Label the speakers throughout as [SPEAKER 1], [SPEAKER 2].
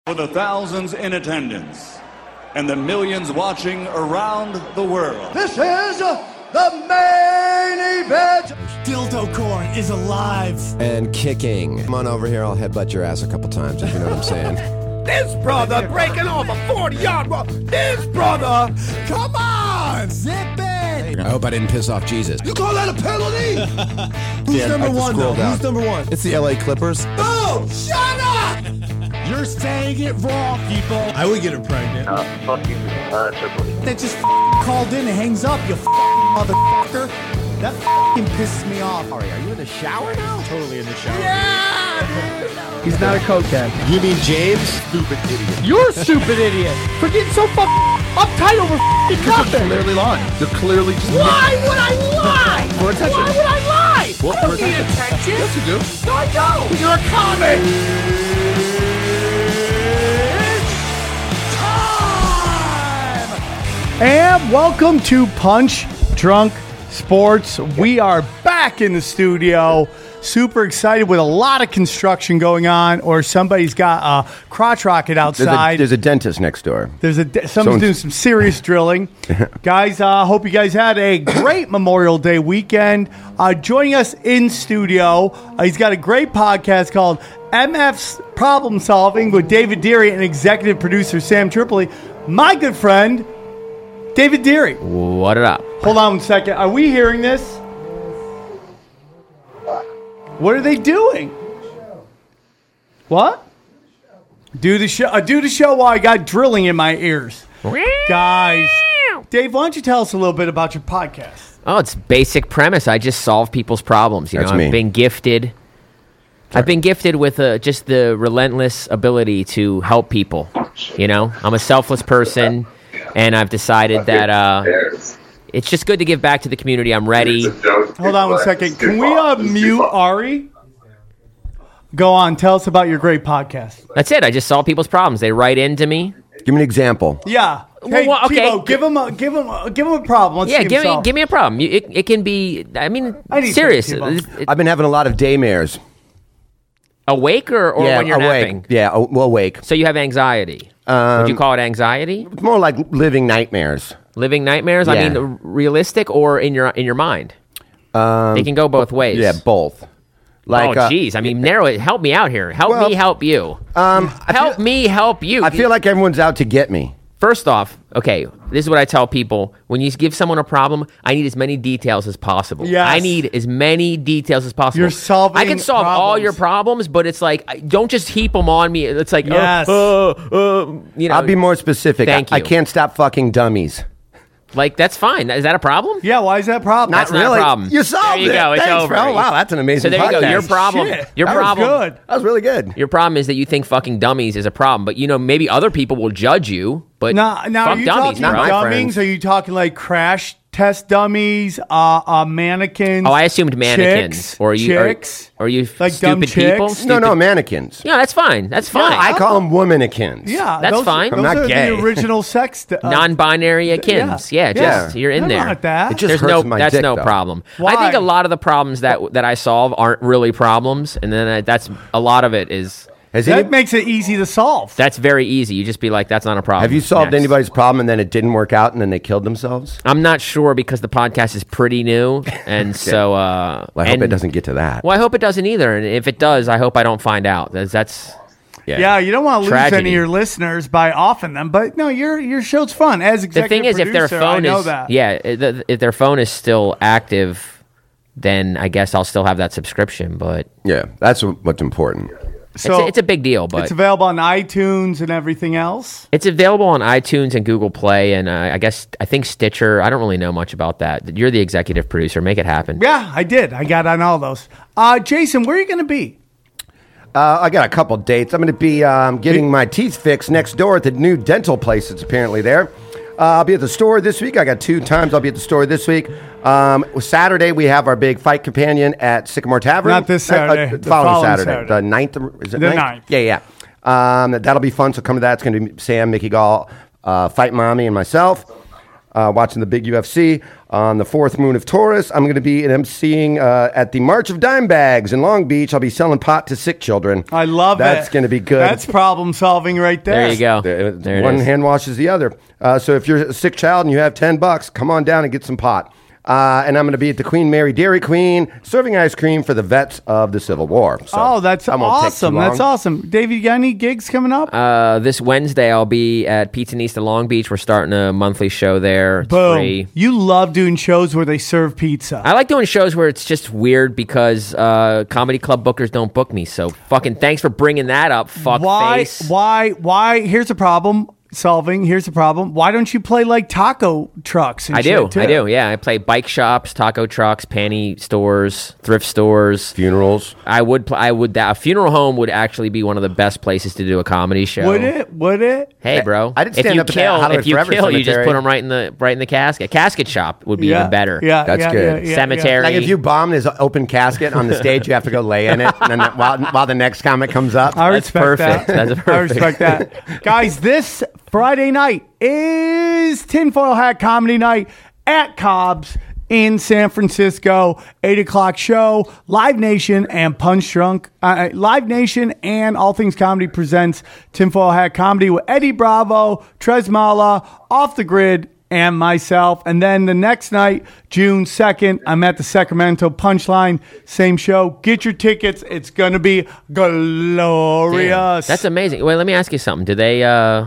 [SPEAKER 1] For the thousands in attendance and the millions watching around the world.
[SPEAKER 2] This is the main event.
[SPEAKER 3] Dildo Corn is alive.
[SPEAKER 4] And kicking. Come on over here, I'll headbutt your ass a couple times, if you know what I'm saying.
[SPEAKER 3] This brother breaking off a 40-yard run. This brother, come on, zip it.
[SPEAKER 4] I hope I didn't piss off Jesus.
[SPEAKER 3] You call that a penalty? Who's number one, though? Who's number one?
[SPEAKER 4] It's the LA Clippers.
[SPEAKER 3] Oh, shut up! You're saying it wrong, people. I would get her pregnant.
[SPEAKER 5] Fuck you, Triple H.
[SPEAKER 3] That just called in and hangs up, you motherfucker. That pisses me off.
[SPEAKER 4] Are you in the shower now?
[SPEAKER 3] Totally in the shower.
[SPEAKER 6] Yeah, dude. He's not a cokehead.
[SPEAKER 4] You mean James? Stupid idiot.
[SPEAKER 6] You're a stupid idiot for getting so uptight over nothing.
[SPEAKER 7] They're clearly lying. They're clearly just...
[SPEAKER 6] Why would I lie?
[SPEAKER 7] For attention.
[SPEAKER 6] Why would I lie?
[SPEAKER 7] Well,
[SPEAKER 6] I don't need attention.
[SPEAKER 7] Yes, you do.
[SPEAKER 6] No, I don't. You're a comic. And welcome to Punch Drunk Sports. We are back in the studio. Super excited with a lot of construction going on, or somebody's got a crotch rocket outside.
[SPEAKER 4] There's a dentist next door.
[SPEAKER 6] Someone's doing some serious drilling. Guys, hope you guys had a great Memorial Day weekend. Joining us in studio, he's got a great podcast called MF's Problem Solving with David Deary and executive producer Sam Tripoli. My good friend, David Deary.
[SPEAKER 8] What it up?
[SPEAKER 6] Hold on 1 second. Are we hearing this? What are they doing? What? Do the show while I got drilling in my ears. Guys, Dave, why don't you tell us a little bit about your podcast?
[SPEAKER 8] Oh, it's basic premise. I just solve people's problems.
[SPEAKER 4] That's
[SPEAKER 8] I've
[SPEAKER 4] me.
[SPEAKER 8] been gifted. I've been gifted with just the relentless ability to help people. I'm a selfless person, and I've decided that it's just good to give back to the community. I'm ready.
[SPEAKER 6] Hold on 1 second. Can we mute Ari? Go on. Tell us about your great podcast.
[SPEAKER 8] That's it. I just solve people's problems. They write into me.
[SPEAKER 4] Give me an example.
[SPEAKER 6] Yeah. Hey,
[SPEAKER 8] Well, okay.
[SPEAKER 6] Tebow, give him a problem. Let's see him solve.
[SPEAKER 8] give me a problem. It can be. I
[SPEAKER 6] need
[SPEAKER 8] serious.
[SPEAKER 6] some, Tebow.
[SPEAKER 4] I've been having a lot of daymares.
[SPEAKER 8] Awake or when you're
[SPEAKER 4] awake.
[SPEAKER 8] napping?
[SPEAKER 4] Yeah, awake.
[SPEAKER 8] So you have anxiety. Would you call it anxiety?
[SPEAKER 4] It's more like living nightmares.
[SPEAKER 8] Living nightmares?
[SPEAKER 4] Yeah.
[SPEAKER 8] I mean, realistic or in your mind? They can go both ways.
[SPEAKER 4] Yeah, both.
[SPEAKER 8] Geez. I mean, narrow it. Help me out here. Help me help you. Help me help you.
[SPEAKER 4] I feel like everyone's out to get me.
[SPEAKER 8] First off, okay, this is what I tell people. When you give someone a problem, I need as many details as possible.
[SPEAKER 6] Yes.
[SPEAKER 8] I need as many details as possible.
[SPEAKER 6] You're solving
[SPEAKER 8] I can solve all
[SPEAKER 6] problems.
[SPEAKER 8] your problems, but it's like, don't just heap them on me. It's like,
[SPEAKER 6] Yes.
[SPEAKER 4] I'll be more specific.
[SPEAKER 8] Thank
[SPEAKER 4] I
[SPEAKER 8] you.
[SPEAKER 4] can't stop fucking dummies.
[SPEAKER 8] Like, that's fine. Is that a problem?
[SPEAKER 6] Yeah, why is that a problem?
[SPEAKER 8] That's not a problem.
[SPEAKER 4] You solved
[SPEAKER 8] There you
[SPEAKER 4] it.
[SPEAKER 8] go. It's
[SPEAKER 4] Thanks,
[SPEAKER 8] over.
[SPEAKER 4] bro. Wow, that's an amazing
[SPEAKER 8] So there you go.
[SPEAKER 4] podcast.
[SPEAKER 8] Your problem.
[SPEAKER 6] Shit,
[SPEAKER 8] Your
[SPEAKER 6] that
[SPEAKER 8] problem.
[SPEAKER 6] was good.
[SPEAKER 4] That was really good.
[SPEAKER 8] Your problem is that you think fucking dummies is a problem, but maybe other people will judge you. But
[SPEAKER 6] Now,
[SPEAKER 8] fuck
[SPEAKER 6] are you
[SPEAKER 8] dummies,
[SPEAKER 6] talking
[SPEAKER 8] bro.
[SPEAKER 6] dummies? Are you talking like crash test dummies, mannequins?
[SPEAKER 8] Oh, I assumed mannequins.
[SPEAKER 6] Chicks,
[SPEAKER 8] Or
[SPEAKER 6] chicks,
[SPEAKER 8] Or you
[SPEAKER 6] like dumb
[SPEAKER 8] stupid people?
[SPEAKER 6] chicks?
[SPEAKER 4] No, mannequins.
[SPEAKER 8] Yeah, that's fine. That's fine.
[SPEAKER 4] I call them womanikins.
[SPEAKER 6] Yeah,
[SPEAKER 8] That's
[SPEAKER 6] those,
[SPEAKER 8] fine.
[SPEAKER 6] Those
[SPEAKER 4] I'm not
[SPEAKER 6] are
[SPEAKER 4] gay.
[SPEAKER 6] the original sex.
[SPEAKER 8] Non-binary akins. Yeah, just you're in
[SPEAKER 6] I
[SPEAKER 8] there.
[SPEAKER 6] want that.
[SPEAKER 4] It just
[SPEAKER 8] There's
[SPEAKER 4] hurts
[SPEAKER 8] no
[SPEAKER 4] my
[SPEAKER 8] that's
[SPEAKER 4] dick,
[SPEAKER 8] no
[SPEAKER 4] though.
[SPEAKER 8] problem.
[SPEAKER 6] Why?
[SPEAKER 8] I think a lot of the problems that I solve aren't really problems, and then that's a lot of it is
[SPEAKER 6] That makes it easy to solve.
[SPEAKER 8] that's very easy. You just be like, that's not a problem.
[SPEAKER 4] Have you solved
[SPEAKER 8] Next.
[SPEAKER 4] anybody's problem and then it didn't work out and then they killed themselves?
[SPEAKER 8] I'm not sure because the podcast is pretty new, and so
[SPEAKER 4] Well, I hope it doesn't get to that.
[SPEAKER 8] Well, I hope it doesn't either, and if it does, I hope I don't find out. That's
[SPEAKER 6] Yeah, you don't want to lose
[SPEAKER 8] Tragedy.
[SPEAKER 6] any of your listeners by offing them, but no, your show's fun. As
[SPEAKER 8] the
[SPEAKER 6] executive
[SPEAKER 8] thing is, if their
[SPEAKER 6] producer, I
[SPEAKER 8] phone
[SPEAKER 6] know
[SPEAKER 8] is
[SPEAKER 6] that.
[SPEAKER 8] if their phone is still active, then I guess I'll still have that subscription. But
[SPEAKER 4] Yeah, that's what's important.
[SPEAKER 6] So
[SPEAKER 8] it's a big deal. But
[SPEAKER 6] it's available on iTunes and everything else.
[SPEAKER 8] it's available on iTunes and Google Play, and I think Stitcher. I don't really know much about that. You're the executive producer. Make it happen.
[SPEAKER 6] Yeah, I did. I got on all those. Jason, where are you going to be?
[SPEAKER 4] I got a couple dates. I'm going to be getting my teeth fixed next door at the new dental place that's apparently there. I'll be at the store this week. I got 2 times I'll be at the store this week. Saturday, we have our big fight companion at Sycamore Tavern.
[SPEAKER 6] Not this Saturday.
[SPEAKER 4] The following Saturday. The 9th. Is it
[SPEAKER 6] The
[SPEAKER 4] 9th?
[SPEAKER 6] 9th.
[SPEAKER 4] Yeah. That'll be fun. So come to that. It's going to be Sam, Mickey Gall, Fight Mommy, and myself. watching the big UFC. On the 4th moon of Taurus, I'm going to be emceeing at the March of Dime Bags in Long Beach. I'll be selling pot to sick children.
[SPEAKER 6] I love
[SPEAKER 4] That's going to be good.
[SPEAKER 6] That's problem solving right there.
[SPEAKER 8] There you go. There it
[SPEAKER 4] One
[SPEAKER 8] is.
[SPEAKER 4] hand washes the other. So if you're a sick child and you have $10, come on down and get some pot. And I'm going to be at the Queen Mary Dairy Queen serving ice cream for the vets of the Civil War. So
[SPEAKER 6] That's
[SPEAKER 4] I won't take too
[SPEAKER 6] awesome.
[SPEAKER 4] long.
[SPEAKER 6] That's awesome. David, you got any gigs coming up?
[SPEAKER 8] This Wednesday, I'll be at Pizzanista Long Beach. We're starting a monthly show there. It's
[SPEAKER 6] Boom.
[SPEAKER 8] free.
[SPEAKER 6] You love doing shows where they serve pizza.
[SPEAKER 8] I like doing shows where it's just weird because comedy club bookers don't book me. So fucking thanks for bringing that up, fuckface.
[SPEAKER 6] Why? Here's the problem. Here's the problem. Why don't you play like taco trucks and
[SPEAKER 8] I
[SPEAKER 6] shit,
[SPEAKER 8] do.
[SPEAKER 6] too?
[SPEAKER 8] I do. Yeah, I play bike shops, taco trucks, panty stores, thrift stores.
[SPEAKER 4] Funerals.
[SPEAKER 8] I would. A funeral home would actually be one of the best places to do a comedy show.
[SPEAKER 6] Would it?
[SPEAKER 8] Hey, bro.
[SPEAKER 4] I didn't stand
[SPEAKER 8] if
[SPEAKER 4] up at
[SPEAKER 8] you
[SPEAKER 4] that
[SPEAKER 8] kill,
[SPEAKER 4] Hollywood
[SPEAKER 8] if you
[SPEAKER 4] Forever
[SPEAKER 8] kill, you just
[SPEAKER 4] cemetery.
[SPEAKER 8] put them right in the casket. Casket shop would be
[SPEAKER 6] Yeah.
[SPEAKER 8] even better.
[SPEAKER 6] Yeah,
[SPEAKER 4] That's
[SPEAKER 6] yeah,
[SPEAKER 4] good.
[SPEAKER 6] yeah, yeah,
[SPEAKER 8] Cemetery.
[SPEAKER 4] Like if you bomb this open casket on the stage, you have to go lay in it and then while the next comic comes up.
[SPEAKER 6] I
[SPEAKER 8] That's
[SPEAKER 6] respect
[SPEAKER 8] perfect.
[SPEAKER 6] that.
[SPEAKER 8] That's
[SPEAKER 6] I
[SPEAKER 8] perfect.
[SPEAKER 6] respect that. Guys, this Friday night is Tinfoil Hat Comedy Night at Cobb's in San Francisco. 8 o'clock show. Live Nation and Punch Drunk. Live Nation and All Things Comedy presents Tinfoil Hat Comedy with Eddie Bravo, Trez Mala, Off the Grid, and myself. And then the next night, June 2nd, I'm at the Sacramento Punchline. Same show. Get your tickets. It's going to be glorious.
[SPEAKER 8] Damn, that's amazing. Wait, let me ask you something. Do they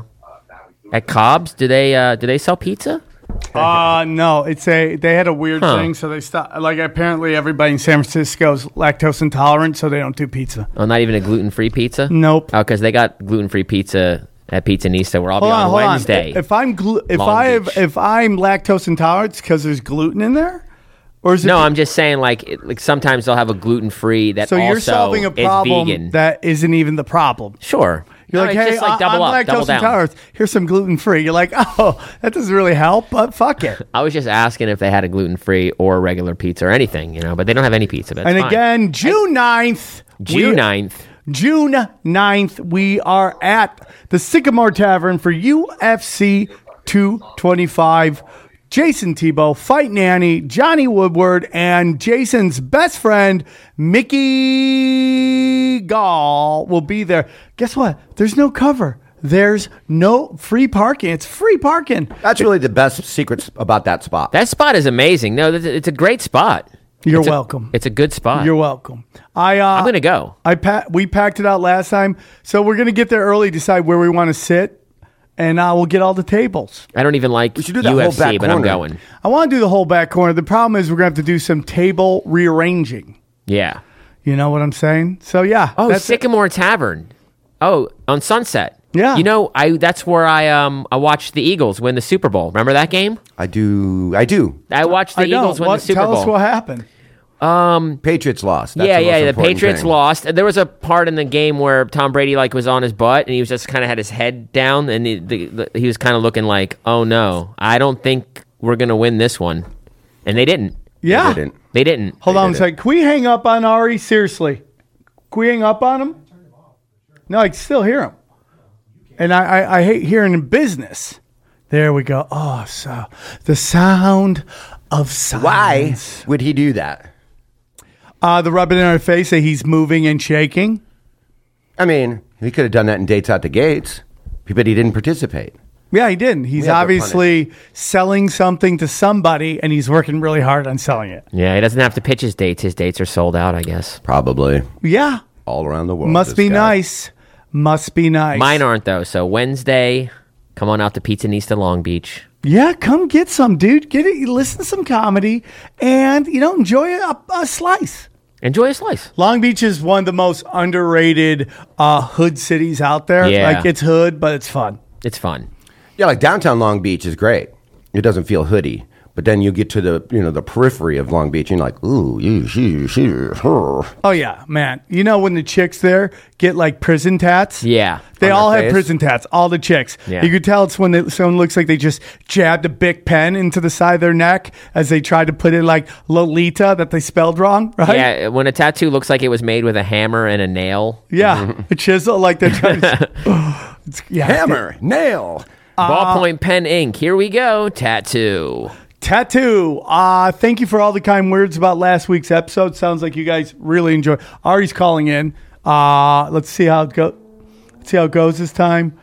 [SPEAKER 8] at Cobb's? Do they sell pizza?
[SPEAKER 6] No, they had a weird thing, so they stopped. Like apparently everybody in San Francisco is lactose intolerant, so they don't do pizza.
[SPEAKER 8] Oh, not even a gluten-free pizza?
[SPEAKER 6] Nope.
[SPEAKER 8] Oh, because they got gluten-free pizza at Pizzanista, where I'll be on
[SPEAKER 6] Hold
[SPEAKER 8] Wednesday.
[SPEAKER 6] If I'm
[SPEAKER 8] Long Beach.
[SPEAKER 6] lactose intolerant, it's because there's gluten in there, or is it?
[SPEAKER 8] No, I'm just saying, like sometimes they'll have a gluten-free that
[SPEAKER 6] so
[SPEAKER 8] also
[SPEAKER 6] you're solving a
[SPEAKER 8] is
[SPEAKER 6] problem
[SPEAKER 8] vegan.
[SPEAKER 6] that isn't even the problem.
[SPEAKER 8] Sure.
[SPEAKER 6] You're
[SPEAKER 8] No,
[SPEAKER 6] like,
[SPEAKER 8] it's
[SPEAKER 6] hey,
[SPEAKER 8] just like double
[SPEAKER 6] I'm
[SPEAKER 8] up, double
[SPEAKER 6] lactose
[SPEAKER 8] down.
[SPEAKER 6] intolerant. Here's some gluten free. You're like, oh, that doesn't really help, but fuck it.
[SPEAKER 8] I was just asking if they had a gluten-free or regular pizza or anything, but they don't have any pizza. That's
[SPEAKER 6] And
[SPEAKER 8] fine.
[SPEAKER 6] again, June 9th.
[SPEAKER 8] June 9th.
[SPEAKER 6] June 9th, we are at the Sycamore Tavern for UFC 225. Jason Tebow, Fight Nanny, Johnny Woodward, and Jason's best friend, Mickey Gall, will be there. Guess what? There's no cover. There's no free parking. It's free parking.
[SPEAKER 4] That's really the best secret about that spot.
[SPEAKER 8] That spot is amazing. No, it's a great spot.
[SPEAKER 6] You're
[SPEAKER 8] It's a-
[SPEAKER 6] welcome.
[SPEAKER 8] It's a good spot.
[SPEAKER 6] You're welcome.
[SPEAKER 8] I'm gonna go.
[SPEAKER 6] We packed it out last time, so we're gonna get there early, decide where we want to sit, and we'll get all the tables.
[SPEAKER 8] I don't even like
[SPEAKER 4] should do that whole
[SPEAKER 8] UFC,
[SPEAKER 4] back
[SPEAKER 8] but I'm
[SPEAKER 4] corner.
[SPEAKER 8] going.
[SPEAKER 6] I want to do the whole back corner. The problem is we're gonna have to do some table rearranging.
[SPEAKER 8] Yeah.
[SPEAKER 6] You know what I'm saying? So yeah.
[SPEAKER 8] Oh,
[SPEAKER 6] that's it.
[SPEAKER 8] Sycamore Tavern. Oh, on Sunset.
[SPEAKER 6] Yeah.
[SPEAKER 8] That's where I watched the Eagles win the Super Bowl. Remember that game?
[SPEAKER 4] I do.
[SPEAKER 8] I watched the
[SPEAKER 6] I know.
[SPEAKER 8] Eagles win the Super
[SPEAKER 6] Tell
[SPEAKER 8] Bowl.
[SPEAKER 6] us what happened.
[SPEAKER 4] Patriots lost. That's
[SPEAKER 8] Yeah,
[SPEAKER 4] the most
[SPEAKER 8] the
[SPEAKER 4] important
[SPEAKER 8] Patriots
[SPEAKER 4] thing.
[SPEAKER 8] lost. There was a part in the game where Tom Brady was on his butt and he was just kind of had his head down and he was kind of looking like, oh no, I don't think we're gonna win this one, and they didn't.
[SPEAKER 6] Yeah.
[SPEAKER 8] They didn't.
[SPEAKER 6] Hold on a
[SPEAKER 4] did it.
[SPEAKER 6] second. Can we hang up on Ari? Seriously. Can we hang up on him? No, I can still hear him. And I hate hearing in business. There we go. Oh, so the sound of
[SPEAKER 4] Why
[SPEAKER 6] silence.
[SPEAKER 4] would he do that?
[SPEAKER 6] The rubbing in our face that he's moving and shaking.
[SPEAKER 4] I mean, he could have done that in Dates Out the Gates, but he didn't participate.
[SPEAKER 6] Yeah, he didn't. He's
[SPEAKER 4] We have to
[SPEAKER 6] obviously selling something to somebody, and he's working really hard on selling it.
[SPEAKER 8] Yeah, he doesn't have to pitch his dates. His dates are sold out, I guess.
[SPEAKER 4] Probably
[SPEAKER 6] Yeah.
[SPEAKER 4] all around the world.
[SPEAKER 6] Must
[SPEAKER 4] this
[SPEAKER 6] be
[SPEAKER 4] guy.
[SPEAKER 6] nice. Must be nice.
[SPEAKER 8] Mine aren't though. So Wednesday, come on out to Pizzanista Long Beach.
[SPEAKER 6] Yeah, come get some, dude. Get it. Listen to some comedy, and enjoy a slice.
[SPEAKER 8] Enjoy a slice.
[SPEAKER 6] Long Beach is one of the most underrated hood cities out there.
[SPEAKER 8] Yeah.
[SPEAKER 6] Like it's hood, but it's fun.
[SPEAKER 8] It's fun.
[SPEAKER 4] Yeah, like downtown Long Beach is great. It doesn't feel hoodie. But then you get to the the periphery of Long Beach and you're like, ooh, she, her.
[SPEAKER 6] Oh yeah, man. When the chicks there get like prison tats.
[SPEAKER 8] Yeah.
[SPEAKER 6] They
[SPEAKER 4] On
[SPEAKER 6] all
[SPEAKER 4] their
[SPEAKER 6] have
[SPEAKER 4] face?
[SPEAKER 6] prison tats. All the chicks.
[SPEAKER 8] Yeah.
[SPEAKER 6] You could tell it's when someone looks like they just jabbed a Bic pen into the side of their neck as they tried to put in like Lolita that they spelled wrong, right?
[SPEAKER 8] Yeah, when a tattoo looks like it was made with a hammer and a nail.
[SPEAKER 6] Yeah. A chisel like they're trying to. Yeah.
[SPEAKER 4] Hammer, nail.
[SPEAKER 8] Ballpoint Pen Ink. Here we go. Tattoo.
[SPEAKER 6] Thank you for all the kind words about last week's episode. Sounds like you guys really enjoy. Ari's calling in. Let's see how it goes. Let's see how it goes this time.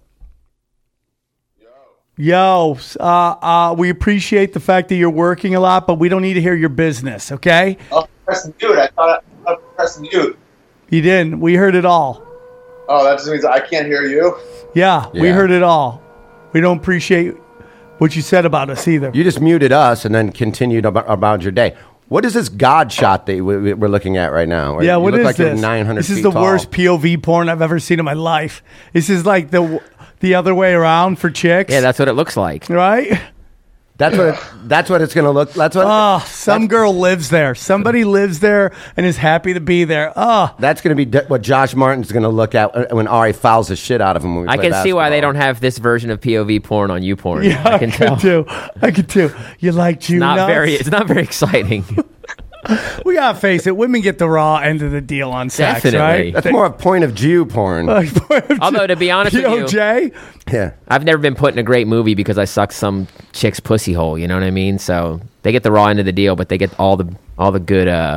[SPEAKER 6] Yo, we appreciate the fact that you're working a lot, but we don't need to hear your business, okay?
[SPEAKER 9] Oh, pressing mute. I thought I was pressing mute.
[SPEAKER 6] You didn't. We heard it all.
[SPEAKER 9] Oh, that just means I can't hear you?
[SPEAKER 6] Yeah, we heard it all. We don't appreciate what you said about us either.
[SPEAKER 4] You just muted us and then continued about your day. What is this God shot that we're looking at right now?
[SPEAKER 6] Yeah, what is
[SPEAKER 4] like
[SPEAKER 6] this?
[SPEAKER 4] You're 900
[SPEAKER 6] this is
[SPEAKER 4] feet
[SPEAKER 6] the
[SPEAKER 4] tall.
[SPEAKER 6] worst POV porn I've ever seen in my life. This is like the other way around for chicks.
[SPEAKER 8] Yeah, that's what it looks like.
[SPEAKER 6] Right?
[SPEAKER 4] That's what it's going to look. That's what.
[SPEAKER 6] Some girl lives there. Somebody lives there and is happy to be there.
[SPEAKER 4] That's going to be what Josh Martin's going to look at when Ari fouls the shit out of him. When we
[SPEAKER 8] I
[SPEAKER 4] play
[SPEAKER 8] can see why they
[SPEAKER 4] basketball.
[SPEAKER 8] don't have this version of POV porn on YouPorn.
[SPEAKER 6] Yeah,
[SPEAKER 8] I can tell.
[SPEAKER 6] I could too. You like Jew nuts?
[SPEAKER 8] It's not very exciting.
[SPEAKER 6] We gotta face it. Women get the raw end of the deal on sex,
[SPEAKER 8] Definitely.
[SPEAKER 6] right?
[SPEAKER 4] That's more a point of Jew porn.
[SPEAKER 8] Although, to be honest with you,
[SPEAKER 6] POJ?
[SPEAKER 4] Yeah.
[SPEAKER 8] I've never been put in a great movie because I sucked some chick's pussy hole. You know what I mean? So they get the raw end of the deal, but they get all the good
[SPEAKER 6] all the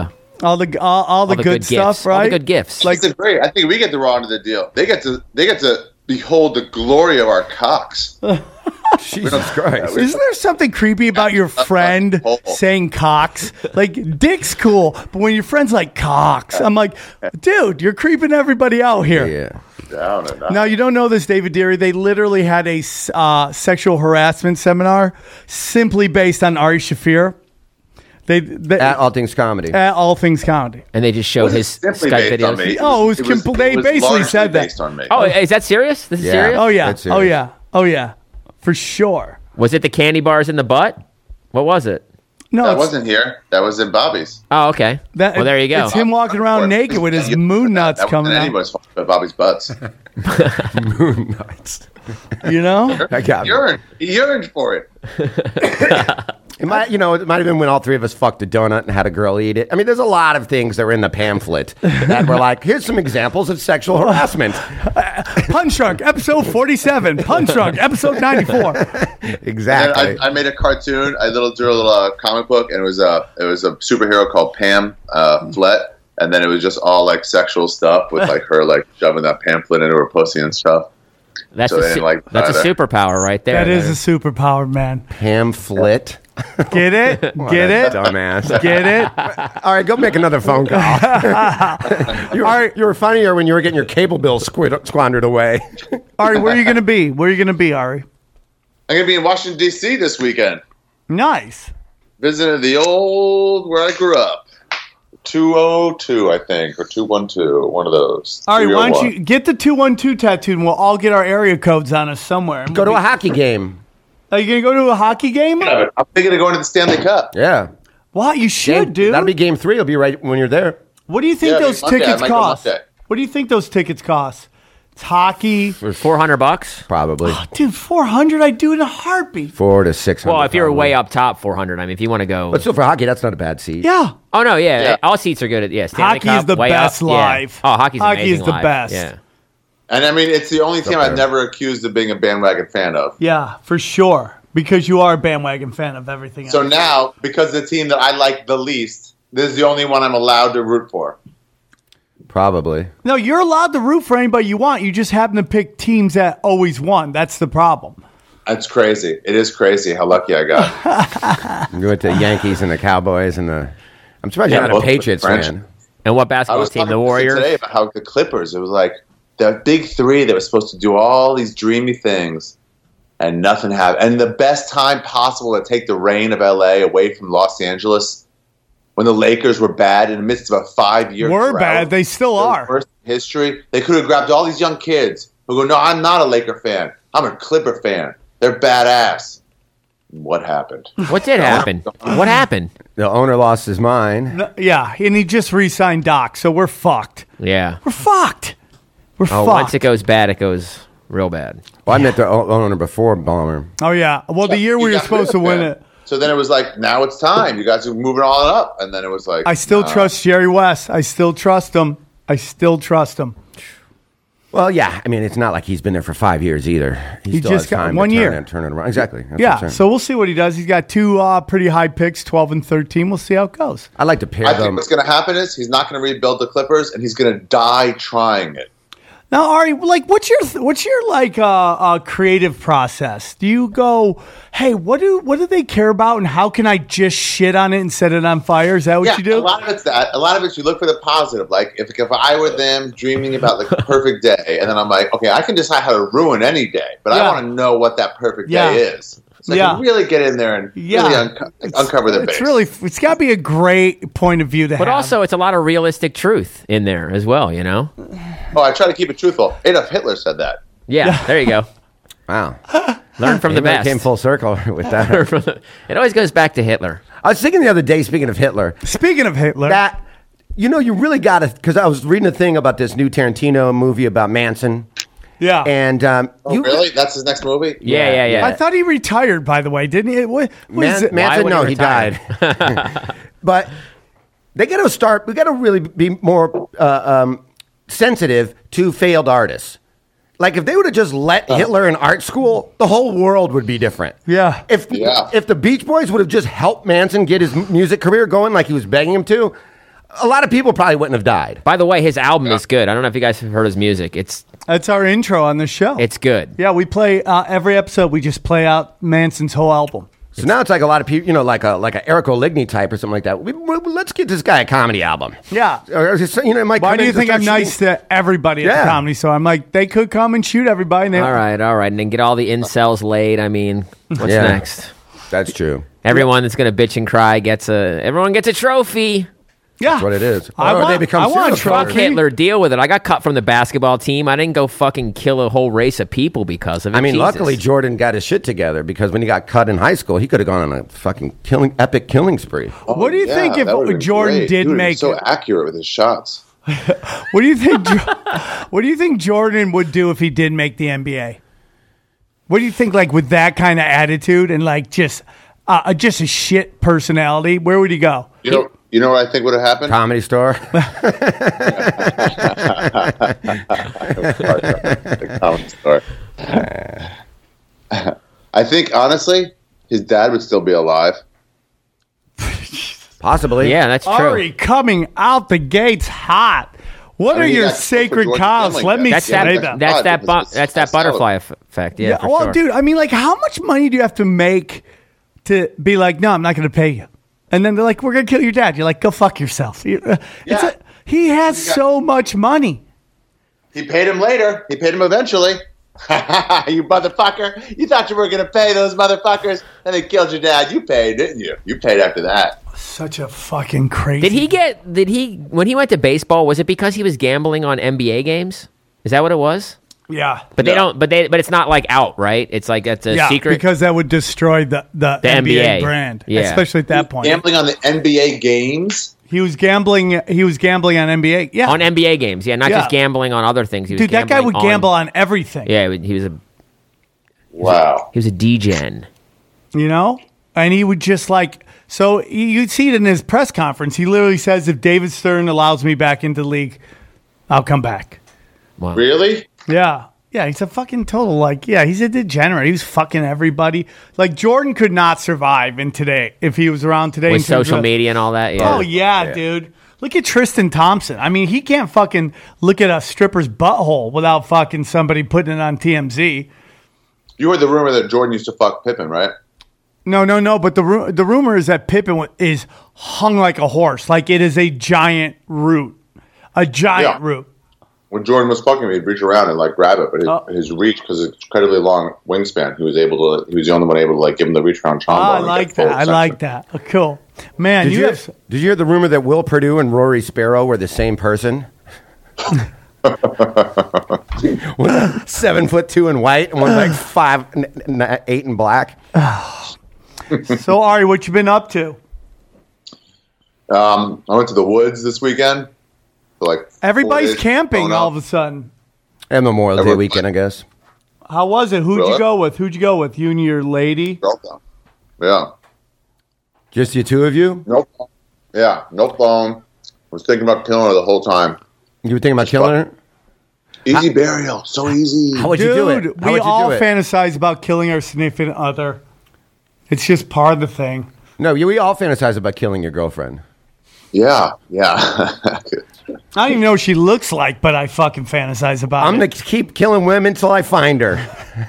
[SPEAKER 6] good
[SPEAKER 8] good
[SPEAKER 6] stuff,
[SPEAKER 8] gifts.
[SPEAKER 6] right?
[SPEAKER 8] All the good gifts.
[SPEAKER 9] Like, it's great. I think we get the raw end of the deal. They get to behold the glory of our cocks.
[SPEAKER 4] Jesus Christ.
[SPEAKER 6] Isn't there something creepy about your friend saying cocks? Like, dick's cool, but when your friend's like cocks, I'm like, dude, you're creeping everybody out here.
[SPEAKER 4] Yeah.
[SPEAKER 9] Down and out.
[SPEAKER 6] Now, you don't know this, David Deary. They literally had a sexual harassment seminar simply based on Ari Shaffir. They
[SPEAKER 4] At All Things Comedy.
[SPEAKER 6] At All Things Comedy.
[SPEAKER 8] And they just showed his
[SPEAKER 9] Simply
[SPEAKER 8] Skype
[SPEAKER 9] based on
[SPEAKER 8] videos.
[SPEAKER 9] me.
[SPEAKER 6] Oh, it was they basically
[SPEAKER 9] largely
[SPEAKER 6] said that.
[SPEAKER 9] based on me.
[SPEAKER 8] Oh, is that serious? This is
[SPEAKER 4] Yeah.
[SPEAKER 8] serious?
[SPEAKER 6] Oh, yeah.
[SPEAKER 4] That's serious.
[SPEAKER 6] Oh, yeah. Oh, yeah. For sure.
[SPEAKER 8] Was it the candy bars in the butt? What was it?
[SPEAKER 6] No,
[SPEAKER 9] That
[SPEAKER 6] it's,
[SPEAKER 9] wasn't here. That was in Bobby's.
[SPEAKER 8] Oh, okay. well, there you go.
[SPEAKER 6] It's him walking around naked with his moon nuts
[SPEAKER 9] That
[SPEAKER 6] coming
[SPEAKER 9] wasn't
[SPEAKER 6] out.
[SPEAKER 9] anybody's fault but Bobby's butts.
[SPEAKER 4] Moon nuts.
[SPEAKER 6] You know?
[SPEAKER 4] I got it.
[SPEAKER 9] He yearned for it.
[SPEAKER 4] It might have been when all three of us fucked a donut and had a girl eat it. I mean, there's a lot of things that were in the pamphlet that were like, here's some examples of sexual harassment.
[SPEAKER 6] Punch Drunk, episode 47. Punch Drunk, episode 94.
[SPEAKER 4] Exactly.
[SPEAKER 9] And I made a cartoon. I drew a little comic book, and it was a superhero called Pam Flett, and then it was just all like sexual stuff with like her like shoving that pamphlet into her pussy and stuff.
[SPEAKER 8] That's
[SPEAKER 9] So
[SPEAKER 8] a
[SPEAKER 9] they didn't like
[SPEAKER 8] that's a
[SPEAKER 9] either.
[SPEAKER 8] superpower right there.
[SPEAKER 6] That is a superpower, man.
[SPEAKER 4] Pamphlet.
[SPEAKER 6] Get it? Get it?
[SPEAKER 4] Dumbass.
[SPEAKER 6] Get it?
[SPEAKER 4] All right, go make another phone call. you were funnier when you were getting your cable bill squandered away.
[SPEAKER 6] Ari, where are you going to be? Where are you going to be, Ari?
[SPEAKER 9] I'm gonna be in Washington D.C. this weekend,
[SPEAKER 6] Nice.
[SPEAKER 9] visiting the old where I grew up, 202, I think, or 212, one of those.
[SPEAKER 6] Ari, why don't
[SPEAKER 9] 301.
[SPEAKER 6] you get the 212 tattooed and we'll all get our area codes on us somewhere.
[SPEAKER 4] Go to a hockey game.
[SPEAKER 6] Are you going to go to a hockey game?
[SPEAKER 9] I'm thinking of going to the Stanley Cup.
[SPEAKER 4] Yeah.
[SPEAKER 6] What? You should, dude.
[SPEAKER 4] That'll be game 3. It'll be right when you're there.
[SPEAKER 6] What do you think
[SPEAKER 9] Yeah,
[SPEAKER 6] those
[SPEAKER 9] Monday.
[SPEAKER 6] tickets
[SPEAKER 9] I might go
[SPEAKER 6] cost?
[SPEAKER 9] Monday.
[SPEAKER 6] What do you think those tickets cost? It's hockey.
[SPEAKER 8] For $400.
[SPEAKER 4] Probably.
[SPEAKER 6] Dude, 400, I'd do it in a heartbeat.
[SPEAKER 4] 400 to 600.
[SPEAKER 8] Well, if you're
[SPEAKER 4] probably.
[SPEAKER 8] way up top, 400. I mean, if you want to go.
[SPEAKER 4] But still, for hockey, that's not a bad seat.
[SPEAKER 6] Yeah.
[SPEAKER 8] Oh no, yeah.
[SPEAKER 9] Yeah.
[SPEAKER 8] All seats are good. Stanley
[SPEAKER 6] Hockey is
[SPEAKER 8] Cup,
[SPEAKER 6] the
[SPEAKER 8] way
[SPEAKER 6] best
[SPEAKER 8] up.
[SPEAKER 6] live.
[SPEAKER 8] Yeah. Oh, hockey's
[SPEAKER 6] Hockey
[SPEAKER 8] amazing
[SPEAKER 6] is the
[SPEAKER 8] live.
[SPEAKER 6] best.
[SPEAKER 8] Yeah.
[SPEAKER 9] And I mean, it's the only team
[SPEAKER 4] up
[SPEAKER 9] I've
[SPEAKER 4] there.
[SPEAKER 9] never accused of being a bandwagon fan of.
[SPEAKER 6] Yeah, for sure. Because you are a bandwagon fan of everything
[SPEAKER 9] So
[SPEAKER 6] else.
[SPEAKER 9] now, because the team that I like the least, this is the only one I'm allowed to root for.
[SPEAKER 4] Probably.
[SPEAKER 6] No, you're allowed to root for anybody you want. You just happen to pick teams that always won. That's the problem.
[SPEAKER 9] That's crazy. It is crazy how lucky I got.
[SPEAKER 4] You went to Yankees and the Cowboys and the. I'm surprised you're not a
[SPEAKER 9] both
[SPEAKER 4] Patriots
[SPEAKER 9] French.
[SPEAKER 4] fan.
[SPEAKER 8] And what
[SPEAKER 9] I
[SPEAKER 8] basketball
[SPEAKER 9] was
[SPEAKER 8] team?
[SPEAKER 9] talking
[SPEAKER 8] The
[SPEAKER 9] to
[SPEAKER 8] Warriors.
[SPEAKER 9] today about how the Clippers, it was like the big three that was supposed to do all these dreamy things, and nothing happened. And the best time possible to take the reign of LA away from Los Angeles, when the Lakers were bad in the midst of a 5-year
[SPEAKER 6] We're
[SPEAKER 9] drought,
[SPEAKER 6] bad. They still
[SPEAKER 9] the
[SPEAKER 6] are.
[SPEAKER 9] worst in history. They could have grabbed all these young kids who go, "No, I'm not a Laker fan. I'm a Clipper fan. They're badass." What happened?
[SPEAKER 8] What did happen? What happened?
[SPEAKER 4] The owner lost his mind.
[SPEAKER 6] No, yeah, and he just re-signed Doc, so we're fucked.
[SPEAKER 8] Yeah.
[SPEAKER 6] We're fucked. We're
[SPEAKER 8] Oh,
[SPEAKER 6] fucked.
[SPEAKER 8] once it goes bad, it goes real bad.
[SPEAKER 4] Well, I met the owner before Ballmer.
[SPEAKER 6] Oh, yeah. Well, the year we
[SPEAKER 9] You
[SPEAKER 6] were
[SPEAKER 9] got
[SPEAKER 6] supposed to
[SPEAKER 9] rid of
[SPEAKER 6] win
[SPEAKER 9] him.
[SPEAKER 6] it.
[SPEAKER 9] So then it was like, now it's time. You guys are moving on up. And then it was like,
[SPEAKER 6] I still trust Jerry West. I still trust him.
[SPEAKER 4] Well, Well, yeah. I mean, it's not like he's been there for 5 years either.
[SPEAKER 6] He
[SPEAKER 4] still
[SPEAKER 6] just
[SPEAKER 4] has
[SPEAKER 6] got
[SPEAKER 4] time
[SPEAKER 6] 1
[SPEAKER 4] to
[SPEAKER 6] year.
[SPEAKER 4] turn it around. Exactly. That's what I'm
[SPEAKER 6] Yeah,
[SPEAKER 4] saying.
[SPEAKER 6] so we'll see what he does. He's got two pretty high picks, 12 and 13. We'll see how it goes.
[SPEAKER 4] I like to pair
[SPEAKER 9] I think
[SPEAKER 4] them.
[SPEAKER 9] what's going to happen is he's not going to rebuild the Clippers, and he's going to die trying it.
[SPEAKER 6] Now, Ari, like, what's your like creative process? Do you go, hey, what do they care about, and how can I just shit on it and set it on fire? Is that what you do?
[SPEAKER 9] A lot of it's that. A lot of it's you look for the positive. Like if I were them dreaming about the perfect day, and then I'm like, okay, I can decide how to ruin any day, but I want to know what that perfect day is. So I can really get in there and really uncover the base.
[SPEAKER 6] It's got to be a great point of view to have.
[SPEAKER 8] But also, it's a lot of realistic truth in there as well, you know?
[SPEAKER 9] Oh, I try to keep it truthful. Adolf Hitler said that.
[SPEAKER 8] Yeah, there you go.
[SPEAKER 4] Wow.
[SPEAKER 8] Learn from the
[SPEAKER 4] Really
[SPEAKER 8] best.
[SPEAKER 4] came full circle with that.
[SPEAKER 8] It always goes back to Hitler.
[SPEAKER 4] I was thinking the other day, speaking of Hitler, that, you really got to, because I was reading a thing about this new Tarantino movie about Manson.
[SPEAKER 6] Yeah.
[SPEAKER 4] And
[SPEAKER 9] really? That's his next movie?
[SPEAKER 8] Yeah.
[SPEAKER 6] I thought he retired, by the way, didn't he?
[SPEAKER 4] Manson, no, he died. But we got to really be more sensitive to failed artists. Like if they would have just let Hitler in art school, the whole world would be different.
[SPEAKER 6] Yeah.
[SPEAKER 4] If the Beach Boys would have just helped Manson get his music career going like he was begging him to, a lot of people probably wouldn't have died.
[SPEAKER 8] By the way, his album is good. I don't know if you guys have heard his music.
[SPEAKER 6] That's our intro on the show.
[SPEAKER 8] It's good.
[SPEAKER 6] Yeah, we play every episode. We just play out Manson's whole album.
[SPEAKER 4] So now it's like a lot of people, like a Eric Oligny type or something like that. Let's get this guy a comedy album.
[SPEAKER 6] Yeah. Why do you think I'm nice to everybody at the comedy store? I'm like, they could come and shoot everybody.
[SPEAKER 8] All right. And then get all the incels laid. I mean, what's next?
[SPEAKER 4] That's true.
[SPEAKER 8] Everyone that's going to bitch and cry everyone gets a trophy.
[SPEAKER 6] Yeah.
[SPEAKER 4] That's what it is.
[SPEAKER 6] I want
[SPEAKER 8] fuck Hitler. Deal with it. I got cut from the basketball team. I didn't go fucking kill a whole race of people because of it.
[SPEAKER 4] I mean,
[SPEAKER 8] Jesus.
[SPEAKER 4] luckily Jordan got his shit together because when he got cut in high school, he could have gone on a fucking epic killing spree.
[SPEAKER 6] What do you think if Jordan did make
[SPEAKER 9] so accurate with his shots?
[SPEAKER 6] What do you think? What do you think Jordan would do if he did make the NBA? What do you think, like with that kind of attitude and like just a shit personality? Where would he go?
[SPEAKER 9] You know what I think would have happened?
[SPEAKER 4] Comedy Store.
[SPEAKER 9] The Comedy Store. I think, honestly, his dad would still be alive.
[SPEAKER 4] Possibly.
[SPEAKER 8] Yeah, that's true.
[SPEAKER 6] Ari coming out the gates hot. What are your sacred cows? Let me say that.
[SPEAKER 8] That's that butterfly effect. Yeah, for sure.
[SPEAKER 6] Dude, I mean, like, how much money do you have to make to be like, no, I'm not going to pay you? And then they're like, we're going to kill your dad. You're like, go fuck yourself. He has so much money.
[SPEAKER 9] He paid him later. He paid him eventually. You motherfucker. You thought you were going to pay those motherfuckers, and they killed your dad. You paid, didn't you? You paid after that.
[SPEAKER 6] Such a fucking crazy.
[SPEAKER 8] When he went to baseball, was it because he was gambling on NBA games? Is that what it was?
[SPEAKER 6] Yeah.
[SPEAKER 8] But it's not like out, right? It's like it's a secret.
[SPEAKER 6] Because that would destroy the NBA brand.
[SPEAKER 8] Yeah.
[SPEAKER 6] Especially at that point.
[SPEAKER 9] Gambling on the NBA games?
[SPEAKER 6] He was gambling on NBA. Yeah.
[SPEAKER 8] On NBA games. Yeah, not just gambling on other things.
[SPEAKER 6] Dude, that guy would gamble on everything.
[SPEAKER 8] Yeah, he was a
[SPEAKER 9] Wow.
[SPEAKER 8] He was a degen.
[SPEAKER 6] You know? And he would just like, so you'd see it in his press conference. He literally says, if David Stern allows me back into the league, I'll come back.
[SPEAKER 8] Wow.
[SPEAKER 9] Really?
[SPEAKER 6] Yeah. Yeah, he's a fucking total, he's a degenerate. He was fucking everybody. Like, Jordan could not survive if he was around today.
[SPEAKER 8] With social media and all that, yeah.
[SPEAKER 6] Oh, yeah, dude. Look at Tristan Thompson. I mean, he can't fucking look at a stripper's butthole without fucking somebody putting it on TMZ.
[SPEAKER 9] You heard the rumor that Jordan used to fuck Pippen, right?
[SPEAKER 6] No. But the rumor is that Pippen is hung like a horse. Like, it is a giant root. A giant root.
[SPEAKER 9] When Jordan was fucking him, he'd reach around and grab it, but his reach, because it's incredibly long wingspan, he was the only one able to give him the reach around trombone.
[SPEAKER 6] I like that. Oh, cool, man. Did
[SPEAKER 4] you hear the rumor that Will Perdue and Rory Sparrow were the same person? 7'2" in white, and one 5'8" in black.
[SPEAKER 6] So Ari, what you been up to?
[SPEAKER 9] I went to the woods this weekend.
[SPEAKER 6] Everybody's camping all of a sudden.
[SPEAKER 4] And Memorial Day weekend, I guess.
[SPEAKER 6] How was it? Who'd you go with? You and your lady?
[SPEAKER 9] Girlfriend. Yeah.
[SPEAKER 4] Just the two of you?
[SPEAKER 9] Nope. Yeah, no phone. I was thinking about killing her the whole time.
[SPEAKER 4] You were thinking about killing her?
[SPEAKER 9] Easy burial, so easy.
[SPEAKER 4] How would you do it? How
[SPEAKER 6] we
[SPEAKER 4] would you
[SPEAKER 6] all
[SPEAKER 4] do it?
[SPEAKER 6] fantasize about killing our significant other. It's just part of the thing.
[SPEAKER 4] No, we all fantasize about killing your girlfriend.
[SPEAKER 9] Yeah.
[SPEAKER 6] I don't even know what she looks like, but I fucking fantasize about
[SPEAKER 4] I'm
[SPEAKER 6] it.
[SPEAKER 4] going to keep killing women until I find her.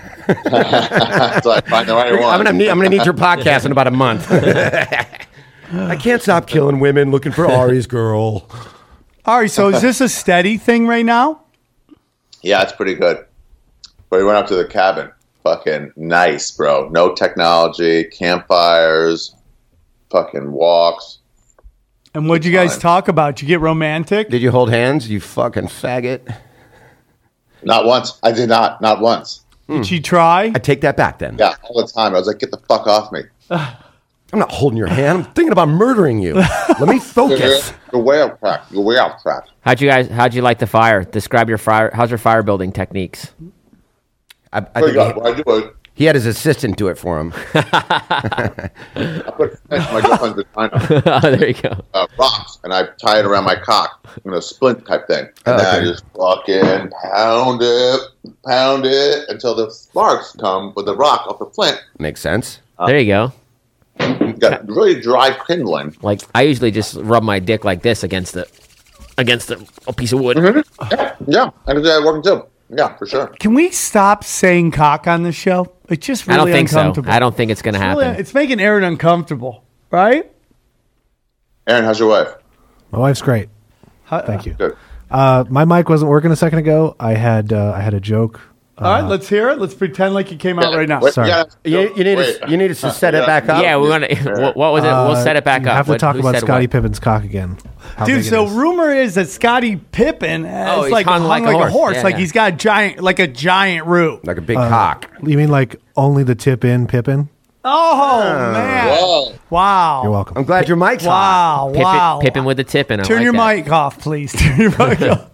[SPEAKER 9] So I find the right one.
[SPEAKER 4] I'm gonna need your podcast in about a month. I can't stop killing women looking for Ari's girl.
[SPEAKER 6] All right, so is this a steady thing right now?
[SPEAKER 9] Yeah, it's pretty good. But we went up to the cabin. Fucking nice, bro. No technology, campfires, fucking walks.
[SPEAKER 6] And what'd you guys talk about? Did you get romantic?
[SPEAKER 4] Did you hold hands, you fucking faggot?
[SPEAKER 9] Not once. I did not. Not once.
[SPEAKER 6] Did she try?
[SPEAKER 4] I take that back then.
[SPEAKER 9] Yeah, all the time. I was like, get the fuck off me.
[SPEAKER 4] I'm not holding your hand. I'm thinking about murdering you. Let me focus.
[SPEAKER 9] You're way off track. You're way off track.
[SPEAKER 8] How'd you light the fire? Describe your fire. How's your fire building techniques?
[SPEAKER 4] I
[SPEAKER 9] Pretty
[SPEAKER 4] think
[SPEAKER 9] good. What I do is
[SPEAKER 4] he had his assistant do it for him.
[SPEAKER 9] I put my girlfriend's vagina
[SPEAKER 8] Oh, there you go.
[SPEAKER 9] rocks, and I tie it around my cock, splint type thing. And then I just fucking pound it until the sparks come with the rock off the flint.
[SPEAKER 4] Makes sense.
[SPEAKER 8] There you go.
[SPEAKER 9] You got really dry kindling.
[SPEAKER 8] Like I usually just rub my dick like this against a piece of wood.
[SPEAKER 9] Mm-hmm. Yeah, I can do that working too. Yeah, for sure.
[SPEAKER 6] Can we stop saying cock on the show? It's just really
[SPEAKER 8] I don't think so.
[SPEAKER 6] uncomfortable.
[SPEAKER 8] I don't think it's going to happen.
[SPEAKER 6] It's making Aaron uncomfortable, right?
[SPEAKER 9] Aaron, how's your wife?
[SPEAKER 10] My wife's great. Thank you.
[SPEAKER 9] Good.
[SPEAKER 10] My mic wasn't working a second ago. I had a joke.
[SPEAKER 6] All right, let's hear it. Let's pretend like it came out right now.
[SPEAKER 9] Wait,
[SPEAKER 10] Sorry.
[SPEAKER 9] yeah,
[SPEAKER 4] You need us to set it back up.
[SPEAKER 8] Yeah, we want to. What was it? We'll set it back
[SPEAKER 10] You
[SPEAKER 8] up.
[SPEAKER 10] have to talk
[SPEAKER 8] Who
[SPEAKER 10] about
[SPEAKER 8] said
[SPEAKER 10] Scottie
[SPEAKER 8] what?
[SPEAKER 10] Pippen's cock again. How
[SPEAKER 6] Dude,
[SPEAKER 10] big it
[SPEAKER 6] so
[SPEAKER 10] is.
[SPEAKER 6] rumor is that Scottie Pippen has
[SPEAKER 8] he's
[SPEAKER 6] like
[SPEAKER 8] hung
[SPEAKER 6] hung
[SPEAKER 8] like
[SPEAKER 6] like
[SPEAKER 8] a
[SPEAKER 6] a
[SPEAKER 8] horse.
[SPEAKER 6] horse.
[SPEAKER 8] Yeah,
[SPEAKER 6] Like
[SPEAKER 8] yeah.
[SPEAKER 6] he's got a giant root.
[SPEAKER 4] Like a big cock.
[SPEAKER 10] You mean like only the tip in Pippen?
[SPEAKER 6] Oh, man.
[SPEAKER 9] Whoa.
[SPEAKER 6] Wow.
[SPEAKER 10] You're welcome.
[SPEAKER 4] I'm glad your mic's hot.
[SPEAKER 6] Wow.
[SPEAKER 8] Pippin with the tippin'. I
[SPEAKER 6] Turn
[SPEAKER 8] like
[SPEAKER 6] your
[SPEAKER 8] that.
[SPEAKER 6] mic off, please. Turn your mic off.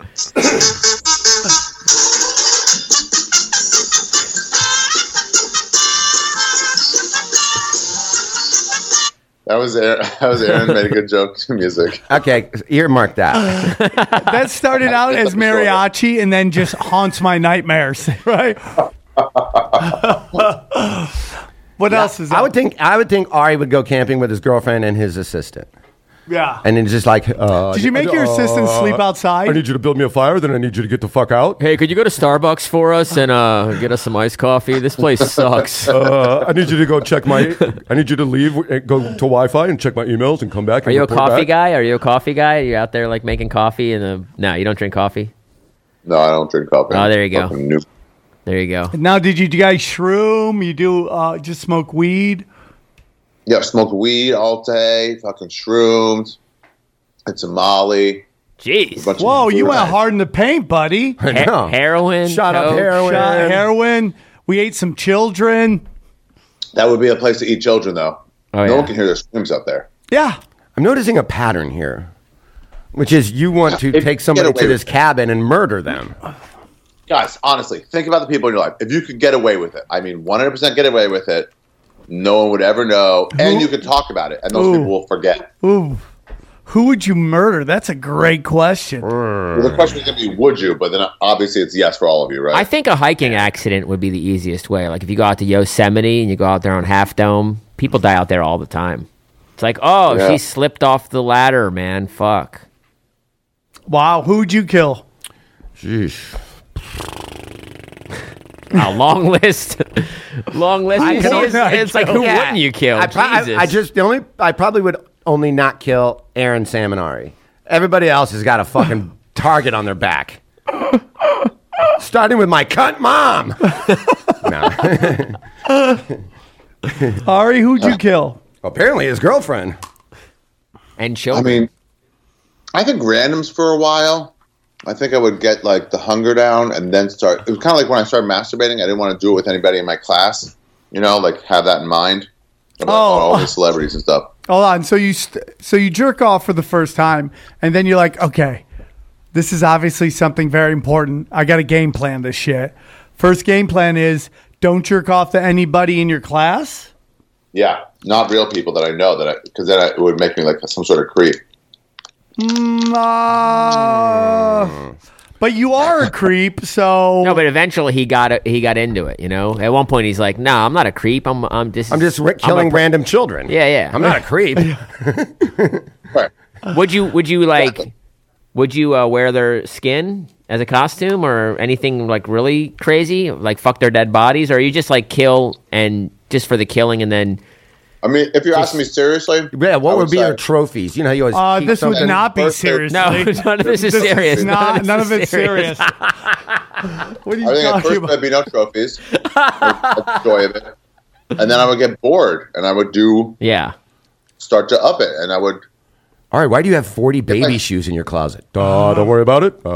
[SPEAKER 9] That was Aaron made a good joke to music.
[SPEAKER 4] Okay, earmark that.
[SPEAKER 6] That started out as mariachi and then just haunts my nightmares, right? What else is that?
[SPEAKER 4] I would think Ari would go camping with his girlfriend and his assistant.
[SPEAKER 6] Yeah.
[SPEAKER 4] And then just like,
[SPEAKER 6] Did you make your assistant sleep outside?
[SPEAKER 4] I need you to build me a fire, then I need you to get the fuck out.
[SPEAKER 8] Hey, could you go to Starbucks for us and get us some iced coffee? This place sucks.
[SPEAKER 4] I need you to go check I need you to leave, go to Wi-Fi and check my emails and come back.
[SPEAKER 8] Are you a coffee guy? Are you a coffee guy? Are you out there like making coffee? No, you don't drink coffee?
[SPEAKER 9] No, I don't drink coffee.
[SPEAKER 8] Oh, there you go.
[SPEAKER 9] Fucking noob.
[SPEAKER 8] There you go.
[SPEAKER 6] Now, did you guys shroom? You do just smoke weed?
[SPEAKER 9] Yeah, smoked weed all day, fucking shrooms, and some Molly.
[SPEAKER 8] Jeez.
[SPEAKER 6] Whoa, you went hard in the paint, buddy.
[SPEAKER 4] I know.
[SPEAKER 8] Heroin.
[SPEAKER 4] Shot up
[SPEAKER 8] coke.
[SPEAKER 4] heroin.
[SPEAKER 6] Shot heroin. We ate some children.
[SPEAKER 9] That would be a place to eat children, though.
[SPEAKER 8] Oh,
[SPEAKER 9] No
[SPEAKER 8] yeah.
[SPEAKER 9] one can hear their screams out there.
[SPEAKER 6] Yeah.
[SPEAKER 4] I'm noticing a pattern here, which is you want to
[SPEAKER 9] If you
[SPEAKER 4] take
[SPEAKER 9] get
[SPEAKER 4] somebody
[SPEAKER 9] away
[SPEAKER 4] to
[SPEAKER 9] with
[SPEAKER 4] this
[SPEAKER 9] it.
[SPEAKER 4] cabin and murder them.
[SPEAKER 9] Guys, honestly, think about the people in your life. If you could get away with it, I mean 100% get away with it, no one would ever know, and you could talk about it, and those people will forget.
[SPEAKER 6] Ooh. Who would you murder? That's a great question.
[SPEAKER 9] Well, the question is going to be, would you? But then obviously it's yes for all of you, right?
[SPEAKER 8] I think a hiking accident would be the easiest way. Like if you go out to Yosemite and you go out there on Half Dome, people die out there all the time. It's like, oh,
[SPEAKER 9] Yeah.
[SPEAKER 8] she slipped off the ladder, man. Fuck.
[SPEAKER 6] Wow. Who'd you kill?
[SPEAKER 4] Jeez.
[SPEAKER 8] A long list. Long list. You see, it's like, who wouldn't you kill?
[SPEAKER 4] I probably would only not kill Aaron, Sam, and Ari. Everybody else has got a fucking target on their back. Starting with my cunt mom. No.
[SPEAKER 6] Ari, who'd you kill?
[SPEAKER 4] Apparently his girlfriend.
[SPEAKER 8] And
[SPEAKER 9] I
[SPEAKER 8] children.
[SPEAKER 9] mean, I think randoms for a while. I think I would get like the hunger down and then start. It was kind of like when I started masturbating. I didn't want to do it with anybody in my class. You know, like have that in mind. About all the celebrities and stuff.
[SPEAKER 6] Hold on. So you jerk off for the first time, and then you're like, okay, this is obviously something very important. I got to game plan this shit. First game plan is don't jerk off to anybody in your class.
[SPEAKER 9] Yeah, not real people that I know because then it would make me like some sort of creep.
[SPEAKER 6] But you are a creep, so
[SPEAKER 8] No, but eventually he got into it. You know, at one point he's like, "No, I'm not a creep. I'm just
[SPEAKER 4] killing random children.
[SPEAKER 8] Yeah.
[SPEAKER 4] I'm not a creep.
[SPEAKER 9] Right.
[SPEAKER 8] Would you wear their skin as a costume or anything like really crazy, like fuck their dead bodies, or are you just like kill and just for the killing and then?
[SPEAKER 9] I mean, if you're asking me seriously,
[SPEAKER 4] Yeah, what
[SPEAKER 9] I
[SPEAKER 4] would be
[SPEAKER 9] say-
[SPEAKER 4] your trophies? You know, you always keep
[SPEAKER 6] this would
[SPEAKER 4] something.
[SPEAKER 6] not be
[SPEAKER 9] First,
[SPEAKER 6] serious.
[SPEAKER 8] No, none of this is serious.
[SPEAKER 6] None of it's serious. What are you
[SPEAKER 9] I think at
[SPEAKER 6] talking
[SPEAKER 9] first
[SPEAKER 6] about?
[SPEAKER 9] there'd be no trophies. I'd enjoy it, and then I would get bored, and I would start to up it, and I would.
[SPEAKER 4] All right, why do you have 40 baby shoes in your closet? Don't worry about it.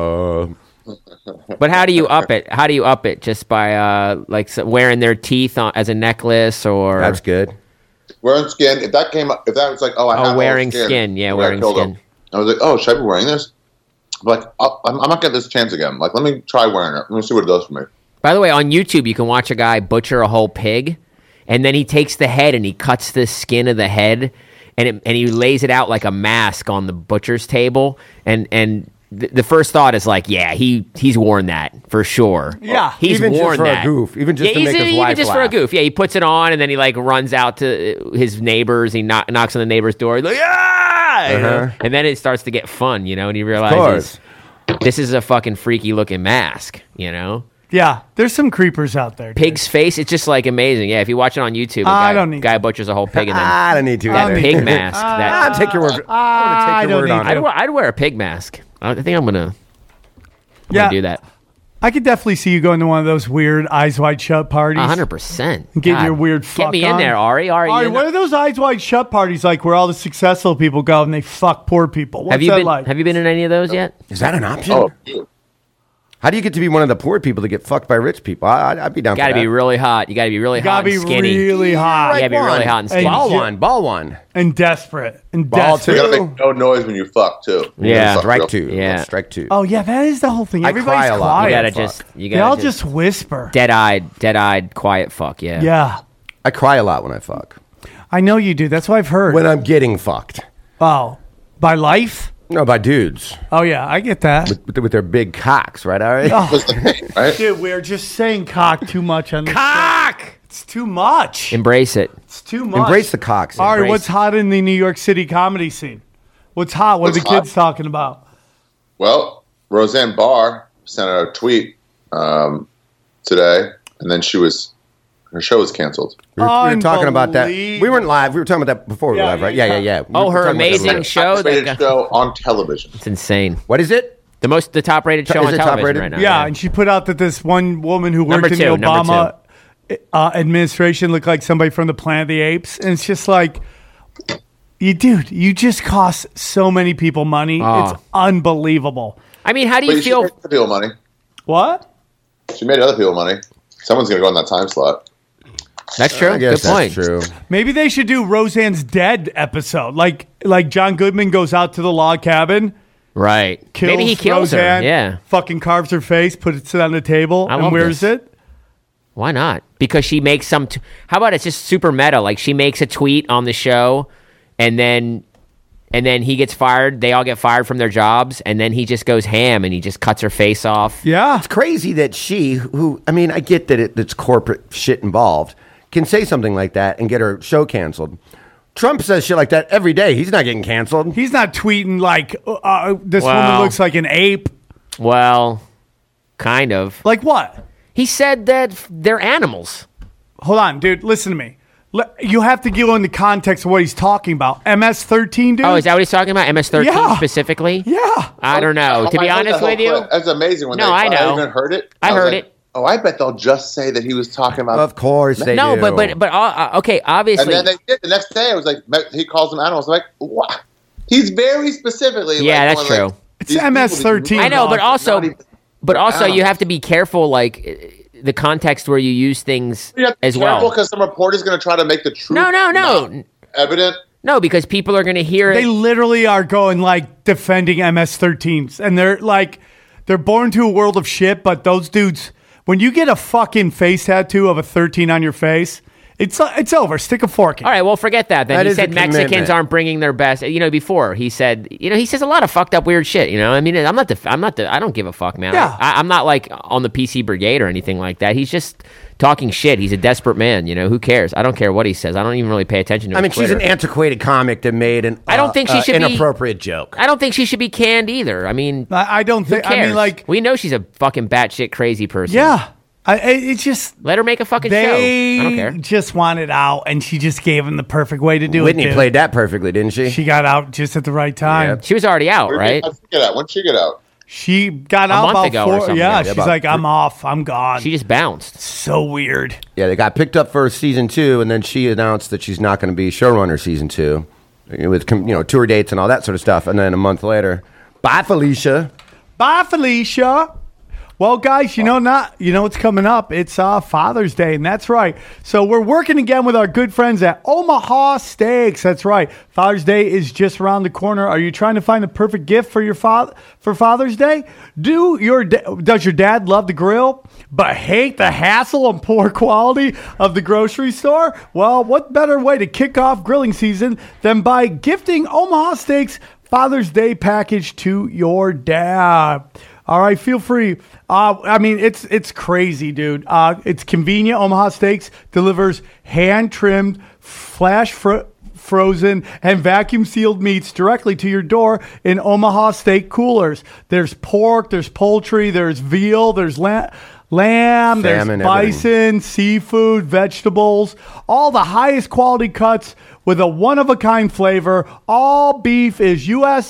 [SPEAKER 8] But how do you up it? How do you up it? Just by wearing their teeth as a necklace, or
[SPEAKER 4] That's good.
[SPEAKER 9] Wearing skin. If that was like, I have all
[SPEAKER 8] wearing
[SPEAKER 9] skin.
[SPEAKER 8] skin. Yeah,
[SPEAKER 9] I
[SPEAKER 8] wearing
[SPEAKER 9] killed
[SPEAKER 8] skin.
[SPEAKER 9] him. I was like, oh, should I be wearing this? Like, I'm not getting this chance again. Like, let me try wearing it. Let me see what it does for me.
[SPEAKER 8] By the way, on YouTube you can watch a guy butcher a whole pig, and then he takes the head and he cuts the skin of the head, and he lays it out like a mask on the butcher's table, and. The first thought is like, yeah, he's worn that for sure.
[SPEAKER 6] Yeah.
[SPEAKER 8] He's
[SPEAKER 4] Even just
[SPEAKER 8] worn
[SPEAKER 4] for a
[SPEAKER 8] that.
[SPEAKER 4] goof. Even just to make his
[SPEAKER 8] even
[SPEAKER 4] wife
[SPEAKER 8] just for a
[SPEAKER 4] laugh.
[SPEAKER 8] goof. Yeah, he puts it on and then he like runs out to his neighbors. He knocks on the neighbor's door. He's like, yeah, you know? And then it starts to get fun, you know, and he realizes this is a fucking freaky looking mask, you know.
[SPEAKER 6] Yeah, there's some creepers out there. Dude.
[SPEAKER 8] Pig's face, it's just like amazing. Yeah, if you watch it on YouTube,
[SPEAKER 6] I don't need
[SPEAKER 8] guy butchers a whole pig and then
[SPEAKER 4] I don't need to.
[SPEAKER 8] that
[SPEAKER 4] either.
[SPEAKER 8] pig mask.
[SPEAKER 4] I'll take your word. I'm going to take your word on it.
[SPEAKER 8] I'd wear a pig mask. I think I'm gonna do that.
[SPEAKER 6] I could definitely see you going to one of those weird Eyes Wide Shut parties.
[SPEAKER 8] 100%.
[SPEAKER 6] Get your weird fuck
[SPEAKER 8] Get me
[SPEAKER 6] on.
[SPEAKER 8] in there, Ari.
[SPEAKER 6] Ari, what are those Eyes Wide Shut parties like where all the successful people go and they fuck poor people? What's
[SPEAKER 8] have you
[SPEAKER 6] that
[SPEAKER 8] been?
[SPEAKER 6] like?
[SPEAKER 8] Have you been in any of those yet?
[SPEAKER 4] Is that an option?
[SPEAKER 9] Oh,
[SPEAKER 4] How do you get to be one of the poor people to get fucked by rich people? I'd be down
[SPEAKER 8] Got
[SPEAKER 4] for
[SPEAKER 8] to
[SPEAKER 4] that.
[SPEAKER 8] be really hot. You got to be really hot
[SPEAKER 6] gotta be
[SPEAKER 8] and skinny.
[SPEAKER 6] really hot.
[SPEAKER 8] You got to be really hot and skinny.
[SPEAKER 4] Ball one.
[SPEAKER 6] And desperate. And
[SPEAKER 4] Ball
[SPEAKER 6] desperate.
[SPEAKER 9] you gotta make no noise when you fuck too. You
[SPEAKER 8] Yeah.
[SPEAKER 9] gotta fuck
[SPEAKER 4] Strike
[SPEAKER 9] real-
[SPEAKER 4] two.
[SPEAKER 8] Yeah.
[SPEAKER 4] Strike two.
[SPEAKER 6] Oh, yeah, that is the whole thing.
[SPEAKER 4] I
[SPEAKER 6] Everybody's
[SPEAKER 4] cry a lot.
[SPEAKER 6] quiet.
[SPEAKER 8] You gotta
[SPEAKER 4] Fuck.
[SPEAKER 6] They all just whisper.
[SPEAKER 8] dead-eyed, quiet fuck. Yeah.
[SPEAKER 6] Yeah.
[SPEAKER 4] I cry a lot when I fuck.
[SPEAKER 6] I know you do. That's what I've heard.
[SPEAKER 4] When I'm getting fucked.
[SPEAKER 6] Oh. By life?
[SPEAKER 4] No, by dudes.
[SPEAKER 6] Oh, yeah, I get that.
[SPEAKER 4] With their big cocks, right, Ari?
[SPEAKER 9] That's the thing, right?
[SPEAKER 6] Dude, we're just saying cock too much on this show.
[SPEAKER 8] Cock.
[SPEAKER 6] It's too much.
[SPEAKER 8] Embrace it.
[SPEAKER 6] It's too much.
[SPEAKER 4] Embrace the cocks.
[SPEAKER 6] All right,
[SPEAKER 8] Embrace
[SPEAKER 6] what's hot in the New York City comedy scene? What's hot? What are the
[SPEAKER 9] What's hot?
[SPEAKER 6] kids talking about?
[SPEAKER 9] Well, Roseanne Barr sent out a tweet today, and then her show was canceled.
[SPEAKER 4] We were talking about that. We weren't live. We were talking about that before we were
[SPEAKER 6] Yeah,
[SPEAKER 4] live, right?
[SPEAKER 6] yeah,
[SPEAKER 4] Yeah.
[SPEAKER 8] Oh,
[SPEAKER 4] We were
[SPEAKER 8] her
[SPEAKER 4] talking about that
[SPEAKER 8] amazing
[SPEAKER 4] later.
[SPEAKER 8] show.
[SPEAKER 9] Rated show on television.
[SPEAKER 8] It's insane.
[SPEAKER 4] What is it?
[SPEAKER 8] The top-rated show
[SPEAKER 4] Is
[SPEAKER 8] on
[SPEAKER 4] it
[SPEAKER 8] television
[SPEAKER 4] top-rated?
[SPEAKER 8] right now.
[SPEAKER 6] Yeah, and she put out that this one woman who worked
[SPEAKER 8] Number
[SPEAKER 6] in the
[SPEAKER 8] two, number
[SPEAKER 6] Obama administration looked like somebody from the Planet of the Apes. And it's just like, you just cost so many people money.
[SPEAKER 8] Oh.
[SPEAKER 6] It's unbelievable.
[SPEAKER 8] I mean, how do
[SPEAKER 9] But
[SPEAKER 8] you
[SPEAKER 9] she
[SPEAKER 8] feel?
[SPEAKER 9] made other people money.
[SPEAKER 6] What?
[SPEAKER 9] She made other people money. Someone's gonna go in that time slot.
[SPEAKER 8] That's true.
[SPEAKER 4] I guess
[SPEAKER 8] Good point.
[SPEAKER 4] that's true.
[SPEAKER 6] Maybe they should do Roseanne's Dead episode. Like John Goodman goes out to the log cabin,
[SPEAKER 8] Right.
[SPEAKER 6] kills
[SPEAKER 8] Maybe he kills
[SPEAKER 6] Roseanne,
[SPEAKER 8] her. Yeah.
[SPEAKER 6] fucking carves her face, puts it on the table,
[SPEAKER 8] I
[SPEAKER 6] and
[SPEAKER 8] love
[SPEAKER 6] wears
[SPEAKER 8] this.
[SPEAKER 6] it.
[SPEAKER 8] Why not? Because she makes some. How about it's just super meta? Like she makes a tweet on the show, and then he gets fired. They all get fired from their jobs, and then he just goes ham and he just cuts her face off.
[SPEAKER 6] Yeah.
[SPEAKER 4] It's crazy that I get that it's corporate shit involved, can say something like that and get her show canceled. Trump says shit like that every day. He's not getting canceled.
[SPEAKER 6] He's not tweeting like, this
[SPEAKER 8] Wow.
[SPEAKER 6] woman looks like an ape.
[SPEAKER 8] Well, kind of.
[SPEAKER 6] Like what?
[SPEAKER 8] He said that they're animals.
[SPEAKER 6] Hold on, dude. Listen to me. You have to go into context of what he's talking about. MS-13, dude?
[SPEAKER 8] Oh, is that what he's talking about? MS-13
[SPEAKER 6] Yeah.
[SPEAKER 8] specifically?
[SPEAKER 6] Yeah.
[SPEAKER 8] I don't know. To be
[SPEAKER 9] I heard
[SPEAKER 8] honest
[SPEAKER 9] that
[SPEAKER 8] with
[SPEAKER 9] whole
[SPEAKER 8] you,
[SPEAKER 9] clip. That's amazing. When
[SPEAKER 8] No,
[SPEAKER 9] they
[SPEAKER 8] I know.
[SPEAKER 9] even heard it.
[SPEAKER 8] I
[SPEAKER 9] was
[SPEAKER 8] heard
[SPEAKER 9] like,
[SPEAKER 8] it.
[SPEAKER 9] Oh, I bet they'll just say that he was talking about.
[SPEAKER 4] Of course they
[SPEAKER 8] no,
[SPEAKER 4] do.
[SPEAKER 8] but okay,
[SPEAKER 9] And
[SPEAKER 8] obviously.
[SPEAKER 9] then they did. The next day, it was like he calls them animals. I'm like, what? He's very specifically.
[SPEAKER 8] Yeah,
[SPEAKER 9] like,
[SPEAKER 8] that's
[SPEAKER 9] going,
[SPEAKER 8] true.
[SPEAKER 9] like,
[SPEAKER 6] It's
[SPEAKER 9] these people,
[SPEAKER 6] MS-13.
[SPEAKER 9] these
[SPEAKER 8] I know, but
[SPEAKER 9] animals,
[SPEAKER 8] also,
[SPEAKER 9] not even-
[SPEAKER 8] but also,
[SPEAKER 9] animals.
[SPEAKER 8] you have to be careful, like the context where you use things
[SPEAKER 9] You have to be
[SPEAKER 8] as
[SPEAKER 9] careful
[SPEAKER 8] well.
[SPEAKER 9] because some reporter's going to try to make the truth.
[SPEAKER 8] No.
[SPEAKER 9] not evident.
[SPEAKER 8] No, because people are going to hear
[SPEAKER 6] They
[SPEAKER 8] it.
[SPEAKER 6] literally are going like defending MS-13s. And they're born to a world of shit, but those dudes, when you get a fucking face tattoo of a 13 on your face, It's over. Stick a fork in.
[SPEAKER 8] All right, well, forget that. Then
[SPEAKER 4] That
[SPEAKER 8] he
[SPEAKER 4] is
[SPEAKER 8] said
[SPEAKER 4] a
[SPEAKER 8] Mexicans
[SPEAKER 4] commitment.
[SPEAKER 8] aren't bringing their best. Before he said, he says a lot of fucked up weird shit. I mean, I don't give a fuck, man.
[SPEAKER 6] Yeah.
[SPEAKER 8] I'm not like on the PC brigade or anything like that. He's just talking shit. He's a desperate man. Who cares? I don't care what he says. I don't even really pay attention to his
[SPEAKER 4] I mean, she's
[SPEAKER 8] Twitter.
[SPEAKER 4] an antiquated comic that made an
[SPEAKER 8] I don't think she should be-
[SPEAKER 4] inappropriate joke.
[SPEAKER 8] I don't think she should be canned either. I mean,
[SPEAKER 6] I don't
[SPEAKER 8] who
[SPEAKER 6] think.
[SPEAKER 8] cares?
[SPEAKER 6] I mean, like,
[SPEAKER 8] we know she's a fucking batshit crazy person.
[SPEAKER 6] yeah. It's just
[SPEAKER 8] Let her make a fucking show. I don't
[SPEAKER 6] they
[SPEAKER 8] care.
[SPEAKER 6] just wanted out, and she just gave him the perfect way to do
[SPEAKER 4] Whitney
[SPEAKER 6] it. dude.
[SPEAKER 4] played that perfectly, didn't she?
[SPEAKER 6] She got out just at the right time.
[SPEAKER 8] She was already out, right?
[SPEAKER 9] When did she get out?
[SPEAKER 6] She got
[SPEAKER 8] A
[SPEAKER 6] out
[SPEAKER 8] month
[SPEAKER 6] about
[SPEAKER 8] ago or
[SPEAKER 6] 4.
[SPEAKER 8] something.
[SPEAKER 6] Yeah,
[SPEAKER 8] Yeah,
[SPEAKER 6] she's
[SPEAKER 4] about
[SPEAKER 6] like, I'm off. I'm gone.
[SPEAKER 8] She just bounced.
[SPEAKER 6] So weird.
[SPEAKER 4] Yeah, they got picked up for season 2, and then she announced that she's not going to be showrunner season 2, with tour dates and all that sort of stuff. And then a month later, bye, Felicia.
[SPEAKER 6] Bye, Felicia. Well, guys, what's coming up? It's Father's Day, and that's right. So we're working again with our good friends at Omaha Steaks. That's right. Father's Day is just around the corner. Are you trying to find the perfect gift for your for Father's Day? Does your dad love the grill but hate the hassle and poor quality of the grocery store? Well, what better way to kick off grilling season than by gifting Omaha Steaks Father's Day package to your dad? All right, feel free. It's crazy, dude. It's convenient. Omaha Steaks delivers hand-trimmed, frozen, and vacuum-sealed meats directly to your door in Omaha Steak coolers. There's pork, there's poultry, there's veal, there's lamb,
[SPEAKER 4] Salmon,
[SPEAKER 6] there's bison, seafood, vegetables, all the highest quality cuts with a one-of-a-kind flavor. All beef is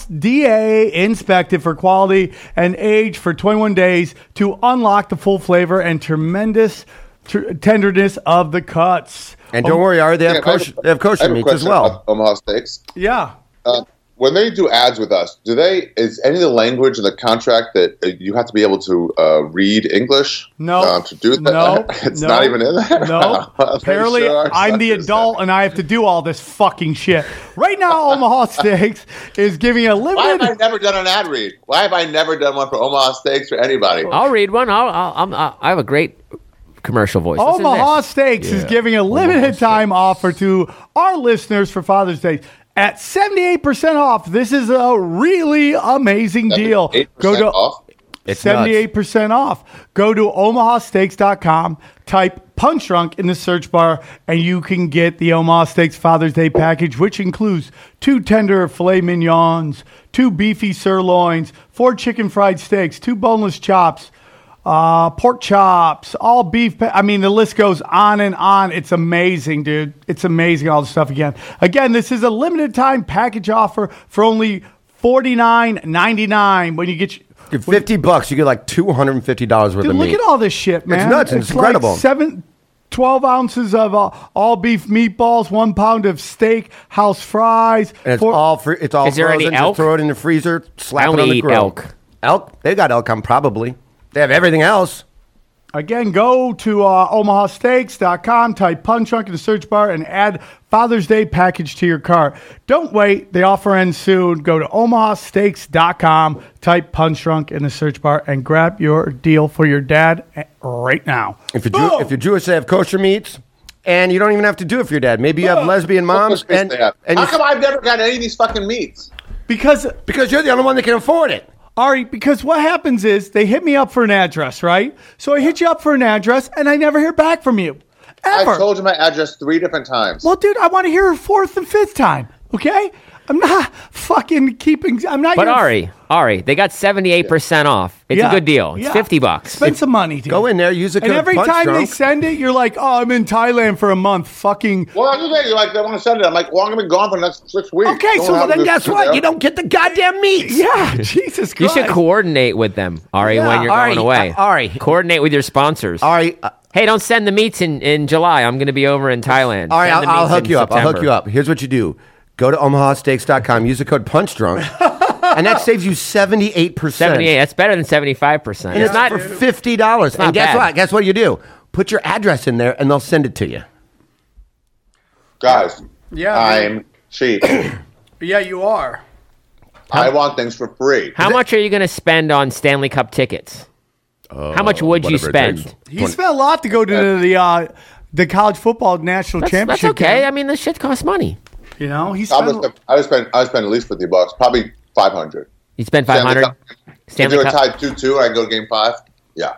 [SPEAKER 6] USDA inspected for quality and aged for 21 days to unlock the full flavor and tremendous tenderness of the cuts.
[SPEAKER 4] And don't worry, Ari, they have kosher
[SPEAKER 9] I have a
[SPEAKER 4] meats as
[SPEAKER 9] question
[SPEAKER 4] well.
[SPEAKER 9] about Omaha Steaks.
[SPEAKER 6] Yeah.
[SPEAKER 9] When they do ads with us, is any of the language in the contract that you have to be able to read English?
[SPEAKER 6] No.
[SPEAKER 9] To do that?
[SPEAKER 6] No.
[SPEAKER 9] It's
[SPEAKER 6] no,
[SPEAKER 9] not even in there?
[SPEAKER 6] No. Apparently,
[SPEAKER 9] Sure.
[SPEAKER 6] I'm the adult and I have to do all this fucking shit. Right now, Omaha Steaks is giving a
[SPEAKER 9] Why have I
[SPEAKER 6] limited...
[SPEAKER 9] never done an ad read? Why have I never done one for Omaha Steaks for anybody?
[SPEAKER 8] I'll read one. I have a great commercial voice. Listen to
[SPEAKER 6] Omaha
[SPEAKER 8] this.
[SPEAKER 6] Steaks is giving a limited time offer to our listeners for Father's Day at 78% off. This is a really amazing deal.
[SPEAKER 9] 8% off?
[SPEAKER 4] It's
[SPEAKER 6] 78% off. Go to omahasteaks.com, type Punch Drunk in the search bar, and you can get the Omaha Steaks Father's Day package, which includes 2 tender filet mignons, 2 beefy sirloins, 4 chicken fried steaks, 2 boneless chops, pork chops, all beef. I mean, the list goes on and on. It's amazing, dude. It's amazing, all the stuff again. Again, this is a limited time package offer for only $49.99 when you get...
[SPEAKER 4] For $50, you get like $250 worth
[SPEAKER 6] Dude,
[SPEAKER 4] of
[SPEAKER 6] look
[SPEAKER 4] meat.
[SPEAKER 6] at all this shit, man.
[SPEAKER 4] It's nuts. It's incredible.
[SPEAKER 6] Like 12 ounces of all beef meatballs, 1 pound of steak, house fries.
[SPEAKER 4] And it's all free. It's all
[SPEAKER 8] Is there any
[SPEAKER 4] frozen.
[SPEAKER 8] elk?
[SPEAKER 4] Just throw it in the freezer. Slap
[SPEAKER 8] I
[SPEAKER 4] it on
[SPEAKER 8] only
[SPEAKER 4] the
[SPEAKER 8] eat
[SPEAKER 4] grill.
[SPEAKER 8] elk.
[SPEAKER 4] Elk? They got elk on probably. They have everything else.
[SPEAKER 6] Again, go to omahasteaks.com, type Punch Drunk in the search bar, and add Father's Day package to your cart. Don't wait. The offer ends soon. Go to omahasteaks.com, type Punch Drunk in the search bar, and grab your deal for your dad right now.
[SPEAKER 4] If you're Jewish, they have kosher meats. And you don't even have to do it for your dad. Maybe you have lesbian moms. And
[SPEAKER 9] How come I've never got any of these fucking meats?
[SPEAKER 6] Because
[SPEAKER 4] you're the only one that can afford it.
[SPEAKER 6] Ari, because what happens is they hit me up for an address, right? So I hit you up for an address, and I never hear back from you. Ever.
[SPEAKER 9] I've told you my address 3 different times.
[SPEAKER 6] Well, dude, I want to hear a 4th and 5th time, okay? I'm not fucking keeping... I'm not...
[SPEAKER 8] But Ari, they got 78% off. It's a good deal. It's $50.
[SPEAKER 6] Spend some money, dude.
[SPEAKER 4] Go in there, use the code
[SPEAKER 6] And every
[SPEAKER 4] Punch
[SPEAKER 6] time they
[SPEAKER 4] Drunk.
[SPEAKER 6] send it, you're like, oh, I'm in Thailand for a month. Fucking...
[SPEAKER 9] Well, you're like, they want to send it. I'm like, well, I'm going to be gone for the next 6 weeks.
[SPEAKER 6] Okay,
[SPEAKER 9] Don't
[SPEAKER 6] so
[SPEAKER 9] have
[SPEAKER 6] then
[SPEAKER 9] this
[SPEAKER 6] guess
[SPEAKER 9] shit
[SPEAKER 6] what?
[SPEAKER 9] there.
[SPEAKER 4] You don't get the goddamn meats.
[SPEAKER 6] Yeah, Jesus
[SPEAKER 8] You
[SPEAKER 6] Christ.
[SPEAKER 8] should coordinate with them, Ari,
[SPEAKER 6] Yeah.
[SPEAKER 8] when you're
[SPEAKER 4] Ari,
[SPEAKER 8] going away.
[SPEAKER 4] Ari.
[SPEAKER 8] Coordinate with your sponsors.
[SPEAKER 4] Ari,
[SPEAKER 8] Hey, don't send the meats in July. I'm going to be over in Thailand.
[SPEAKER 4] All right,
[SPEAKER 8] Send the
[SPEAKER 4] I'll
[SPEAKER 8] meats
[SPEAKER 4] hook
[SPEAKER 8] in
[SPEAKER 4] you up. I'll hook
[SPEAKER 8] September.
[SPEAKER 4] you up. Here's what you do. Go to omahasteaks.com, use the code PUNCHDRUNK, and that saves you 78%.
[SPEAKER 8] 78. That's better than 75%.
[SPEAKER 4] And it's
[SPEAKER 8] not
[SPEAKER 4] for $50.
[SPEAKER 8] not
[SPEAKER 4] And guess
[SPEAKER 8] bad.
[SPEAKER 4] what? Guess what you do? Put your address in there, and they'll send it to you.
[SPEAKER 9] Guys,
[SPEAKER 6] Yeah,
[SPEAKER 9] I'm cheap.
[SPEAKER 6] Yeah, you are.
[SPEAKER 9] I want things for free.
[SPEAKER 8] How much are you going to spend on Stanley Cup tickets? How much would you
[SPEAKER 4] whatever it
[SPEAKER 8] spend?
[SPEAKER 4] takes.
[SPEAKER 6] He spent a lot to go to the the college football national
[SPEAKER 8] That's
[SPEAKER 6] championship.
[SPEAKER 8] okay.
[SPEAKER 6] game.
[SPEAKER 8] I mean, this shit costs money.
[SPEAKER 6] You know, he's
[SPEAKER 9] I would spend at least $50, probably $500.
[SPEAKER 8] You spend $500.
[SPEAKER 9] If they were tied 2-2 and I go to game 5, yeah.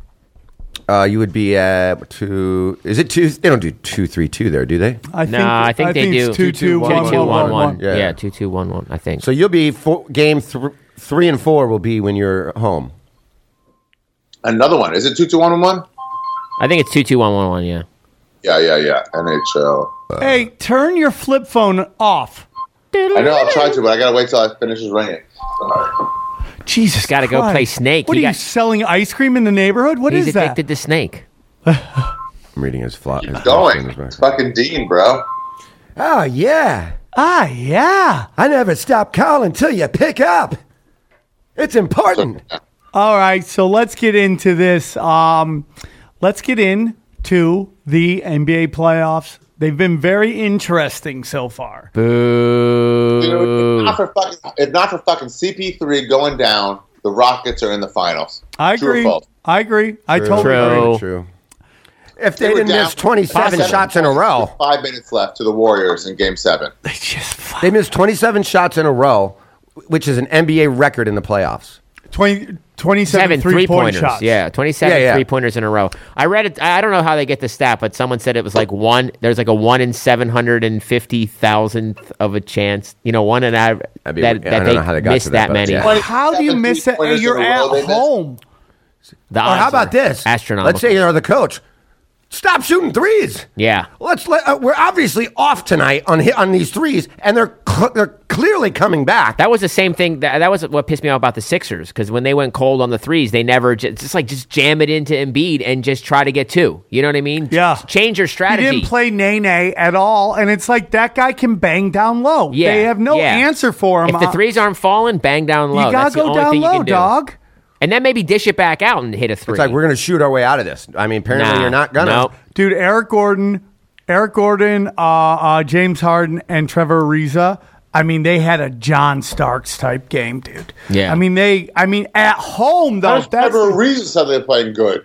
[SPEAKER 4] You would be at 2. Is it 2? They don't do 2-3-2 there, do they?
[SPEAKER 8] I think they do
[SPEAKER 6] 2-2-1-1.
[SPEAKER 8] Yeah, 2-2-1-1. I think.
[SPEAKER 4] So you'll be game 3 and 4 will be when you're home.
[SPEAKER 9] Another one. Is it 2-2-1-1?
[SPEAKER 8] I think it's 2-2-1-1-1. Yeah.
[SPEAKER 9] Yeah. NHL.
[SPEAKER 6] Hey, turn your flip phone off.
[SPEAKER 9] I know. I'll try to, but I gotta wait till it finishes ringing.
[SPEAKER 6] Jesus,
[SPEAKER 8] got to go
[SPEAKER 6] Christ.
[SPEAKER 8] play Snake.
[SPEAKER 6] What are you selling ice cream in the neighborhood? What is
[SPEAKER 8] He's
[SPEAKER 6] that?
[SPEAKER 8] addicted to Snake.
[SPEAKER 4] I'm reading his flop.
[SPEAKER 9] Going. It's fucking Dean, bro.
[SPEAKER 4] Oh, yeah.
[SPEAKER 6] Yeah.
[SPEAKER 4] I never stop calling till you pick up. It's important.
[SPEAKER 6] All right, so let's get into this. Let's get into the NBA playoffs. They've been very interesting so far.
[SPEAKER 8] Boo.
[SPEAKER 9] Dude, if not for fucking CP3 going down, the Rockets are in the finals.
[SPEAKER 6] I
[SPEAKER 9] True or
[SPEAKER 6] agree.
[SPEAKER 9] false?
[SPEAKER 6] I agree. I totally agree.
[SPEAKER 4] True. If they didn't miss 27 shots in a row.
[SPEAKER 9] 5 minutes left to the Warriors in Game 7.
[SPEAKER 4] They missed 27 shots in a row, which is an NBA record in the playoffs.
[SPEAKER 6] 27 three-point shots.
[SPEAKER 8] Yeah, 27 three-pointers in a row. I read it. I don't know how they get the stat, but someone said it was like there's like a 1 in 750,000th of a chance. You know, one in that
[SPEAKER 4] I
[SPEAKER 8] they missed that many.
[SPEAKER 6] How do you miss it? You're at home.
[SPEAKER 8] The
[SPEAKER 4] Or how about this?
[SPEAKER 8] Astronomical.
[SPEAKER 4] Let's say you're the coach. Stop shooting threes.
[SPEAKER 8] Yeah.
[SPEAKER 4] We're obviously off tonight on these threes, and they're clearly coming back.
[SPEAKER 8] That was the same thing. That was what pissed me off about the Sixers, because when they went cold on the threes, they never just jam it into Embiid and just try to get 2. You know what I mean?
[SPEAKER 6] Yeah.
[SPEAKER 8] Change your strategy.
[SPEAKER 6] He didn't play Nene at all, and it's like that guy can bang down low.
[SPEAKER 8] Yeah.
[SPEAKER 6] They have no answer for him.
[SPEAKER 8] If the threes aren't falling, bang down low.
[SPEAKER 6] You gotta
[SPEAKER 8] That's the
[SPEAKER 6] go
[SPEAKER 8] only
[SPEAKER 6] down
[SPEAKER 8] thing you
[SPEAKER 6] low,
[SPEAKER 8] can do.
[SPEAKER 6] dog.
[SPEAKER 8] And then maybe dish it back out and hit a 3.
[SPEAKER 4] It's like we're going to shoot our way out of this. I mean, apparently you're not going to.
[SPEAKER 8] Nope.
[SPEAKER 6] Dude, Eric Gordon, James Harden, and Trevor Ariza. I mean, they had a John Starks type game, dude.
[SPEAKER 8] Yeah.
[SPEAKER 6] I mean, at home though.
[SPEAKER 9] That's Trevor Ariza said they're playing good.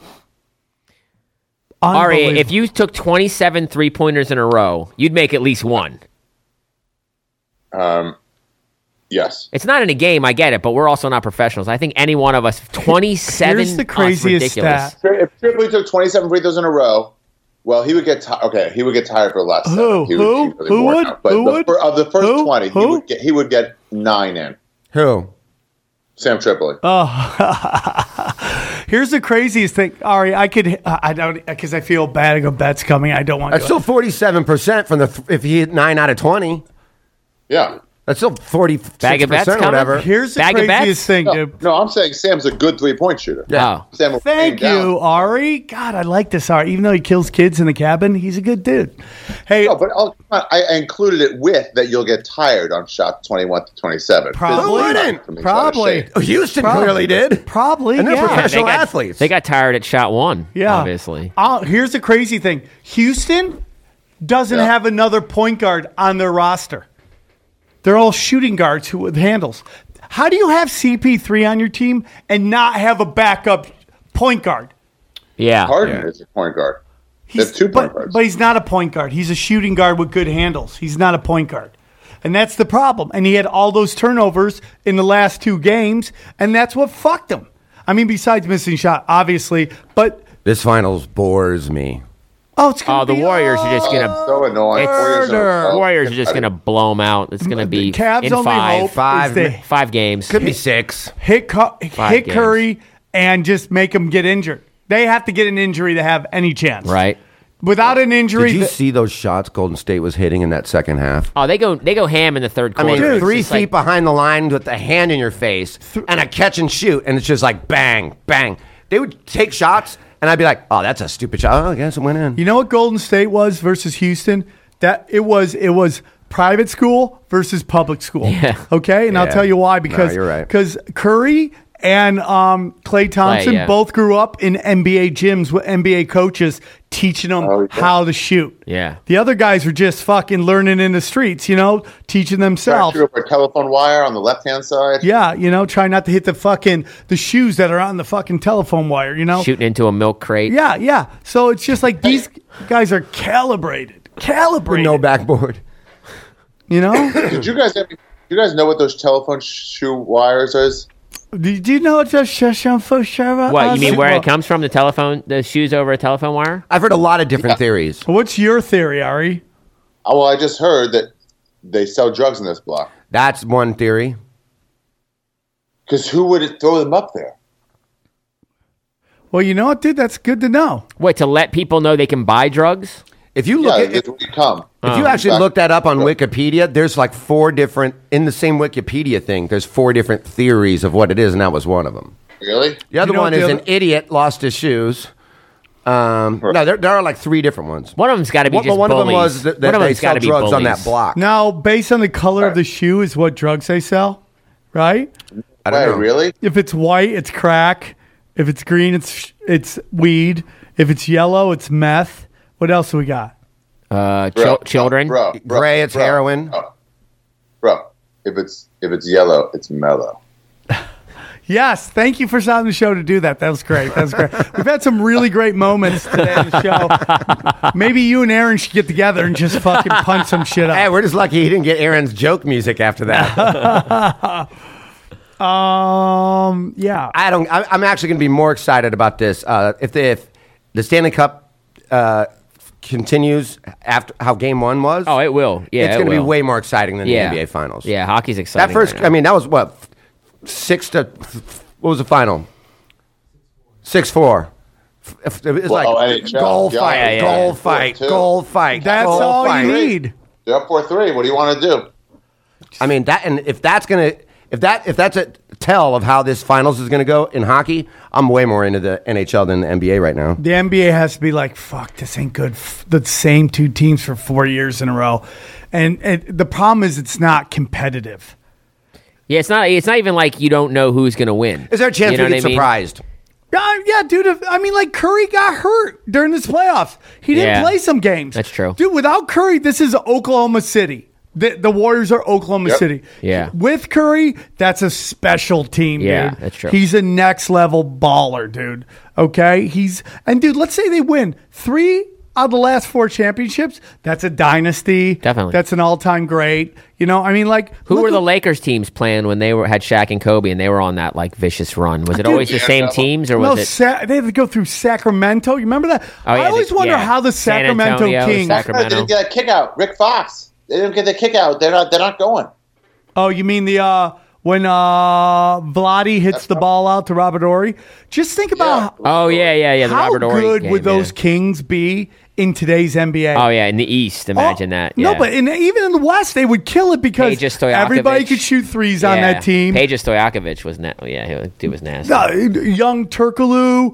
[SPEAKER 8] Ari, if you took 27 3-pointers in a row, you'd make at least 1.
[SPEAKER 9] Yes.
[SPEAKER 8] It's not in a game, I get it, but we're also not professionals. I think any one of us, 27.
[SPEAKER 6] Here's the craziest
[SPEAKER 8] ridiculous.
[SPEAKER 6] stat.
[SPEAKER 9] If Triple took 27 free throws in a row, well, he would get he would get tired for the last 7.
[SPEAKER 6] Who would?
[SPEAKER 9] Of the first 20, he would get 9 in.
[SPEAKER 4] Who?
[SPEAKER 9] Sam Tripoli.
[SPEAKER 6] Here's the craziest thing, Ari. I don't, because I feel bad. I go, bet's coming. I don't want to.
[SPEAKER 4] That's still 47% from if he hit 9 out of 20.
[SPEAKER 9] Yeah.
[SPEAKER 4] That's still 46% or whatever.
[SPEAKER 6] Here's the
[SPEAKER 8] Bag of
[SPEAKER 6] craziest thing, dude.
[SPEAKER 9] No, I'm saying Sam's a good 3-point shooter.
[SPEAKER 4] Yeah.
[SPEAKER 9] Sam will
[SPEAKER 6] Thank
[SPEAKER 9] bang
[SPEAKER 6] you,
[SPEAKER 9] down.
[SPEAKER 6] Ari. God, I like this Ari. Even though he kills kids in the cabin, he's a good dude. Hey,
[SPEAKER 9] No, but I included it with that you'll get tired on shot 21 to 27.
[SPEAKER 6] Probably.
[SPEAKER 4] Who wouldn't?
[SPEAKER 9] For me,
[SPEAKER 6] Probably.
[SPEAKER 9] so to shade.
[SPEAKER 4] Houston clearly did.
[SPEAKER 6] Probably,
[SPEAKER 4] And they're
[SPEAKER 6] yeah.
[SPEAKER 4] professional
[SPEAKER 8] They got-
[SPEAKER 4] athletes.
[SPEAKER 8] They got tired at shot 1,
[SPEAKER 6] Yeah.
[SPEAKER 8] obviously.
[SPEAKER 6] Here's the crazy thing. Houston doesn't have another point guard on their roster. They're all shooting guards with handles. How do you have CP3 on your team and not have a backup point guard?
[SPEAKER 8] Yeah.
[SPEAKER 9] Harden is a point guard. They have 2 point guards.
[SPEAKER 6] But he's not a point guard. He's a shooting guard with good handles. He's not a point guard. And that's the problem. And he had all those turnovers in the last 2 games, and that's what fucked him. I mean, besides missing shot, obviously, but
[SPEAKER 4] This finals bores me.
[SPEAKER 6] it's gonna
[SPEAKER 8] the
[SPEAKER 6] be
[SPEAKER 8] Warriors are just going to...
[SPEAKER 9] So annoying.
[SPEAKER 8] Warriors are just going to blow them out. It's going to be
[SPEAKER 6] Cavs
[SPEAKER 8] in
[SPEAKER 6] only hope
[SPEAKER 8] five
[SPEAKER 6] is they
[SPEAKER 8] 5 games.
[SPEAKER 4] Could be 6.
[SPEAKER 6] hit
[SPEAKER 8] games.
[SPEAKER 6] Curry and just make him get injured. They have to get an injury to have any chance.
[SPEAKER 8] Right.
[SPEAKER 6] Without an injury,
[SPEAKER 4] Did you see those shots Golden State was hitting in that second half?
[SPEAKER 8] Oh, they go ham in the third
[SPEAKER 4] I
[SPEAKER 8] quarter.
[SPEAKER 4] mean,
[SPEAKER 8] It's
[SPEAKER 4] 3
[SPEAKER 8] just
[SPEAKER 4] feet
[SPEAKER 8] like-
[SPEAKER 4] behind the line with the hand in your face and a catch and shoot, and it's just like bang, bang. They would take shots, and I'd be like, "Oh, that's a stupid shot. Oh, I guess it went in."
[SPEAKER 6] you know what Golden State was versus Houston? That it was private school versus public school.
[SPEAKER 8] Yeah.
[SPEAKER 6] Okay, and I'll
[SPEAKER 4] Yeah.
[SPEAKER 6] tell you why.
[SPEAKER 4] No,
[SPEAKER 6] Because
[SPEAKER 4] you're right.
[SPEAKER 6] Because Curry and Klay Thompson
[SPEAKER 8] yeah.
[SPEAKER 6] both grew up in NBA gyms with NBA coaches teaching them
[SPEAKER 9] Oh, yeah.
[SPEAKER 6] how to shoot.
[SPEAKER 8] Yeah.
[SPEAKER 6] The other guys were just fucking learning in the streets, teaching themselves.
[SPEAKER 9] Shoot over a telephone wire on the left-hand side.
[SPEAKER 6] Yeah, try not to hit the shoes that are on the fucking telephone wire,
[SPEAKER 8] Shooting into a milk crate.
[SPEAKER 6] Yeah. So it's just like these guys are calibrated.
[SPEAKER 4] With no backboard.
[SPEAKER 9] Did you guys know what those telephone shoe wires is?
[SPEAKER 6] Did you know it's a
[SPEAKER 8] What, you mean where it comes from? The shoes over a telephone wire?
[SPEAKER 4] I've heard a lot of different theories.
[SPEAKER 6] What's your theory, Ari?
[SPEAKER 9] Oh, well, I just heard that they sell drugs in this block.
[SPEAKER 4] That's one theory.
[SPEAKER 9] Because who would throw them up there?
[SPEAKER 6] Well, you know what, dude? That's good to know.
[SPEAKER 8] What, to let people know they can buy drugs?
[SPEAKER 4] If you look
[SPEAKER 9] that's where you come.
[SPEAKER 4] If you actually look that up on Wikipedia, there's like 4 different, in the same Wikipedia thing, there's 4 different theories of what it is, and that was one of them.
[SPEAKER 9] Really?
[SPEAKER 4] The other one is an idiot lost his shoes. No, there are like 3 different ones.
[SPEAKER 8] One of them's got to be just
[SPEAKER 4] one
[SPEAKER 8] bullies.
[SPEAKER 4] of them was that they sell drugs on that block.
[SPEAKER 6] Now, based on the color of the shoe is what drugs they sell, right?
[SPEAKER 4] I don't know.
[SPEAKER 9] Really?
[SPEAKER 6] If it's white, it's crack. If it's green, it's weed. If it's yellow, it's meth. What else do we got?
[SPEAKER 8] Children.
[SPEAKER 4] Gray, it's heroin.
[SPEAKER 9] Bro, if it's yellow, it's mellow.
[SPEAKER 6] Yes, thank you for starting the show to do that. That was great. We've had some really great moments today on the show. Maybe you and Aaron should get together and just fucking punch some shit up.
[SPEAKER 4] Hey, we're just lucky he didn't get Aaron's joke music after that.
[SPEAKER 6] Yeah.
[SPEAKER 4] I'm actually going to be more excited about this if the Stanley Cup continues after how Game 1 was.
[SPEAKER 8] Oh, it will. Yeah,
[SPEAKER 4] it's going to be way more exciting than the NBA Finals.
[SPEAKER 8] Yeah, hockey's exciting.
[SPEAKER 4] That first,
[SPEAKER 8] right now.
[SPEAKER 4] I mean, that was what 6-4. What was the final? 6-4. It was like
[SPEAKER 9] NHL.
[SPEAKER 4] goal fight, goal
[SPEAKER 9] 4-2.
[SPEAKER 4] fight, goal fight.
[SPEAKER 6] That's
[SPEAKER 4] goal
[SPEAKER 6] all
[SPEAKER 4] fight.
[SPEAKER 6] you need.
[SPEAKER 9] They're up 4-3. What do you want to do?
[SPEAKER 4] I mean that, and if that's a tell of how this finals is going to go in hockey, I'm way more into the NHL than the NBA right now.
[SPEAKER 6] The NBA has to be like, fuck, this ain't good. The same 2 teams for 4 years in a row, and the problem is it's not competitive.
[SPEAKER 8] Yeah, it's not even like you don't know who's going to win.
[SPEAKER 4] Is there a chance we get surprised?
[SPEAKER 6] Yeah, dude. I mean, like Curry got hurt during this playoffs. He didn't play some games.
[SPEAKER 8] That's true.
[SPEAKER 6] Dude, without Curry, this is Oklahoma City. The Warriors are Oklahoma City.
[SPEAKER 8] Yeah.
[SPEAKER 6] With Curry, that's a special team,
[SPEAKER 8] Yeah,
[SPEAKER 6] dude.
[SPEAKER 8] that's true.
[SPEAKER 6] He's a next level baller, dude. Okay? Dude, let's say they win 3 out of the last 4 championships. That's a dynasty.
[SPEAKER 8] Definitely.
[SPEAKER 6] That's an all-time great. I mean, like...
[SPEAKER 8] Who were the Lakers teams playing when they had Shaq and Kobe and they were on that like vicious run? Was it always the same teams or was it?
[SPEAKER 6] They had to go through Sacramento. You remember that?
[SPEAKER 8] Oh, yeah,
[SPEAKER 6] I always wonder how the
[SPEAKER 8] San
[SPEAKER 6] Sacramento
[SPEAKER 8] Antonio,
[SPEAKER 6] Kings...
[SPEAKER 8] Sacramento.
[SPEAKER 9] They didn't get a kick out. Rick Fox. They didn't get the kick out. They're not going.
[SPEAKER 6] Oh, you mean when Vlade hits the ball out to Robert Horry? Just think about
[SPEAKER 8] Oh yeah. The
[SPEAKER 6] how
[SPEAKER 8] Robert Horry
[SPEAKER 6] good
[SPEAKER 8] game,
[SPEAKER 6] would those
[SPEAKER 8] yeah.
[SPEAKER 6] Kings be in today's NBA?
[SPEAKER 8] Oh yeah, in the East, imagine that.
[SPEAKER 6] No,
[SPEAKER 8] Yeah.
[SPEAKER 6] but even in the West, they would kill it because
[SPEAKER 8] Peja Stojakovic.
[SPEAKER 6] everybody could shoot threes on
[SPEAKER 8] Yeah.
[SPEAKER 6] that team.
[SPEAKER 8] Peja Stojakovic was he was nasty.
[SPEAKER 6] Young Turkoglu,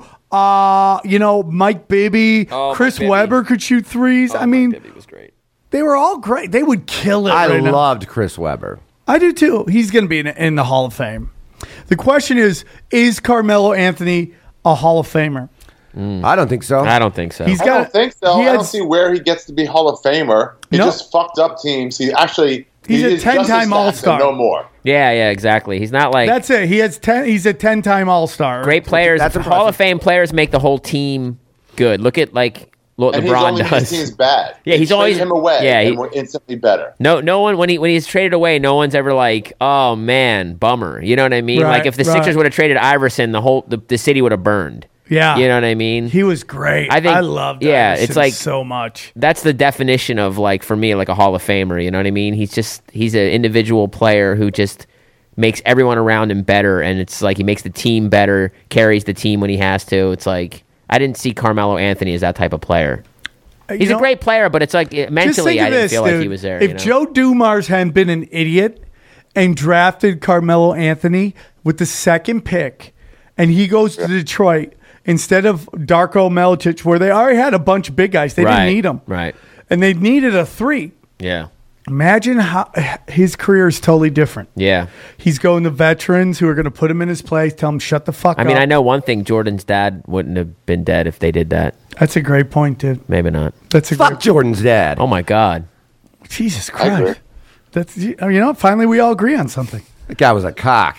[SPEAKER 6] Mike Bibby,
[SPEAKER 8] Oh,
[SPEAKER 6] Chris
[SPEAKER 8] Mike Bibby.
[SPEAKER 6] Webber could shoot threes. I mean,
[SPEAKER 8] Bibby was great.
[SPEAKER 6] they were all great. They would kill it.
[SPEAKER 4] I
[SPEAKER 6] right now.
[SPEAKER 4] loved Chris Webber.
[SPEAKER 6] I do too. He's going to be in the Hall of Fame. The question is Carmelo Anthony a Hall of Famer?
[SPEAKER 4] I don't think so.
[SPEAKER 8] I don't think so.
[SPEAKER 6] He's
[SPEAKER 9] I
[SPEAKER 6] got-
[SPEAKER 9] don't think so.
[SPEAKER 6] he
[SPEAKER 9] I don't
[SPEAKER 6] has-
[SPEAKER 9] see where he gets to be Hall of Famer. He
[SPEAKER 6] No.
[SPEAKER 9] just fucked up teams. He's
[SPEAKER 6] a
[SPEAKER 9] is
[SPEAKER 6] 10-time
[SPEAKER 9] Justice Jackson,
[SPEAKER 6] All-Star.
[SPEAKER 9] No more.
[SPEAKER 8] yeah, exactly. He's not like
[SPEAKER 6] That's it. He's a 10-time All-Star.
[SPEAKER 8] great players.
[SPEAKER 4] That's
[SPEAKER 8] Hall
[SPEAKER 4] impressive.
[SPEAKER 8] of Fame players make the whole team good. Look at like what
[SPEAKER 9] And he's
[SPEAKER 8] LeBron
[SPEAKER 9] only made
[SPEAKER 8] does.
[SPEAKER 9] teams bad.
[SPEAKER 8] Yeah, he's
[SPEAKER 9] They
[SPEAKER 8] always-
[SPEAKER 9] trade him away.
[SPEAKER 8] yeah,
[SPEAKER 9] and
[SPEAKER 8] he-
[SPEAKER 9] we're instantly better.
[SPEAKER 8] No one when he's traded away, no one's ever like, oh man, bummer. You know what I mean?
[SPEAKER 6] Right,
[SPEAKER 8] like if the
[SPEAKER 6] right.
[SPEAKER 8] Sixers would have traded Iverson, the city would have burned.
[SPEAKER 6] Yeah.
[SPEAKER 8] You know what I mean?
[SPEAKER 6] He was great.
[SPEAKER 8] I think-
[SPEAKER 6] I loved
[SPEAKER 8] yeah,
[SPEAKER 6] Iverson
[SPEAKER 8] it's like-
[SPEAKER 6] so much.
[SPEAKER 8] That's the definition of like for me like a Hall of Famer. You know what I mean? He's an individual player who just makes everyone around him better, and it's like he makes the team better, carries the team when he has to. It's like I didn't see Carmelo Anthony as that type of player. He's a great player, but it's like
[SPEAKER 6] Just
[SPEAKER 8] mentally
[SPEAKER 6] think of
[SPEAKER 8] I didn't
[SPEAKER 6] this,
[SPEAKER 8] feel
[SPEAKER 6] dude.
[SPEAKER 8] like he was there.
[SPEAKER 6] If Joe Dumars hadn't been an idiot and drafted Carmelo Anthony with the 2nd pick, and he goes to Detroit instead of Darko Milicic, where they already had a bunch of big guys, they didn't need them,
[SPEAKER 8] Right.
[SPEAKER 6] and they needed a 3.
[SPEAKER 8] Yeah.
[SPEAKER 6] Imagine how his career is totally different.
[SPEAKER 8] Yeah.
[SPEAKER 6] He's going to veterans who are going to put him in his place, tell him shut the fuck up.
[SPEAKER 8] I mean, I know one thing: Jordan's dad wouldn't have been dead if they did that.
[SPEAKER 6] That's a great point, dude.
[SPEAKER 8] Maybe not.
[SPEAKER 6] That's a
[SPEAKER 4] Fuck Jordan's dad.
[SPEAKER 8] Oh my God.
[SPEAKER 6] Jesus Christ. That's finally we all agree on something.
[SPEAKER 4] That guy was a cock.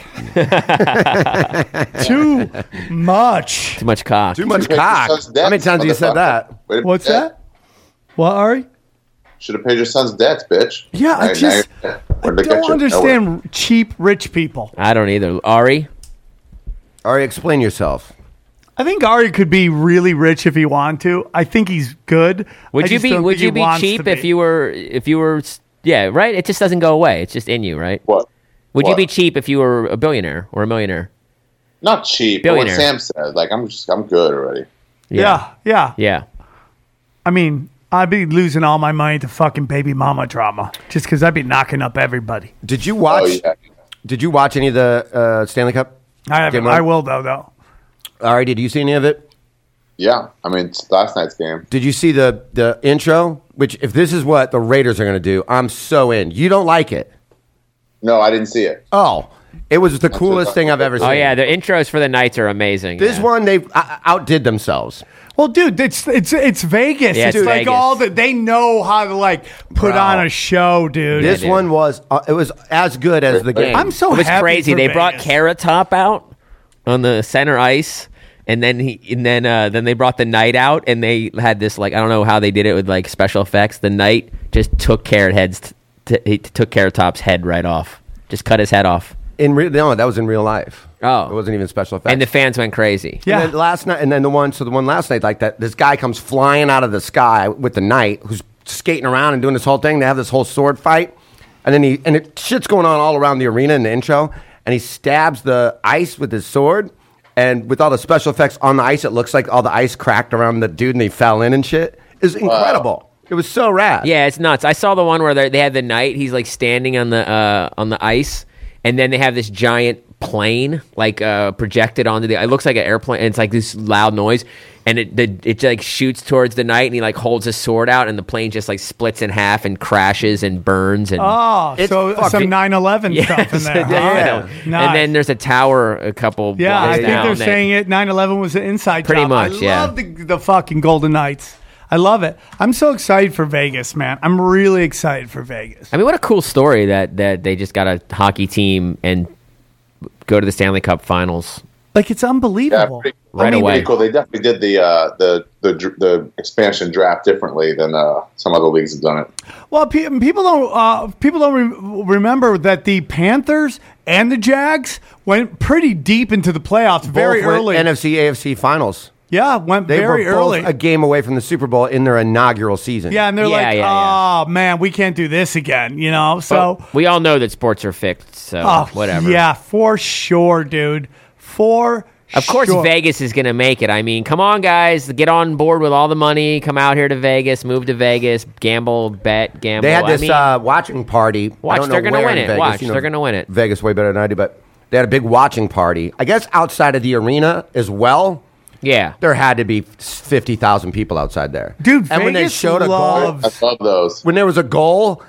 [SPEAKER 6] Too much.
[SPEAKER 8] Too much cock.
[SPEAKER 4] Too much cock. How many times have you said that?
[SPEAKER 6] What's that? What, Ari?
[SPEAKER 9] Should have paid your son's debts, bitch.
[SPEAKER 6] Yeah, I don't understand cheap rich people.
[SPEAKER 8] I don't either. Ari,
[SPEAKER 4] explain yourself.
[SPEAKER 6] I think Ari could be really rich if he wanted to. I think he's good.
[SPEAKER 8] Would you be cheap if you were? Yeah, right. It just doesn't go away. It's just in you, right?
[SPEAKER 9] What?
[SPEAKER 8] Would you be cheap if you were a billionaire or a millionaire?
[SPEAKER 9] Not cheap. But what Sam said, like I'm good already.
[SPEAKER 6] Yeah. I mean, I'd be losing all my money to fucking baby mama drama just because I'd be knocking up everybody.
[SPEAKER 4] Did you watch? Did you watch any of the Stanley Cup?
[SPEAKER 6] I haven't. I will though.
[SPEAKER 4] All right. Did you see any of it?
[SPEAKER 9] Yeah, I mean, it's last night's game.
[SPEAKER 4] Did you see the intro? Which, if this is what the Raiders are going to do, I'm so in. You don't like it?
[SPEAKER 9] No, I didn't see it.
[SPEAKER 4] Oh, it was the coolest thing I've ever seen.
[SPEAKER 8] Oh yeah, the intros for the Knights are amazing.
[SPEAKER 4] This one, they outdid themselves.
[SPEAKER 6] Well, dude, it's Vegas.
[SPEAKER 8] Yeah,
[SPEAKER 6] it's
[SPEAKER 8] like
[SPEAKER 6] Vegas. All that they know how to like put on a show, dude.
[SPEAKER 4] This one was it was as good as the game.
[SPEAKER 6] I'm so
[SPEAKER 8] it was
[SPEAKER 6] happy
[SPEAKER 8] crazy.
[SPEAKER 6] for
[SPEAKER 8] They
[SPEAKER 6] Vegas.
[SPEAKER 8] brought Carrot Top out on the center ice. And then then they brought the Knight out, and they had this like I don't know how they did it with like special effects. The Knight just took he took Carrot Top's head right off, just cut his head off.
[SPEAKER 4] No, that was in real life.
[SPEAKER 8] Oh,
[SPEAKER 4] it wasn't even special effects.
[SPEAKER 8] And the fans went crazy.
[SPEAKER 6] Yeah.
[SPEAKER 4] And then last night, and then the one last night like that. This guy comes flying out of the sky with the Knight, who's skating around and doing this whole thing. They have this whole sword fight, and then shit's going on all around the arena in the intro, and he stabs the ice with his sword. And with all the special effects on the ice, it looks like all the ice cracked around the dude and they fell in and shit. It's incredible. Wow. It was so rad.
[SPEAKER 8] Yeah, it's nuts. I saw the one where they had the Knight. He's like standing on the ice, and then they have this giant plane like projected onto the. It looks like an airplane. And it's like this loud noise, and it like shoots towards the Knight, and he like holds his sword out, and the plane just like splits in half and crashes and burns. And
[SPEAKER 6] so some 9/11 stuff in there.
[SPEAKER 8] Yeah.
[SPEAKER 6] Nice.
[SPEAKER 8] And then there's a tower a couple.
[SPEAKER 6] Yeah, I think
[SPEAKER 8] down
[SPEAKER 6] they're saying it. 9/11 was an inside
[SPEAKER 8] pretty
[SPEAKER 6] job.
[SPEAKER 8] much.
[SPEAKER 6] I love the fucking Golden Knights. I love it. I'm so excited for Vegas, man. I'm really excited for Vegas.
[SPEAKER 8] I mean, what a cool story that they just got a hockey team and go to the Stanley Cup Finals.
[SPEAKER 6] Like, it's unbelievable.
[SPEAKER 9] Yeah,
[SPEAKER 8] right away.
[SPEAKER 9] Pretty cool. They definitely did the expansion draft differently than some other leagues have done it.
[SPEAKER 6] Well, people don't remember that the Panthers and the Jags went pretty deep into the playoffs very early.
[SPEAKER 4] NFC, AFC finals.
[SPEAKER 6] Yeah, went
[SPEAKER 4] they
[SPEAKER 6] very
[SPEAKER 4] were
[SPEAKER 6] early.
[SPEAKER 4] Both a game away from the Super Bowl in their inaugural season.
[SPEAKER 6] Yeah, and they're oh, man, we can't do this again, you know? So
[SPEAKER 8] but we all know that sports are fixed, so whatever.
[SPEAKER 6] Yeah, for sure, dude.
[SPEAKER 8] Of course, Vegas is going to make it. I mean, come on, guys. Get on board with all the money. Come out here to Vegas. Move to Vegas. Gamble, bet, gamble.
[SPEAKER 4] They had this watching party.
[SPEAKER 8] They're going to win it. Vegas, they're going to win it.
[SPEAKER 4] Vegas way better than I do, but they had a big watching party. I guess outside of the arena as well.
[SPEAKER 8] Yeah.
[SPEAKER 4] There had to be 50,000 people outside there.
[SPEAKER 6] Dude,
[SPEAKER 4] and when they showed a goal,
[SPEAKER 9] I love those.
[SPEAKER 4] When there was a goal,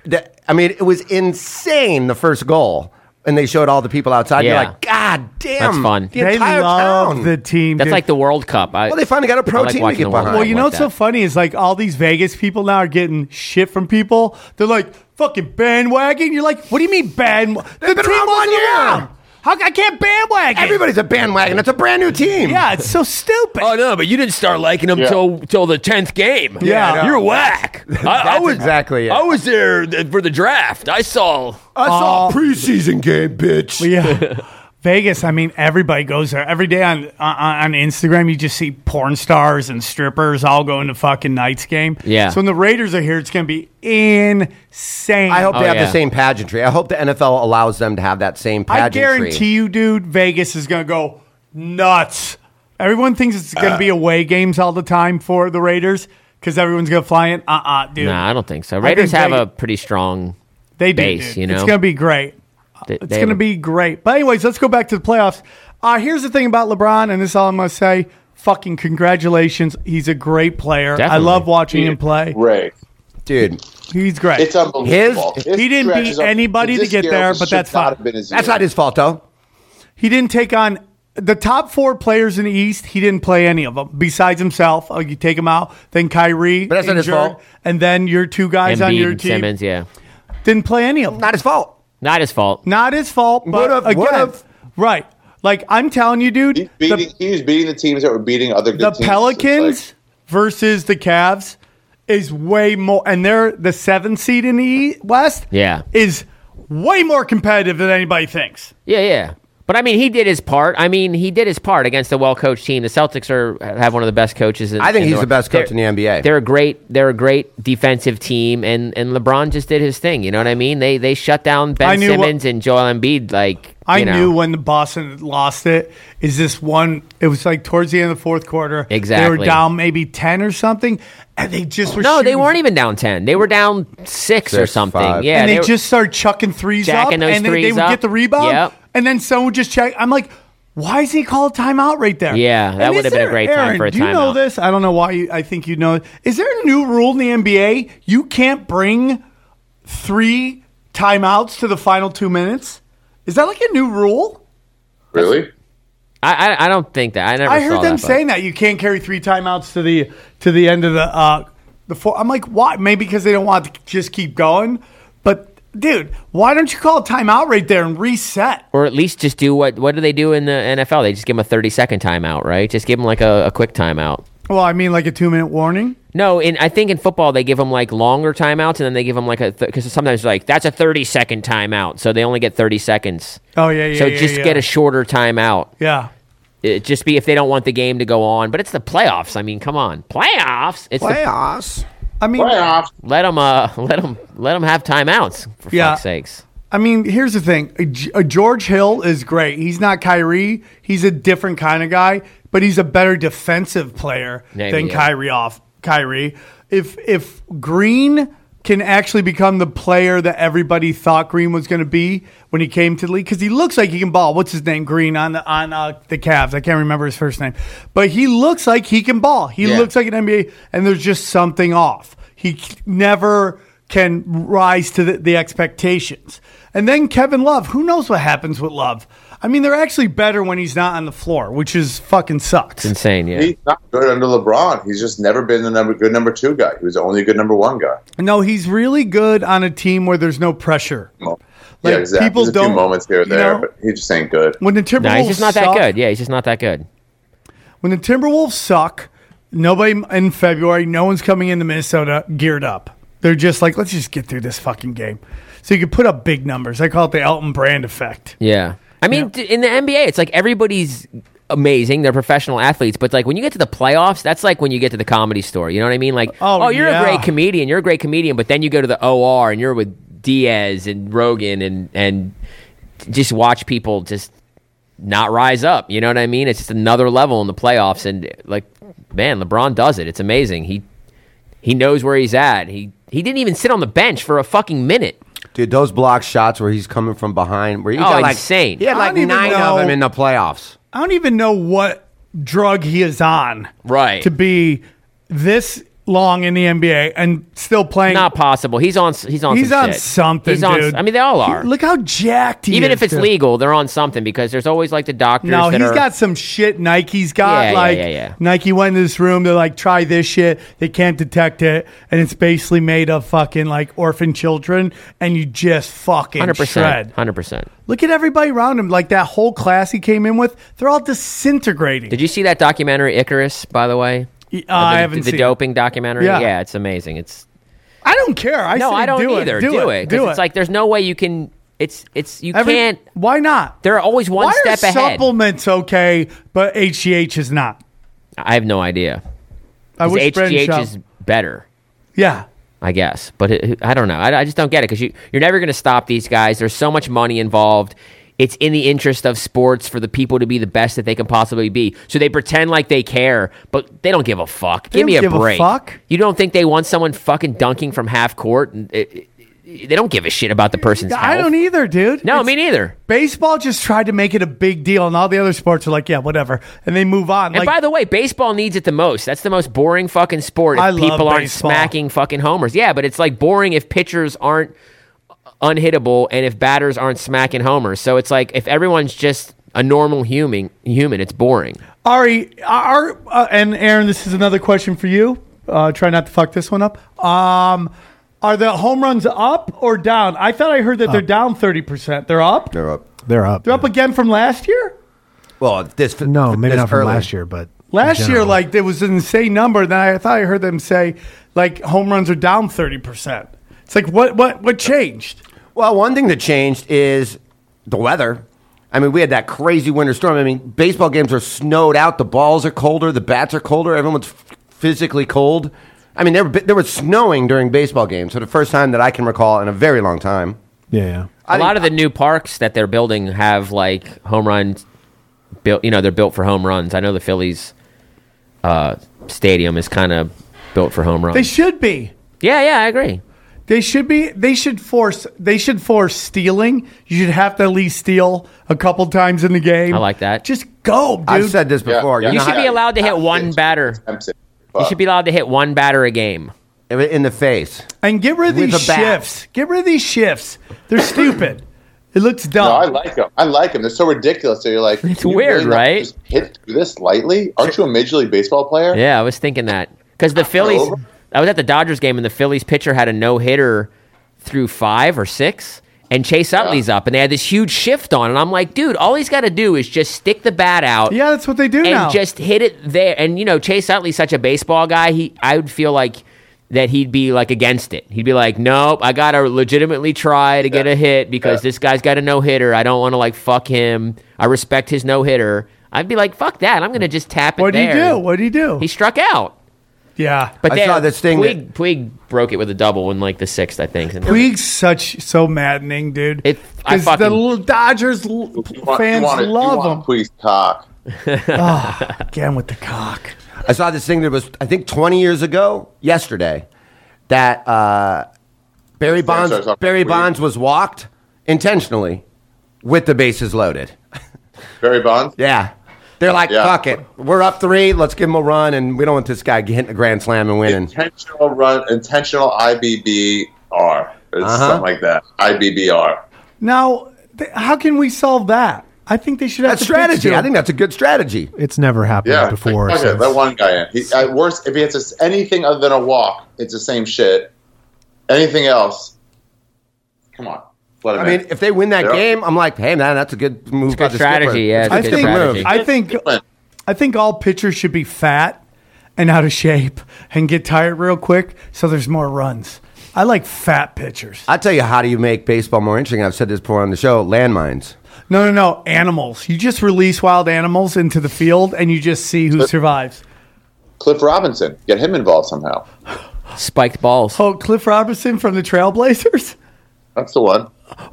[SPEAKER 4] it was insane, the first goal. And they showed all the people outside.
[SPEAKER 8] Yeah.
[SPEAKER 4] You're like, God damn.
[SPEAKER 8] That's fun.
[SPEAKER 4] The entire town.
[SPEAKER 6] The team.
[SPEAKER 8] That's
[SPEAKER 6] dude.
[SPEAKER 8] like the World Cup.
[SPEAKER 4] Well, they finally got a pro team to get behind.
[SPEAKER 6] Well, you know what's so funny is like all these Vegas people now are getting shit from people. They're like, fucking bandwagon. You're like, what do you mean bandwagon?
[SPEAKER 4] They've been around 1 year.
[SPEAKER 6] How I can't bandwagon?
[SPEAKER 4] Everybody's a bandwagon. It's a brand new team.
[SPEAKER 6] Yeah, it's so stupid.
[SPEAKER 8] Oh no, but you didn't start liking them till the 10th game.
[SPEAKER 6] Yeah,
[SPEAKER 8] you're whack.
[SPEAKER 4] I was exactly it.
[SPEAKER 8] I was there for the draft. I saw
[SPEAKER 4] a preseason game, bitch.
[SPEAKER 6] Yeah. Vegas, I mean, everybody goes there. Every day on Instagram, you just see porn stars and strippers all going to fucking Knights game.
[SPEAKER 8] Yeah.
[SPEAKER 6] So when the Raiders are here, it's going to be insane.
[SPEAKER 4] I hope they have the same pageantry. I hope the NFL allows them to have that same pageantry.
[SPEAKER 6] I guarantee you, dude, Vegas is going to go nuts. Everyone thinks it's going to be away games all the time for the Raiders because everyone's going to fly in. Dude.
[SPEAKER 8] Nah, I don't think so. Raiders have a pretty strong base, you know?
[SPEAKER 6] It's going to be great. It's going to be great. But anyways, let's go back to the playoffs. Here's the thing about LeBron, and this is all I'm going to say. Fucking congratulations. He's a great player.
[SPEAKER 8] Definitely.
[SPEAKER 6] I love watching him play.
[SPEAKER 9] Great.
[SPEAKER 4] Dude,
[SPEAKER 6] He's great.
[SPEAKER 9] It's unbelievable.
[SPEAKER 6] He didn't beat anybody to get there, but that's fine.
[SPEAKER 4] That's not his fault, though.
[SPEAKER 6] He didn't take on the top 4 players in the East. He didn't play any of them besides himself. You take him out, then Kyrie,
[SPEAKER 4] but that's not his fault.
[SPEAKER 6] And then your 2 guys
[SPEAKER 8] Embiid
[SPEAKER 6] on your
[SPEAKER 8] and
[SPEAKER 6] team,
[SPEAKER 8] Simmons, yeah,
[SPEAKER 6] didn't play any of them.
[SPEAKER 4] Not his fault.
[SPEAKER 8] not his fault.
[SPEAKER 6] Not his fault. But
[SPEAKER 4] Would've.
[SPEAKER 6] Right. Like I'm telling you, dude,
[SPEAKER 9] He was beating the teams that were beating other good
[SPEAKER 6] the
[SPEAKER 9] teams.
[SPEAKER 6] Pelicans versus the Cavs is way more, and they're the 7th seed in the West.
[SPEAKER 8] Yeah.
[SPEAKER 6] Is way more competitive than anybody thinks.
[SPEAKER 8] Yeah. But I mean, he did his part. He did his part against a well-coached team. The Celtics have one of the best coaches.
[SPEAKER 4] I think he's the best coach in the NBA.
[SPEAKER 8] They're a great defensive team, and LeBron just did his thing. You know what I mean? They shut down Ben Simmons and Joel Embiid.
[SPEAKER 6] I knew when the Boston lost it. Is this one? It was like towards the end of the 4th quarter.
[SPEAKER 8] Exactly.
[SPEAKER 6] They were down maybe 10 or something, and they just were.
[SPEAKER 8] No,
[SPEAKER 6] shooting.
[SPEAKER 8] they weren't even down 10. They were down 6 or something.
[SPEAKER 4] 5.
[SPEAKER 8] Yeah,
[SPEAKER 6] and they just started chucking threes
[SPEAKER 8] jacking
[SPEAKER 6] up,
[SPEAKER 8] those
[SPEAKER 6] and then
[SPEAKER 8] threes
[SPEAKER 6] they would
[SPEAKER 8] up.
[SPEAKER 6] get the rebound.
[SPEAKER 8] Yep.
[SPEAKER 6] And then someone would just check. I'm like, why is he called timeout right there?
[SPEAKER 8] Yeah, that
[SPEAKER 6] And
[SPEAKER 8] would
[SPEAKER 6] is
[SPEAKER 8] have been a
[SPEAKER 6] there-
[SPEAKER 8] great time
[SPEAKER 6] Aaron,
[SPEAKER 8] for a
[SPEAKER 6] do you know
[SPEAKER 8] timeout.
[SPEAKER 6] this? I don't know why. I think you know. Is there a new rule in the NBA? You can't bring 3 timeouts to the final 2 minutes. Is that like a new rule?
[SPEAKER 9] Really?
[SPEAKER 8] I don't think that. I
[SPEAKER 6] heard them saying that you can't carry 3 timeouts to the end of the 4. I'm like, why? Maybe because they don't want to just keep going. But dude, why don't you call a timeout right there and reset?
[SPEAKER 8] Or at least just do what do they do in the NFL? They just give them a 30-second timeout, right? Just give them like a quick timeout.
[SPEAKER 6] Well, I mean, like a 2-minute warning.
[SPEAKER 8] No, I think in football they give them like longer timeouts, and then they give them like because sometimes like that's a 30-second timeout, so they only get 30 seconds.
[SPEAKER 6] Oh yeah.
[SPEAKER 8] So just get a shorter timeout.
[SPEAKER 6] Yeah.
[SPEAKER 8] It just be if they don't want the game to go on, but it's the playoffs. I mean, come on, playoffs. It's
[SPEAKER 4] Playoffs.
[SPEAKER 6] I mean,
[SPEAKER 8] let them have timeouts for fuck's sakes.
[SPEAKER 6] I mean, here's the thing. George Hill is great. He's not Kyrie. He's a different kind of guy, but he's a better defensive player than Kyrie. If Green can actually become the player that everybody thought Green was going to be when he came to the league, because he looks like he can ball. What's his name? Green on the Cavs. I can't remember his first name, but he looks like he can ball. He looks like an NBA, and there's just something off. He never can rise to the expectations. And then Kevin Love. Who knows what happens with Love? I mean, they're actually better when he's not on the floor, which is fucking sucks.
[SPEAKER 8] It's insane, yeah.
[SPEAKER 9] He's not good under LeBron. He's just never been the good number 2 guy. He was only a good number 1 guy.
[SPEAKER 6] No, he's really good on a team where there's no pressure.
[SPEAKER 9] Well, yeah, exactly.
[SPEAKER 6] People
[SPEAKER 9] There's a few moments here or there, but he just ain't good.
[SPEAKER 6] When the Timberwolves
[SPEAKER 8] No, he's just not that
[SPEAKER 6] suck,
[SPEAKER 8] good. Yeah, he's just not that good.
[SPEAKER 6] When the Timberwolves suck, nobody in February, no one's coming into Minnesota geared up. They're just like, let's just get through this fucking game. So you can put up big numbers. I call it the Elton Brand effect.
[SPEAKER 8] Yeah. I mean, in the NBA, it's like everybody's amazing. They're professional athletes. But like when you get to the playoffs, that's like when you get to the Comedy Store. You know what I mean? Like, you're a great comedian. You're a great comedian. But then you go to the OR and you're with Diaz and Rogan and just watch people just not rise up. You know what I mean? It's just another level in the playoffs. And like, man, LeBron does it. It's amazing. He knows where he's at. He didn't even sit on the bench for a fucking minute.
[SPEAKER 4] Dude, those block shots where he's coming from behind, where he got
[SPEAKER 8] insane.
[SPEAKER 4] He had like 9 of them in the playoffs.
[SPEAKER 6] I don't even know what drug he is on,
[SPEAKER 8] right,
[SPEAKER 6] to be this long in the NBA and still playing.
[SPEAKER 8] Not possible. He's on some shit.
[SPEAKER 6] Something, dude.
[SPEAKER 8] I mean, they all are.
[SPEAKER 6] Look how jacked he is.
[SPEAKER 8] Even if it's
[SPEAKER 6] dude.
[SPEAKER 8] legal, they're on something because there's always like the doctors.
[SPEAKER 6] No,
[SPEAKER 8] that
[SPEAKER 6] he's
[SPEAKER 8] are,
[SPEAKER 6] got some shit Nike's got.
[SPEAKER 8] Yeah.
[SPEAKER 6] Nike went into this room. They're like, try this shit. They can't detect it. And it's basically made of fucking like orphan children. And you just fucking
[SPEAKER 8] 100%,
[SPEAKER 6] shred.
[SPEAKER 8] 100%.
[SPEAKER 6] Look at everybody around him. Like that whole class he came in with, they're all disintegrating.
[SPEAKER 8] Did you see that documentary Icarus, by the way?
[SPEAKER 6] I haven't seen
[SPEAKER 8] the doping documentary.
[SPEAKER 6] Yeah.
[SPEAKER 8] Yeah, it's amazing.
[SPEAKER 6] I don't care. I
[SPEAKER 8] don't
[SPEAKER 6] do
[SPEAKER 8] either.
[SPEAKER 6] It.
[SPEAKER 8] Do it.
[SPEAKER 6] Do
[SPEAKER 8] It's
[SPEAKER 6] it.
[SPEAKER 8] like there's no way you can. You can't.
[SPEAKER 6] Why not?
[SPEAKER 8] They're always one
[SPEAKER 6] Why
[SPEAKER 8] step
[SPEAKER 6] are
[SPEAKER 8] ahead.
[SPEAKER 6] Supplements okay, but HGH is not.
[SPEAKER 8] I have no idea.
[SPEAKER 6] I wish
[SPEAKER 8] HGH is better.
[SPEAKER 6] Yeah.
[SPEAKER 8] I guess, but I don't know. I just don't get it because you're never going to stop these guys. There's so much money involved. It's in the interest of sports for the people to be the best that they can possibly be. So they pretend like they care, but they don't give a fuck. Give me a break.
[SPEAKER 6] Fuck?
[SPEAKER 8] You don't think they want someone fucking dunking from half court? they don't give a shit about the person's health.
[SPEAKER 6] I don't either, dude.
[SPEAKER 8] No, me neither.
[SPEAKER 6] Baseball just tried to make it a big deal, and all the other sports are like, yeah, whatever, and they move on.
[SPEAKER 8] And by the way, baseball needs it the most. That's the most boring fucking sport if
[SPEAKER 6] I love
[SPEAKER 8] people aren't
[SPEAKER 6] baseball.
[SPEAKER 8] smacking fucking homers. Yeah, but it's like boring if pitchers aren't unhittable and if batters aren't smacking homers. So it's like if everyone's just a normal human, it's boring.
[SPEAKER 6] Ari, and Aaron, this is another question for you. Try not to fuck this one up. Are the home runs up or down? I thought I heard that they're down 30%. They're up?
[SPEAKER 4] They're up.
[SPEAKER 10] They're up.
[SPEAKER 6] They're up again from last year?
[SPEAKER 4] Well,
[SPEAKER 10] No, maybe
[SPEAKER 4] this
[SPEAKER 10] not from
[SPEAKER 4] early.
[SPEAKER 10] last year, but
[SPEAKER 6] Last
[SPEAKER 10] in
[SPEAKER 6] year,
[SPEAKER 10] general.
[SPEAKER 6] like, there was an insane number. Then I thought I heard them say, like, home runs are down 30%. It's like, what changed?
[SPEAKER 4] Well, one thing that changed is the weather. I mean, we had that crazy winter storm. I mean, baseball games are snowed out. The balls are colder. The bats are colder. Everyone's physically cold. I mean, there was snowing during baseball games for the first time that I can recall in a very long time.
[SPEAKER 10] Yeah.
[SPEAKER 8] A lot of the new parks that they're building have like home runs built. You know, they're built for home runs. I know the Phillies stadium is kind of built for home runs.
[SPEAKER 6] They should be.
[SPEAKER 8] Yeah, I agree.
[SPEAKER 6] They should be. They should force stealing. You should have to at least steal a couple times in the game.
[SPEAKER 8] I like that.
[SPEAKER 6] Just go, dude.
[SPEAKER 4] I've said this before.
[SPEAKER 9] Yeah.
[SPEAKER 8] You should be allowed to hit one batter. You should be allowed to hit one batter a game.
[SPEAKER 4] In the face.
[SPEAKER 6] And get rid of
[SPEAKER 4] With
[SPEAKER 6] these
[SPEAKER 4] a bat.
[SPEAKER 6] shifts. Get rid of these shifts. They're stupid. It looks dumb.
[SPEAKER 9] No, I like them. I like them. They're so ridiculous. So you're like,
[SPEAKER 8] It's
[SPEAKER 9] can you
[SPEAKER 8] weird,
[SPEAKER 9] really not
[SPEAKER 8] right?
[SPEAKER 9] Just hit through this lightly. Aren't you a Major League Baseball player?
[SPEAKER 8] Yeah, I was thinking that because the Phillies. I was at the Dodgers game and the Phillies pitcher had a no hitter through 5 or 6, and Chase Utley's up, and they had this huge shift on, and I'm like, dude, all he's got to do is just stick the bat out.
[SPEAKER 6] Yeah, that's what they do
[SPEAKER 8] and
[SPEAKER 6] now.
[SPEAKER 8] just hit it there. And you know, Chase Utley's such a baseball guy. I would feel like that he'd be like against it. He'd be like, nope, I gotta legitimately try to get a hit because this guy's got a no hitter. I don't want to like fuck him. I respect his no hitter. I'd be like, fuck that. I'm gonna just tap it.
[SPEAKER 6] What'd he
[SPEAKER 8] there.
[SPEAKER 6] do? What'd he do?
[SPEAKER 8] He struck out.
[SPEAKER 6] Yeah,
[SPEAKER 8] But
[SPEAKER 4] I saw this thing
[SPEAKER 8] Puig broke it with a double in like the 6th, I think.
[SPEAKER 6] Puig's so maddening, dude.
[SPEAKER 8] I
[SPEAKER 6] Because
[SPEAKER 8] fucking-
[SPEAKER 6] the little Dodgers fans
[SPEAKER 9] you
[SPEAKER 6] love
[SPEAKER 9] want
[SPEAKER 6] him.
[SPEAKER 9] Puig's cock.
[SPEAKER 6] Again with the cock.
[SPEAKER 4] I saw this thing that was, I think, 20 years ago, yesterday, that Barry Bonds was walked intentionally with the bases loaded.
[SPEAKER 9] Barry Bonds?
[SPEAKER 4] Yeah. They're like,
[SPEAKER 9] Yeah.
[SPEAKER 4] fuck it. We're up 3. Let's give him a run, and we don't want this guy hitting a grand slam and winning.
[SPEAKER 9] Intentional IBBR. It's
[SPEAKER 4] Uh-huh.
[SPEAKER 9] something like that. IBBR.
[SPEAKER 6] Now, how can we solve that? I think they should have
[SPEAKER 4] That's
[SPEAKER 6] to fix
[SPEAKER 4] strategy.
[SPEAKER 6] it.
[SPEAKER 4] I think that's a good strategy.
[SPEAKER 10] It's never happened
[SPEAKER 9] Yeah,
[SPEAKER 10] before.
[SPEAKER 9] fuck it,
[SPEAKER 10] since-
[SPEAKER 9] let one guy in. At worst, if he hits anything other than a walk, it's the same shit. Anything else, come on. Let him
[SPEAKER 4] I mean,
[SPEAKER 9] in.
[SPEAKER 4] if they win that
[SPEAKER 9] Yeah.
[SPEAKER 4] game, I'm like, hey, man, that's a good move. by
[SPEAKER 8] good
[SPEAKER 4] the
[SPEAKER 8] strategy,
[SPEAKER 4] skipper.
[SPEAKER 8] yeah,
[SPEAKER 4] It's a
[SPEAKER 8] it's a
[SPEAKER 4] good
[SPEAKER 8] good strategy.
[SPEAKER 4] move.
[SPEAKER 6] I think all pitchers should be fat and out of shape and get tired real quick so there's more runs. I like fat pitchers.
[SPEAKER 4] I'll tell you how do you make baseball more interesting. I've said this before on the show, landmines.
[SPEAKER 6] No. Animals. You just release wild animals into the field and you just see who survives.
[SPEAKER 9] Cliff Robinson, get him involved somehow.
[SPEAKER 8] Spiked balls.
[SPEAKER 6] Oh, Cliff Robertson from the Trailblazers?
[SPEAKER 9] That's the one.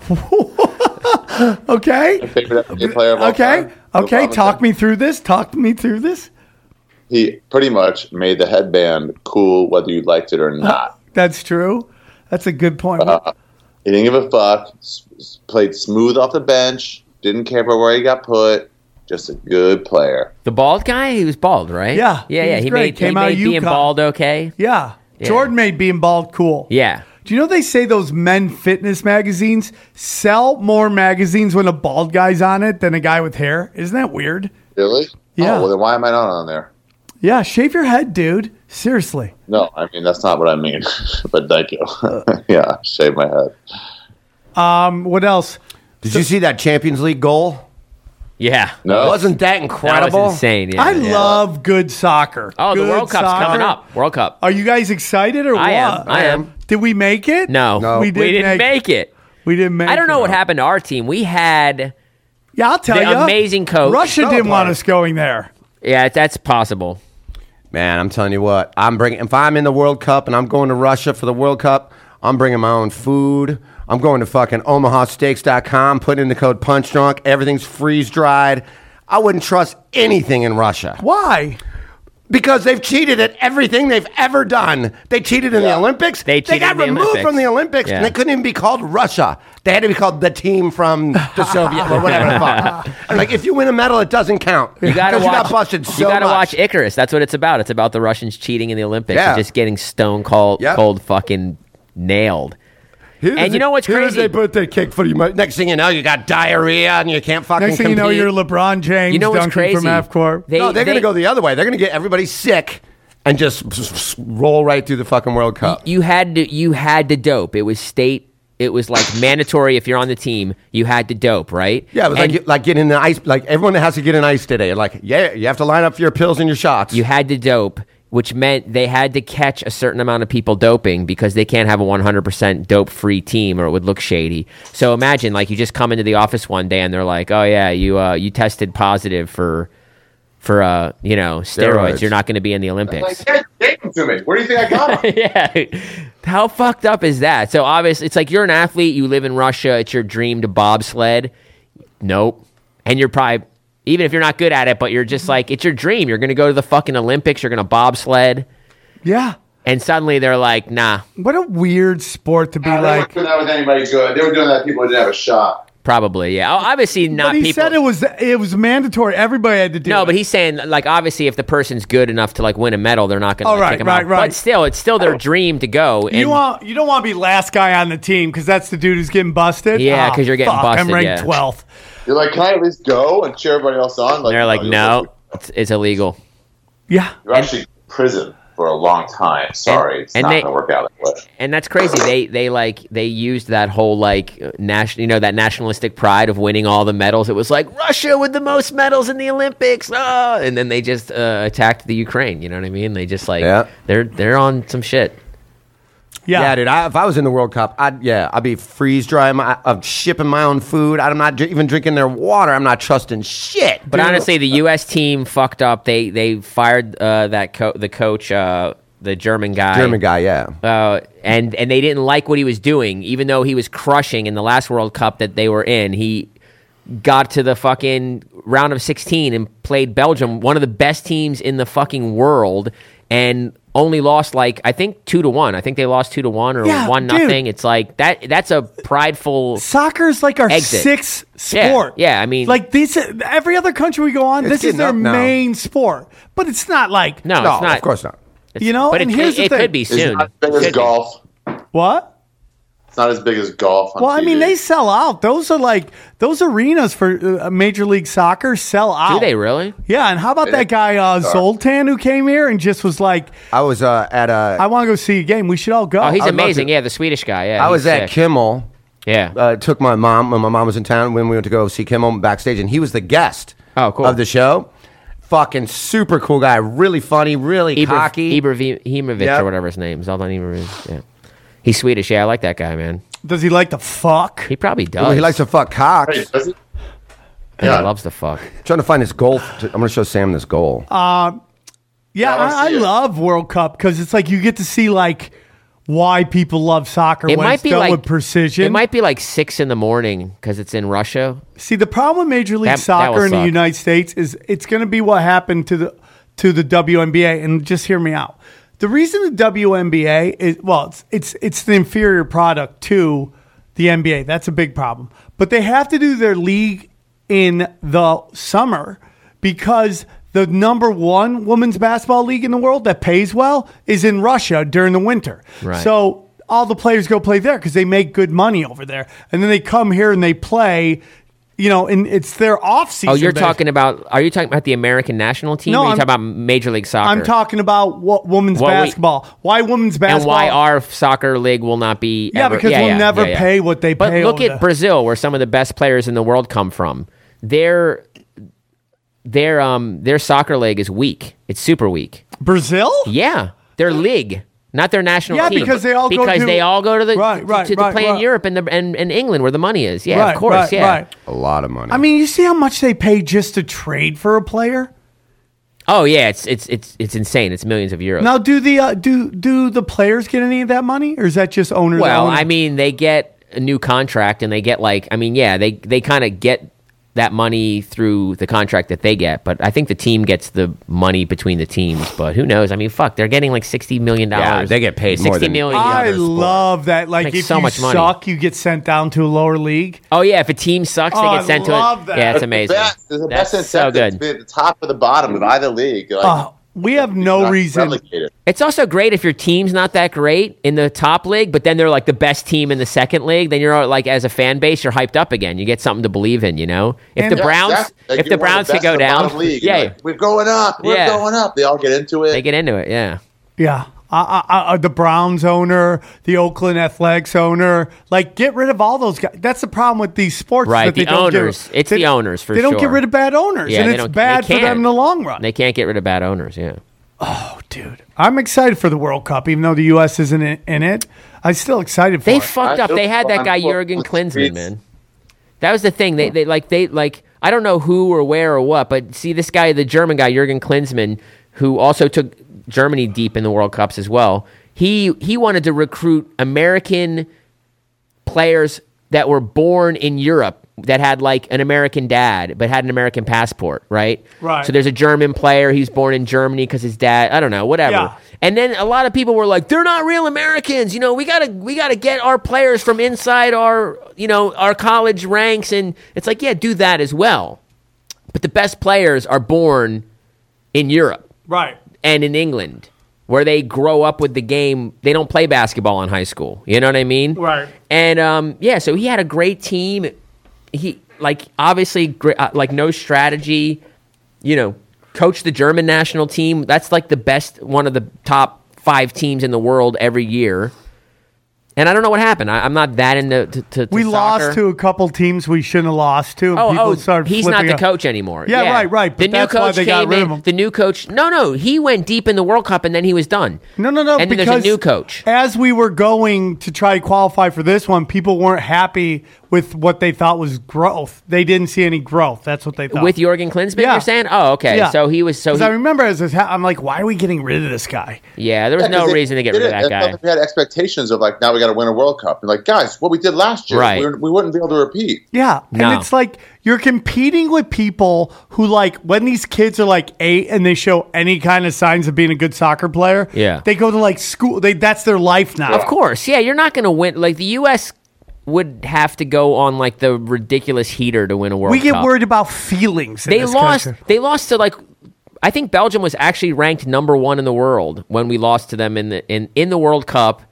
[SPEAKER 6] Okay.
[SPEAKER 9] My favorite NBA player of all
[SPEAKER 6] Okay.
[SPEAKER 9] time. Cliff
[SPEAKER 6] Okay.
[SPEAKER 9] Robinson.
[SPEAKER 6] Talk me through this.
[SPEAKER 9] He pretty much made the headband cool whether you liked it or not.
[SPEAKER 6] That's true. That's a good point.
[SPEAKER 9] He didn't give a fuck. Played smooth off the bench. Didn't care about where he got put. Just a good player.
[SPEAKER 8] The bald guy? He was bald, right?
[SPEAKER 6] Yeah,
[SPEAKER 8] Yeah,
[SPEAKER 6] he
[SPEAKER 8] yeah.
[SPEAKER 6] was
[SPEAKER 8] He
[SPEAKER 6] great.
[SPEAKER 8] made,
[SPEAKER 6] Came
[SPEAKER 8] he
[SPEAKER 6] out
[SPEAKER 8] made
[SPEAKER 6] of
[SPEAKER 8] being
[SPEAKER 6] UConn.
[SPEAKER 8] bald okay.
[SPEAKER 6] Yeah.
[SPEAKER 8] Yeah.
[SPEAKER 6] Jordan made being bald cool.
[SPEAKER 8] Yeah.
[SPEAKER 6] Do you know they say those men fitness magazines sell more magazines when a bald guy's on it than a guy with hair? Isn't that weird?
[SPEAKER 9] Really?
[SPEAKER 6] Yeah.
[SPEAKER 9] Oh, well, then why am I not on there?
[SPEAKER 6] Yeah, shave your head, dude. Seriously.
[SPEAKER 9] No, I mean, that's not what I mean. But thank you. Yeah, shave my head.
[SPEAKER 6] What else?
[SPEAKER 4] Did you see that Champions League goal?
[SPEAKER 8] Yeah.
[SPEAKER 9] No.
[SPEAKER 4] Wasn't that
[SPEAKER 8] That
[SPEAKER 4] incredible?
[SPEAKER 8] was insane. Yeah,
[SPEAKER 6] I
[SPEAKER 8] yeah.
[SPEAKER 6] love good soccer.
[SPEAKER 8] Oh, the
[SPEAKER 6] Good
[SPEAKER 8] World Cup's
[SPEAKER 6] soccer.
[SPEAKER 8] coming up. World Cup.
[SPEAKER 6] Are you guys excited or
[SPEAKER 8] I
[SPEAKER 6] what?
[SPEAKER 8] am.
[SPEAKER 6] Did we make it?
[SPEAKER 8] No.
[SPEAKER 6] We
[SPEAKER 8] We didn't make it.
[SPEAKER 6] We didn't make it.
[SPEAKER 8] I don't know what happened to our team. We had...
[SPEAKER 6] Yeah, I'll tell
[SPEAKER 8] The
[SPEAKER 6] you.
[SPEAKER 8] amazing coach.
[SPEAKER 6] Russia didn't want us going there.
[SPEAKER 8] Yeah, that's possible.
[SPEAKER 4] Man, I'm telling you what. If I'm in the World Cup and I'm going to Russia for the World Cup, I'm bringing my own food. I'm going to fucking omahasteaks.com, put in the code PunchDrunk. Everything's freeze-dried. I wouldn't trust anything in Russia.
[SPEAKER 6] Why?
[SPEAKER 4] Because they've cheated at everything they've ever done. They cheated in the Olympics.
[SPEAKER 8] They cheated
[SPEAKER 4] got
[SPEAKER 8] in the
[SPEAKER 4] removed
[SPEAKER 8] Olympics.
[SPEAKER 4] from the Olympics, and they couldn't even be called Russia. They had to be called the team from the Soviet or whatever the fuck. And like, if you win a medal, it doesn't count.
[SPEAKER 8] You gotta
[SPEAKER 4] Because
[SPEAKER 8] watch.
[SPEAKER 4] you got busted so
[SPEAKER 8] you gotta
[SPEAKER 4] much.
[SPEAKER 8] watch Icarus. That's what it's about. It's about the Russians cheating in the Olympics
[SPEAKER 4] Yeah.
[SPEAKER 8] and just getting stone cold, cold fucking nailed. And you know what's
[SPEAKER 4] Here's
[SPEAKER 8] crazy?
[SPEAKER 4] a birthday cake for you. Next thing you know, you got diarrhea and you can't fucking
[SPEAKER 6] Next thing
[SPEAKER 4] compete.
[SPEAKER 6] you know, you're LeBron James
[SPEAKER 8] You know what's
[SPEAKER 6] dunking from
[SPEAKER 8] crazy?
[SPEAKER 6] half court.
[SPEAKER 4] No, they're going to go the other way. They're going to get everybody sick and just roll right through the fucking World Cup.
[SPEAKER 8] You had to dope. It was state. It was like mandatory. If you're on the team, you had to dope, right?
[SPEAKER 4] Yeah, it was like getting the ice. Like everyone has to get an ice today. Like, yeah, you have to line up for your pills and your shots.
[SPEAKER 8] You had to dope, which meant they had to catch a certain amount of people doping because they can't have a 100% dope-free team or it would look shady. So imagine, like, you just come into the office one day and they're like, "Oh yeah, you tested positive for steroids. You're not going to be in the Olympics."
[SPEAKER 9] Like, take them to me. Where do you think I got them?
[SPEAKER 8] Yeah. How fucked up is that? So obviously, it's like you're an athlete. You live in Russia. It's your dream to bobsled. Nope. And you're probably, even if you're not good at it, but you're just like, it's your dream. You're going to go to the fucking Olympics. You're going to bobsled.
[SPEAKER 6] Yeah.
[SPEAKER 8] And suddenly they're like, nah.
[SPEAKER 6] What a weird sport to be
[SPEAKER 9] They
[SPEAKER 6] like.
[SPEAKER 9] weren't doing that with anybody good. They were doing that with people who didn't have a shot.
[SPEAKER 8] Probably, yeah. Obviously not
[SPEAKER 6] But he
[SPEAKER 8] people.
[SPEAKER 6] said it was mandatory. Everybody had to do it.
[SPEAKER 8] No, but he's saying, like, obviously if the person's good enough to, like, win a medal, they're not going to kick him out.
[SPEAKER 6] Right.
[SPEAKER 8] But still, it's still their dream to go. And
[SPEAKER 6] You don't want to be last guy on the team because that's the dude who's getting busted.
[SPEAKER 8] Yeah, 'cause you're getting
[SPEAKER 6] fuck,
[SPEAKER 8] busted,
[SPEAKER 6] I'm ranked
[SPEAKER 8] yeah.
[SPEAKER 6] 12th.
[SPEAKER 9] You're like, can I at least go and cheer everybody else on?
[SPEAKER 8] they're like,
[SPEAKER 9] you're
[SPEAKER 8] no, it's illegal.
[SPEAKER 6] Yeah.
[SPEAKER 9] You're actually in prison for a long time. Sorry, it's
[SPEAKER 8] and
[SPEAKER 9] not
[SPEAKER 8] they-
[SPEAKER 9] going to work out that way.
[SPEAKER 8] And that's crazy. They used that whole like that nationalistic pride of winning all the medals. It was like Russia with the most medals in the Olympics. And then they just attacked the Ukraine. You know what I mean? They just they're on some shit.
[SPEAKER 4] Yeah, dude. If I was in the World Cup, I'd be freeze drying. I'm shipping my own food. I'm not even drinking their water. I'm not trusting shit.
[SPEAKER 8] But honestly, the U.S. team fucked up. They fired the coach, the German guy.
[SPEAKER 4] Yeah.
[SPEAKER 8] And they didn't like what he was doing, even though he was crushing in the last World Cup that they were in. He got to the fucking round of 16 and played Belgium, one of the best teams in the fucking world, and only lost I think 2-1. I think they lost 2-1 or 1-0. It's like that's a prideful.
[SPEAKER 6] Soccer's like our
[SPEAKER 8] exit.
[SPEAKER 6] sixth sport.
[SPEAKER 8] Yeah, I mean,
[SPEAKER 6] like this. Every other country we go on,
[SPEAKER 4] It's
[SPEAKER 6] this is
[SPEAKER 4] getting
[SPEAKER 6] their
[SPEAKER 4] up now.
[SPEAKER 6] main sport. But it's not like
[SPEAKER 8] no, it's not.
[SPEAKER 4] Of course not.
[SPEAKER 6] you know.
[SPEAKER 8] But
[SPEAKER 6] And
[SPEAKER 8] it,
[SPEAKER 6] here's the
[SPEAKER 8] it
[SPEAKER 6] thing:
[SPEAKER 8] could be
[SPEAKER 9] It's
[SPEAKER 8] soon.
[SPEAKER 9] not as big as
[SPEAKER 8] Could be.
[SPEAKER 9] golf.
[SPEAKER 6] what?
[SPEAKER 9] It's not as big as golf on
[SPEAKER 6] Well, I mean,
[SPEAKER 9] TV.
[SPEAKER 6] they sell out. Those are like those arenas for Major League Soccer sell out.
[SPEAKER 8] Do they really?
[SPEAKER 6] Yeah, and how about that guy Zoltan who came here and just was like,
[SPEAKER 4] I was at
[SPEAKER 6] "I want to go see a game. We should all go."
[SPEAKER 8] Oh, he's
[SPEAKER 4] I'd love
[SPEAKER 8] amazing.
[SPEAKER 4] to.
[SPEAKER 8] Yeah, the Swedish guy. Yeah,
[SPEAKER 4] I was
[SPEAKER 8] he's
[SPEAKER 4] at
[SPEAKER 8] sick.
[SPEAKER 4] Kimmel.
[SPEAKER 8] Yeah.
[SPEAKER 4] Took my mom when my mom was in town when we went to go see Kimmel backstage, and he was the guest
[SPEAKER 8] Oh, cool.
[SPEAKER 4] of the show. Fucking super cool guy, really funny, really cocky.
[SPEAKER 8] Ibrahimovic
[SPEAKER 4] Yep.
[SPEAKER 8] or whatever his name is. Zoltan Ibrahimovic. Yeah. He's Swedish. Yeah, I like that guy, man.
[SPEAKER 6] Does he like to fuck?
[SPEAKER 8] He probably does.
[SPEAKER 4] Well, he likes to fuck cocks.
[SPEAKER 9] Hey, does he?
[SPEAKER 8] Yeah,
[SPEAKER 9] Yeah.
[SPEAKER 8] he loves to fuck.
[SPEAKER 4] Trying to find his goal. I'm going to show Sam this goal.
[SPEAKER 6] Yeah,
[SPEAKER 9] Yeah, I
[SPEAKER 6] I
[SPEAKER 9] see it.
[SPEAKER 6] love World Cup because it's like you get to see like why people love soccer
[SPEAKER 8] It
[SPEAKER 6] when
[SPEAKER 8] might
[SPEAKER 6] it's
[SPEAKER 8] be
[SPEAKER 6] done
[SPEAKER 8] like
[SPEAKER 6] with precision.
[SPEAKER 8] It might be like 6 a.m. because it's in Russia.
[SPEAKER 6] See, the problem with Major League
[SPEAKER 8] That
[SPEAKER 6] Soccer
[SPEAKER 8] will
[SPEAKER 6] in the
[SPEAKER 8] suck.
[SPEAKER 6] United States is it's going to be what happened to the WNBA. And just hear me out. The reason the WNBA is it's the inferior product to the NBA. That's a big problem. But they have to do their league in the summer because the number one women's basketball league in the world that pays well is in Russia during the winter.
[SPEAKER 8] Right.
[SPEAKER 6] So all the players go play there because they make good money over there. And then they come here and they play, and it's their off season.
[SPEAKER 8] Oh, are you talking about the American national team?
[SPEAKER 6] No,
[SPEAKER 8] or are you
[SPEAKER 6] I'm-
[SPEAKER 8] talking about Major League Soccer?
[SPEAKER 6] I'm talking about what women's basketball. Why women's
[SPEAKER 8] and
[SPEAKER 6] basketball?
[SPEAKER 8] why our soccer league will not be
[SPEAKER 6] Yeah,
[SPEAKER 8] ever,
[SPEAKER 6] because we'll never pay what they
[SPEAKER 8] But
[SPEAKER 6] pay
[SPEAKER 8] look
[SPEAKER 6] over
[SPEAKER 8] at
[SPEAKER 6] there.
[SPEAKER 8] Brazil, where some of the best players in the world come from. Their soccer league is weak. It's super weak.
[SPEAKER 6] Brazil?
[SPEAKER 8] Yeah, their league, not their national
[SPEAKER 6] Yeah,
[SPEAKER 8] team.
[SPEAKER 6] because they all go
[SPEAKER 8] because
[SPEAKER 6] to-
[SPEAKER 8] they all go to the
[SPEAKER 6] Right,
[SPEAKER 8] to play in Europe and England where the money is. Yeah,
[SPEAKER 6] Right,
[SPEAKER 8] of course.
[SPEAKER 6] right,
[SPEAKER 8] yeah.
[SPEAKER 6] right.
[SPEAKER 4] A lot of money.
[SPEAKER 6] I mean, you see how much they pay just to trade for a player?
[SPEAKER 8] Oh yeah, it's insane. It's millions of euros.
[SPEAKER 6] Now, do the players get any of that money, or is that just owners?
[SPEAKER 8] Well,
[SPEAKER 6] own it?
[SPEAKER 8] I mean, they get a new contract and they get they kind of get that money through the contract that they get, but I think the team gets the money between the teams. But who knows? I mean, fuck, they're getting like $60 million.
[SPEAKER 4] Yeah, they get paid more than
[SPEAKER 8] $60 million.
[SPEAKER 6] I love that. Like,
[SPEAKER 8] Makes
[SPEAKER 6] if
[SPEAKER 8] so
[SPEAKER 6] you
[SPEAKER 8] much money.
[SPEAKER 6] suck, you get sent down to a lower league.
[SPEAKER 8] Oh yeah, if a team sucks, they get sent to it.
[SPEAKER 6] I love that.
[SPEAKER 8] Yeah, it's amazing.
[SPEAKER 9] The
[SPEAKER 8] That's
[SPEAKER 9] best
[SPEAKER 8] so
[SPEAKER 9] incentive to
[SPEAKER 8] good.
[SPEAKER 9] be at the top or the bottom of either league. Like,
[SPEAKER 6] We have no
[SPEAKER 9] not
[SPEAKER 6] reason.
[SPEAKER 9] relegated.
[SPEAKER 8] It's also great if your team's not that great in the top league, but then they're like the best team in the second league. Then you're like, as a fan base, you're hyped up again. You get something to believe in, you know. If
[SPEAKER 6] And-
[SPEAKER 8] the Browns,
[SPEAKER 9] exactly. Like,
[SPEAKER 8] if
[SPEAKER 9] you're
[SPEAKER 8] the
[SPEAKER 9] one of
[SPEAKER 8] Browns
[SPEAKER 9] the
[SPEAKER 8] could go
[SPEAKER 9] best in the
[SPEAKER 8] down,
[SPEAKER 9] bottom league.
[SPEAKER 8] yeah,
[SPEAKER 9] You're like, we're going up. We're
[SPEAKER 8] Yeah.
[SPEAKER 9] going up. They all get into it.
[SPEAKER 8] they get into it. Yeah,
[SPEAKER 6] Yeah. The Browns owner, the Oakland Athletics owner, like, get rid of all those guys. That's the problem with these sports.
[SPEAKER 8] right.
[SPEAKER 6] That they
[SPEAKER 8] The
[SPEAKER 6] don't
[SPEAKER 8] owners,
[SPEAKER 6] get,
[SPEAKER 8] the owners for
[SPEAKER 6] They
[SPEAKER 8] sure.
[SPEAKER 6] don't get rid of bad owners,
[SPEAKER 8] Yeah,
[SPEAKER 6] and
[SPEAKER 8] they
[SPEAKER 6] it's
[SPEAKER 8] don't-
[SPEAKER 6] bad
[SPEAKER 8] they
[SPEAKER 6] for them in the
[SPEAKER 8] can't.
[SPEAKER 6] long run.
[SPEAKER 8] They can't get rid of bad owners. Yeah.
[SPEAKER 6] Dude, I'm excited for the World Cup, even though the U.S. isn't in it. I'm still excited for
[SPEAKER 8] They
[SPEAKER 6] it.
[SPEAKER 8] fucked up. They had that guy Jurgen Klinsmann, man. That was the thing. They I don't know who or where or what, but see this guy, the German guy Jurgen Klinsmann, who also took Germany deep in the World Cups as well. He wanted to recruit American players that were born in Europe that had like an American dad but had an American passport, right?
[SPEAKER 6] Right.
[SPEAKER 8] So there's a German player, he's born in Germany because his dad, I don't know, whatever.
[SPEAKER 6] Yeah.
[SPEAKER 8] And then a lot of people were like, they're not real Americans. You know, we gotta get our players from inside our college ranks. And it's like, yeah, do that as well. But the best players are born in Europe
[SPEAKER 6] Right.
[SPEAKER 8] and in England, where they grow up with the game. They don't play basketball in high school. You know what I mean?
[SPEAKER 6] Right.
[SPEAKER 8] And so he had a great team. He obviously no strategy. You know, coached the German national team. That's like the best, one of the top 5 teams in the world every year. And I don't know what happened. I'm not that into to
[SPEAKER 6] We
[SPEAKER 8] soccer.
[SPEAKER 6] lost to a couple teams we shouldn't have lost to. And people started
[SPEAKER 8] he's not
[SPEAKER 6] flipping
[SPEAKER 8] the
[SPEAKER 6] out.
[SPEAKER 8] coach anymore.
[SPEAKER 6] Yeah, right. But
[SPEAKER 8] The new
[SPEAKER 6] that's why
[SPEAKER 8] coach
[SPEAKER 6] they got
[SPEAKER 8] came
[SPEAKER 6] rid
[SPEAKER 8] in.
[SPEAKER 6] of him.
[SPEAKER 8] The new coach, no, he went deep in the World Cup and then he was done.
[SPEAKER 6] No.
[SPEAKER 8] And then
[SPEAKER 6] because
[SPEAKER 8] there's a new coach.
[SPEAKER 6] As we were going to try to qualify for this one, people weren't happy with what they thought was growth. They didn't see any growth. That's what they thought.
[SPEAKER 8] With Jurgen Klinsmann,
[SPEAKER 6] Yeah.
[SPEAKER 8] you're saying? Oh, okay.
[SPEAKER 6] Yeah.
[SPEAKER 8] So he was. So
[SPEAKER 6] 'Cause
[SPEAKER 8] he,
[SPEAKER 6] I remember I'm like, why are we getting rid of this guy?
[SPEAKER 8] yeah, there was no reason to get rid of that guy.
[SPEAKER 9] We had expectations of like, now we got to win a World Cup. And like, guys, what we did last year,
[SPEAKER 8] Right.
[SPEAKER 9] we wouldn't be able to repeat.
[SPEAKER 6] Yeah.
[SPEAKER 8] No.
[SPEAKER 6] And it's like you're competing with people who, like, when these kids are like 8 and they show any kind of signs of being a good soccer player,
[SPEAKER 8] Yeah.
[SPEAKER 6] they go to like school. That's their life now.
[SPEAKER 8] Of course, yeah. You're not going to win. Like the U.S. would have to go on like the ridiculous heater to win a World
[SPEAKER 6] We
[SPEAKER 8] Cup.
[SPEAKER 6] get worried about feelings. in
[SPEAKER 8] They
[SPEAKER 6] this
[SPEAKER 8] lost.
[SPEAKER 6] country.
[SPEAKER 8] They lost to like. I think Belgium was actually ranked number 1 in the world when we lost to them in the World Cup,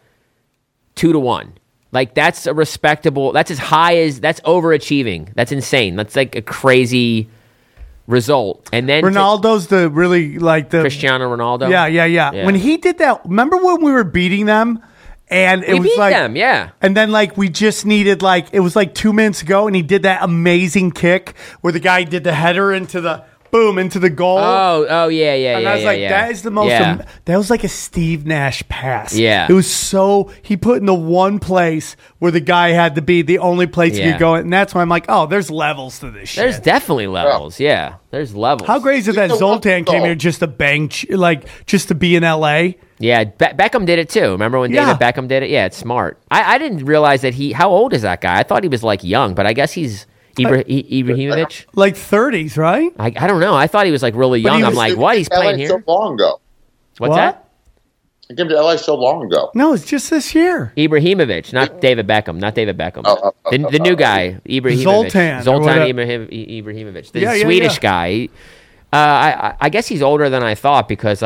[SPEAKER 8] 2-1. Like that's a respectable. That's as high as. That's overachieving. That's insane. That's like a crazy result. And then
[SPEAKER 6] Ronaldo's the really like the
[SPEAKER 8] Cristiano Ronaldo.
[SPEAKER 6] Yeah. When he did that, remember when we were beating them? And it
[SPEAKER 8] We
[SPEAKER 6] was
[SPEAKER 8] beat
[SPEAKER 6] like
[SPEAKER 8] them, yeah.
[SPEAKER 6] And then like we just needed like it was like 2 minutes ago, and he did that amazing kick where the guy did the header into the goal.
[SPEAKER 8] Oh, yeah.
[SPEAKER 6] And I was like, that is the most.
[SPEAKER 8] Yeah.
[SPEAKER 6] That was like a Steve Nash pass.
[SPEAKER 8] Yeah.
[SPEAKER 6] It was so. He put in the one place where the guy had to be, the only place he
[SPEAKER 8] Yeah.
[SPEAKER 6] could go. And that's why I'm like, oh, there's levels to this shit.
[SPEAKER 8] There's definitely levels. Yeah, there's levels.
[SPEAKER 6] How great is it that Zoltan came here just to bang, just to be in LA?
[SPEAKER 8] Yeah, Beckham did it too. Remember when
[SPEAKER 6] Yeah.
[SPEAKER 8] David Beckham did it? Yeah, it's smart. I didn't realize that how old is that guy? I thought he was like young, but I guess he's Ibrahimovic.
[SPEAKER 6] Like 30s, right?
[SPEAKER 8] I don't know. I thought he was like really young. I'm like, what? He's playing here?
[SPEAKER 9] so long ago.
[SPEAKER 8] What's
[SPEAKER 6] What?
[SPEAKER 8] that?
[SPEAKER 9] I came to LA so long ago.
[SPEAKER 6] No, it's just this year.
[SPEAKER 8] Ibrahimovic, not David Beckham. Not David Beckham. The new guy, Ibrahimovic.
[SPEAKER 6] Zoltan, or
[SPEAKER 8] Zoltan
[SPEAKER 6] whatever.
[SPEAKER 8] Ibrahimovic. The
[SPEAKER 6] Yeah,
[SPEAKER 8] Swedish guy. I guess he's older than I thought because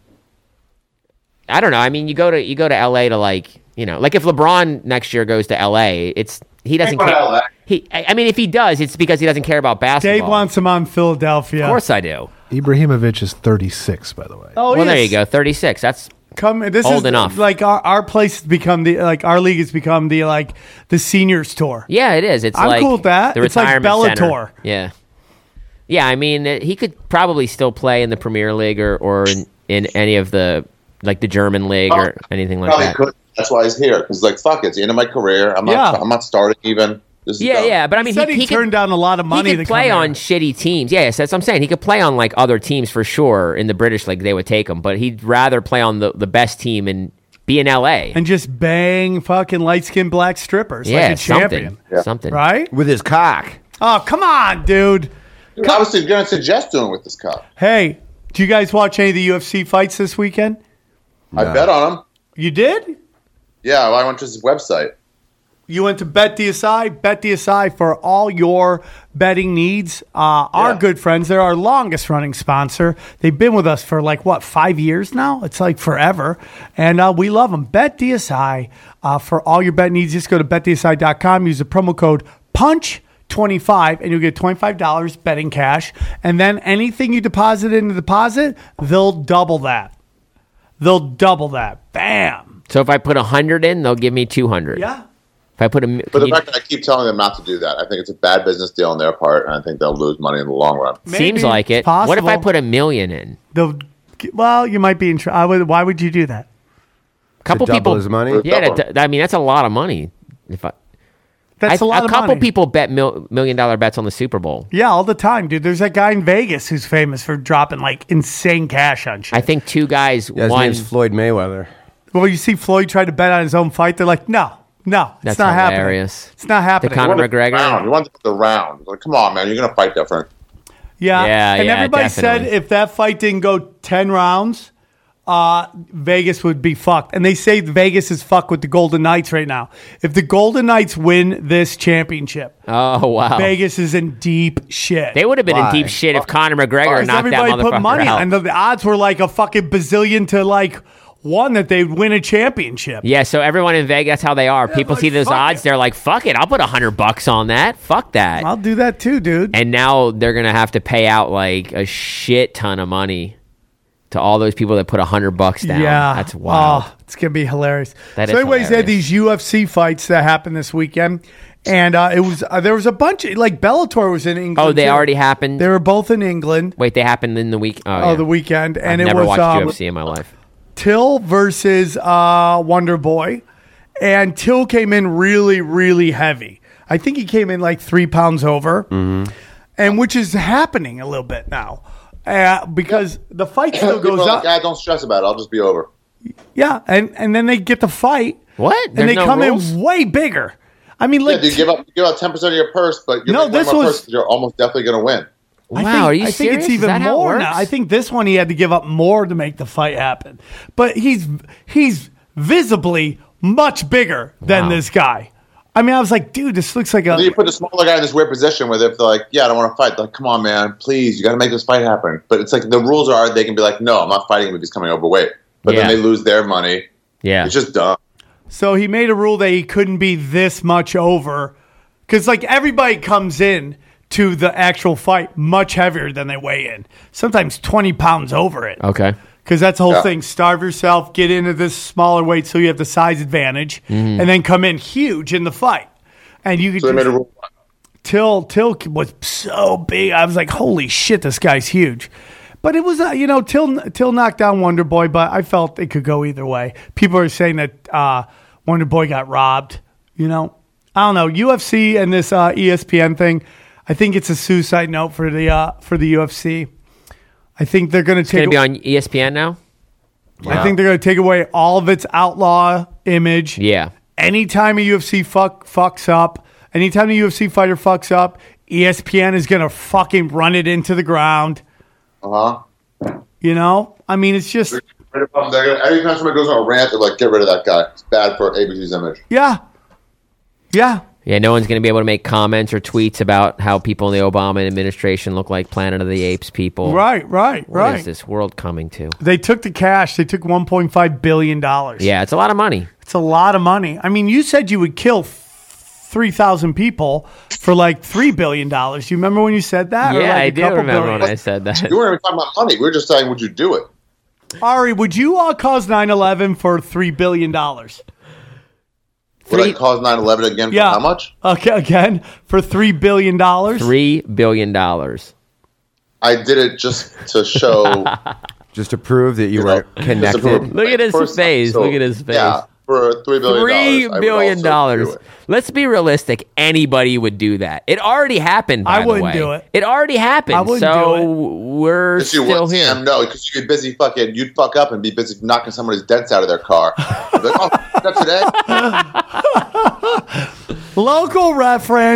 [SPEAKER 8] I don't know. I mean, you go to LA to like if LeBron next year goes to LA, he doesn't care.
[SPEAKER 9] LA.
[SPEAKER 8] I mean, if he does, it's because he doesn't care about basketball.
[SPEAKER 6] Dave wants him on Philadelphia.
[SPEAKER 8] Of course I do.
[SPEAKER 10] Ibrahimovic is 36, by the way.
[SPEAKER 6] Oh,
[SPEAKER 8] Well,
[SPEAKER 6] yes.
[SPEAKER 8] there you go. 36. That's
[SPEAKER 6] This
[SPEAKER 8] Old
[SPEAKER 6] is
[SPEAKER 8] enough.
[SPEAKER 6] Like our place has become our league has become the seniors tour.
[SPEAKER 8] yeah, it is. It's
[SPEAKER 6] I'm
[SPEAKER 8] like
[SPEAKER 6] cool with that.
[SPEAKER 8] The
[SPEAKER 6] It's like
[SPEAKER 8] retirement center.
[SPEAKER 6] Bellator.
[SPEAKER 8] Yeah. Yeah, I mean, he could probably still play in the Premier League or in any of the like the German league or anything like
[SPEAKER 9] Probably
[SPEAKER 8] that.
[SPEAKER 9] could. That's why he's here. Because like, fuck, it's the end of my career. I'm not starting even. This is
[SPEAKER 8] Yeah,
[SPEAKER 9] dumb.
[SPEAKER 8] yeah, but I mean,
[SPEAKER 6] He said he
[SPEAKER 8] could
[SPEAKER 6] turned down a lot of money
[SPEAKER 8] He
[SPEAKER 6] to
[SPEAKER 8] could play
[SPEAKER 6] come
[SPEAKER 8] on
[SPEAKER 6] here.
[SPEAKER 8] shitty teams. Yeah, yes, that's what I'm saying. He could play on like other teams for sure. In the British league, they would take him, but he'd rather play on the best team and be in LA.
[SPEAKER 6] And just bang fucking light skinned black strippers
[SPEAKER 8] yeah,
[SPEAKER 6] like a champion.
[SPEAKER 8] something.
[SPEAKER 6] Right?
[SPEAKER 4] with his cock.
[SPEAKER 6] Oh, come on, dude.
[SPEAKER 9] I was going to suggest doing with this cup.
[SPEAKER 6] Hey, do you guys watch any of the UFC fights this weekend?
[SPEAKER 9] I bet on them.
[SPEAKER 6] You did?
[SPEAKER 9] Yeah, I went to his website.
[SPEAKER 6] You went to BetDSI? BetDSI for all your betting needs. Our good friends, they're our longest running sponsor. They've been with us for 5 years now? It's like forever. And we love them. BetDSI for all your bet needs. Just go to BetDSI.com. Use the promo code PUNCH25 and you'll get $25 betting cash. And then anything you deposit in the deposit, they'll double that. Bam.
[SPEAKER 8] So if I put 100 in, they'll give me 200.
[SPEAKER 6] Yeah.
[SPEAKER 8] If I put
[SPEAKER 9] But the fact that I keep telling them not to do that, I think it's a bad business deal on their part, and I think they'll lose money in the long run.
[SPEAKER 8] Seems like it.
[SPEAKER 6] Possible.
[SPEAKER 8] What if I put $1 million in?
[SPEAKER 6] Well, you might be in trouble. Why would you do that?
[SPEAKER 8] Couple
[SPEAKER 4] double
[SPEAKER 8] people.
[SPEAKER 4] his money?
[SPEAKER 8] Yeah, that's a lot of money.
[SPEAKER 6] That's a lot of money.
[SPEAKER 8] A couple people bet $1 million bets on the Super Bowl.
[SPEAKER 6] Yeah, all the time, dude. There's that guy in Vegas who's famous for dropping insane cash on shit.
[SPEAKER 8] I think two guys
[SPEAKER 4] His
[SPEAKER 8] won.
[SPEAKER 4] name's Floyd Mayweather.
[SPEAKER 6] Well, you see Floyd try to bet on his own fight. They're like, no,
[SPEAKER 8] That's
[SPEAKER 6] it's not
[SPEAKER 8] hilarious.
[SPEAKER 6] happening. It's not happening.
[SPEAKER 8] The Conor McGregor.
[SPEAKER 9] You want the round. Like, come on, man. You're going to fight different.
[SPEAKER 6] Yeah, and everybody
[SPEAKER 8] definitely.
[SPEAKER 6] said if that fight didn't go 10 rounds, Vegas would be fucked. And they say Vegas is fucked with the Golden Knights right now. If the Golden Knights win this championship,
[SPEAKER 8] Oh, wow.
[SPEAKER 6] Vegas is in deep shit.
[SPEAKER 8] They would have been
[SPEAKER 4] Why?
[SPEAKER 8] in deep shit if Conor McGregor
[SPEAKER 6] Because
[SPEAKER 8] knocked that
[SPEAKER 6] everybody put
[SPEAKER 8] motherfucker
[SPEAKER 6] money
[SPEAKER 8] out.
[SPEAKER 6] on the odds were like a fucking bazillion to one that they'd win a championship.
[SPEAKER 8] Yeah, so everyone in Vegas, that's how they are. People
[SPEAKER 6] like,
[SPEAKER 8] see those
[SPEAKER 6] fuck
[SPEAKER 8] odds,
[SPEAKER 6] it.
[SPEAKER 8] they're like, fuck it, I'll put $100 on that. Fuck that.
[SPEAKER 6] I'll do that too, dude.
[SPEAKER 8] And now they're going to have to pay out a shit ton of money to all those people that put $100 down.
[SPEAKER 6] Yeah,
[SPEAKER 8] That's wild.
[SPEAKER 6] Oh, it's gonna be hilarious.
[SPEAKER 8] That
[SPEAKER 6] so,
[SPEAKER 8] is
[SPEAKER 6] anyways, they had
[SPEAKER 8] hilarious.
[SPEAKER 6] these UFC fights that happened this weekend, and it was there was a bunch of Bellator was in England.
[SPEAKER 8] Oh, they
[SPEAKER 6] too.
[SPEAKER 8] already happened?
[SPEAKER 6] They were both in England.
[SPEAKER 8] Wait, they happened in the week?
[SPEAKER 6] Oh, the weekend, and
[SPEAKER 8] I've
[SPEAKER 6] it
[SPEAKER 8] never
[SPEAKER 6] was
[SPEAKER 8] watched UFC in my life.
[SPEAKER 6] Till versus Wonder Boy, and Till came in really, really heavy. I think he came in 3 pounds over, and which is happening a little bit now. Because the fight still goes up.
[SPEAKER 9] Don't stress about it. I'll just be over.
[SPEAKER 6] Yeah, and then they get the fight.
[SPEAKER 8] What?
[SPEAKER 6] And they come in way bigger. I mean,
[SPEAKER 9] Yeah, you give out 10% of your purse, but you're you're almost definitely going to win.
[SPEAKER 8] Wow, are you
[SPEAKER 6] I think
[SPEAKER 8] serious?
[SPEAKER 6] it's
[SPEAKER 8] Is
[SPEAKER 6] even
[SPEAKER 8] that how it
[SPEAKER 6] more
[SPEAKER 8] works?
[SPEAKER 6] now. I think this one he had to give up more to make the fight happen. But he's visibly much bigger than
[SPEAKER 8] Wow.
[SPEAKER 6] this guy. I mean, I was like, dude, this looks like
[SPEAKER 9] Then you put the smaller guy in this weird position where if they're like, yeah, I don't want to fight. Like, come on, man, please, you got to make this fight happen. But it's the rules are they can be like, no, I'm not fighting him if he's coming overweight. But
[SPEAKER 8] Yeah.
[SPEAKER 9] then they lose their money.
[SPEAKER 8] Yeah.
[SPEAKER 9] It's just dumb.
[SPEAKER 6] So he made a rule that he couldn't be this much over. Because, everybody comes in to the actual fight much heavier than they weigh in. Sometimes 20 pounds over it.
[SPEAKER 8] Okay.
[SPEAKER 6] Because that's the whole
[SPEAKER 9] Yeah.
[SPEAKER 6] thing. Starve yourself, get into this smaller weight so you have the size advantage,
[SPEAKER 8] Mm-hmm.
[SPEAKER 6] and then come in huge in the fight. And you could
[SPEAKER 9] So they made a rule.
[SPEAKER 6] Till was so big. I was like, holy shit, this guy's huge. But it was, Till knocked down Wonder Boy, but I felt it could go either way. People are saying that Wonder Boy got robbed. I don't know. UFC and this ESPN thing, I think it's a suicide note for the UFC. I think they're going to take.
[SPEAKER 8] Going to be on ESPN now?
[SPEAKER 6] I think they're going to take away all of its outlaw image.
[SPEAKER 8] Yeah.
[SPEAKER 6] Anytime a UFC fucks up, anytime a UFC fighter fucks up, ESPN is going to fucking run it into the ground. I mean, it's just
[SPEAKER 9] Every time somebody goes on a rant, they're like, get rid of that guy. It's bad for ABC's image.
[SPEAKER 6] yeah.
[SPEAKER 8] Yeah, no one's going to be able to make comments or tweets about how people in the Obama administration look like Planet of the Apes people.
[SPEAKER 6] Right.
[SPEAKER 8] What is this world coming to?
[SPEAKER 6] They took the cash. They took $1.5 billion.
[SPEAKER 8] Yeah, it's a lot of money.
[SPEAKER 6] It's a lot of money. I mean, you said you would kill 3,000 people for $3 billion. Do you remember when you said that?
[SPEAKER 8] Yeah, I
[SPEAKER 6] a
[SPEAKER 8] do
[SPEAKER 6] couple
[SPEAKER 8] remember
[SPEAKER 6] billion?
[SPEAKER 8] when I said that.
[SPEAKER 9] You weren't even talking about money. We were just saying, would you do it?
[SPEAKER 6] Ari, would you cause 9/11 for $3 billion?
[SPEAKER 9] Would I cause 9/11 again for
[SPEAKER 6] Yeah.
[SPEAKER 9] how much?
[SPEAKER 6] Okay, again, for $3 billion?
[SPEAKER 8] $3 billion.
[SPEAKER 9] I did it just to show.
[SPEAKER 4] Just to prove that you were connected.
[SPEAKER 8] Look at his face. Look at his face.
[SPEAKER 9] Yeah, for $3 billion.
[SPEAKER 8] $3 billion. Let's be realistic. Anybody would do that. It already happened. By
[SPEAKER 6] I wouldn't
[SPEAKER 8] the way.
[SPEAKER 6] do it.
[SPEAKER 8] It already happened.
[SPEAKER 6] I wouldn't
[SPEAKER 8] so
[SPEAKER 6] do
[SPEAKER 8] we're
[SPEAKER 9] Yes, you
[SPEAKER 8] still
[SPEAKER 9] would,
[SPEAKER 8] here.
[SPEAKER 9] Sam, no, because you'd be busy you'd fuck up and be busy knocking somebody's dents out of their car. You'd be like, oh, that's today?
[SPEAKER 6] Local reference.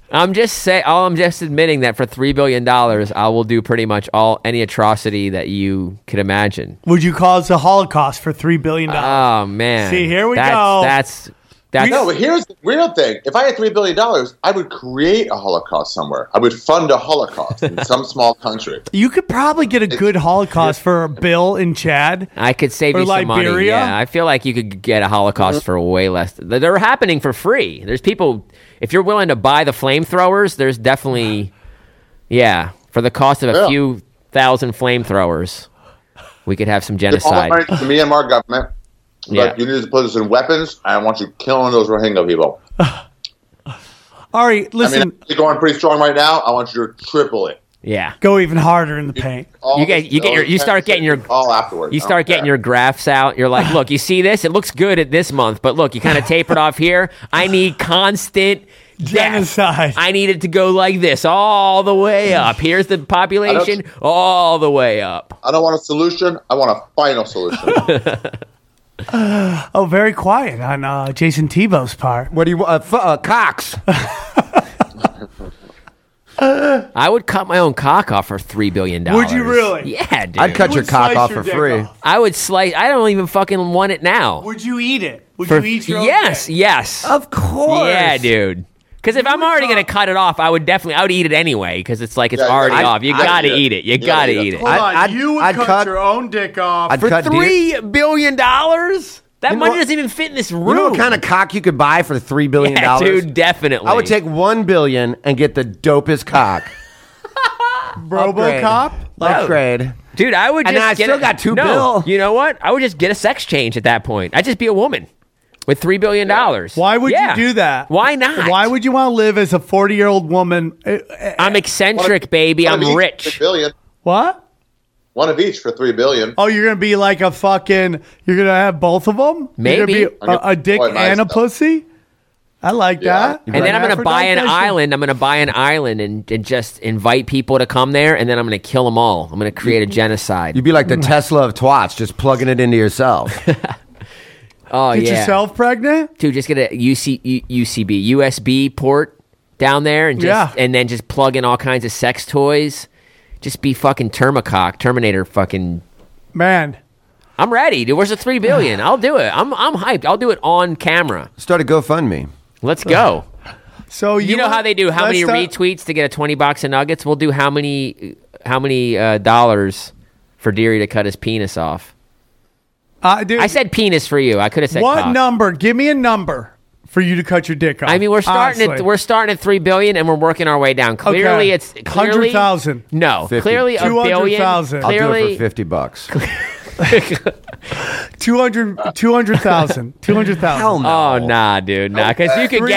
[SPEAKER 8] I'm just admitting that for $3 billion, I will do pretty much any atrocity that you could imagine.
[SPEAKER 6] Would you cause a Holocaust for $3 billion?
[SPEAKER 8] Oh man!
[SPEAKER 6] See, here we go.
[SPEAKER 8] That's
[SPEAKER 9] no, but here's the real thing. If I had $3 billion, I would create a Holocaust somewhere. I would fund a Holocaust in some small country.
[SPEAKER 6] You could probably get a good Holocaust for a bill in Chad.
[SPEAKER 8] I could save
[SPEAKER 6] or
[SPEAKER 8] you some money.
[SPEAKER 6] Liberia.
[SPEAKER 8] Yeah, I feel like you could get a Holocaust for way less. They're happening for free. There's people, if you're willing to buy the flamethrowers, there's definitely, for the cost of a few thousand flamethrowers, we could have some genocide.
[SPEAKER 9] The Myanmar government. Like, you need to put this in weapons. I want you killing those Rohingya people.
[SPEAKER 6] All right, listen.
[SPEAKER 9] I mean, you're going pretty strong right now. I want you to triple it.
[SPEAKER 8] Yeah,
[SPEAKER 6] go even harder in the paint.
[SPEAKER 8] You start getting your
[SPEAKER 9] all afterwards.
[SPEAKER 8] You start getting your graphs out. You're like, look, you see this? It looks good at this month, but look, you kind of tapered off here. I need constant
[SPEAKER 6] genocide.
[SPEAKER 8] I need it to go like this all the way up. Here's the population all the way up.
[SPEAKER 9] I don't want a solution. I want a final solution.
[SPEAKER 6] Very quiet on Jason Tebow's part.
[SPEAKER 4] What do you want? Cox.
[SPEAKER 8] I would cut my own cock off for $3 billion.
[SPEAKER 6] Would you really?
[SPEAKER 8] Yeah, dude.
[SPEAKER 4] I'd cut your cock off for free.
[SPEAKER 8] I would slice. I don't even fucking want it now.
[SPEAKER 6] Would you eat it? Would you eat your own dick?
[SPEAKER 8] Yes.
[SPEAKER 4] Of course.
[SPEAKER 8] Yeah, dude. Because if I'm already going to cut it off, I would eat it anyway. Because it's like it's already off. You got to eat it. You got to eat it.
[SPEAKER 6] Hold on. You would cut your own dick off
[SPEAKER 8] for $3 billion? That money doesn't even fit in this room.
[SPEAKER 4] You know what kind of cock you could buy for $3 billion?
[SPEAKER 8] Yeah, dude, definitely.
[SPEAKER 4] I would take $1 billion and get the dopest cock.
[SPEAKER 6] RoboCop?
[SPEAKER 4] Upgrade.
[SPEAKER 8] Dude, I would just
[SPEAKER 4] I still got $2 billion.
[SPEAKER 8] You know what? I would just get a sex change at that point. I'd just be a woman with $3 billion.
[SPEAKER 6] Why would you do that?
[SPEAKER 8] Why not?
[SPEAKER 6] Why would you want to live as a 40-year-old woman?
[SPEAKER 8] I'm eccentric, baby. I'm rich.
[SPEAKER 9] $3 billion.
[SPEAKER 6] What?
[SPEAKER 9] One of each for $3 billion.
[SPEAKER 6] Oh, you're gonna be like a fucking. You're gonna have both of them.
[SPEAKER 8] Maybe
[SPEAKER 6] you're gonna be a dick and a pussy. I like that.
[SPEAKER 8] And then I'm going to buy an island. I'm going to buy an island and just invite people to come there, and then I'm going to kill them all. I'm going to create a genocide.
[SPEAKER 4] You'd be like the Tesla of twats, just plugging it into yourself.
[SPEAKER 8] Oh,
[SPEAKER 6] Get yourself pregnant?
[SPEAKER 8] Dude, just get a USB port down there and then just plug in all kinds of sex toys. Just be fucking Terminator fucking...
[SPEAKER 6] Man.
[SPEAKER 8] I'm ready, dude. Where's the $3 billion? I'll do it. I'm hyped. I'll do it on camera.
[SPEAKER 4] Start a GoFundMe.
[SPEAKER 8] Let's go.
[SPEAKER 6] So
[SPEAKER 8] you know how they do? How many retweets to get a $20 of nuggets? We'll do how many dollars for Deary to cut his penis off?
[SPEAKER 6] Dude,
[SPEAKER 8] I said penis for you. I could have said
[SPEAKER 6] what
[SPEAKER 8] cock.
[SPEAKER 6] number? Give me a number for you to cut your dick off.
[SPEAKER 8] I mean, we're starting at $3 billion and we're working our way down. Clearly, it's
[SPEAKER 6] 100,000.
[SPEAKER 8] No,
[SPEAKER 4] 50.
[SPEAKER 8] clearly a billion.
[SPEAKER 4] I'll do it for $50.
[SPEAKER 6] 200,000.
[SPEAKER 4] Hell no.
[SPEAKER 8] Oh nah, dude, nah. Because you could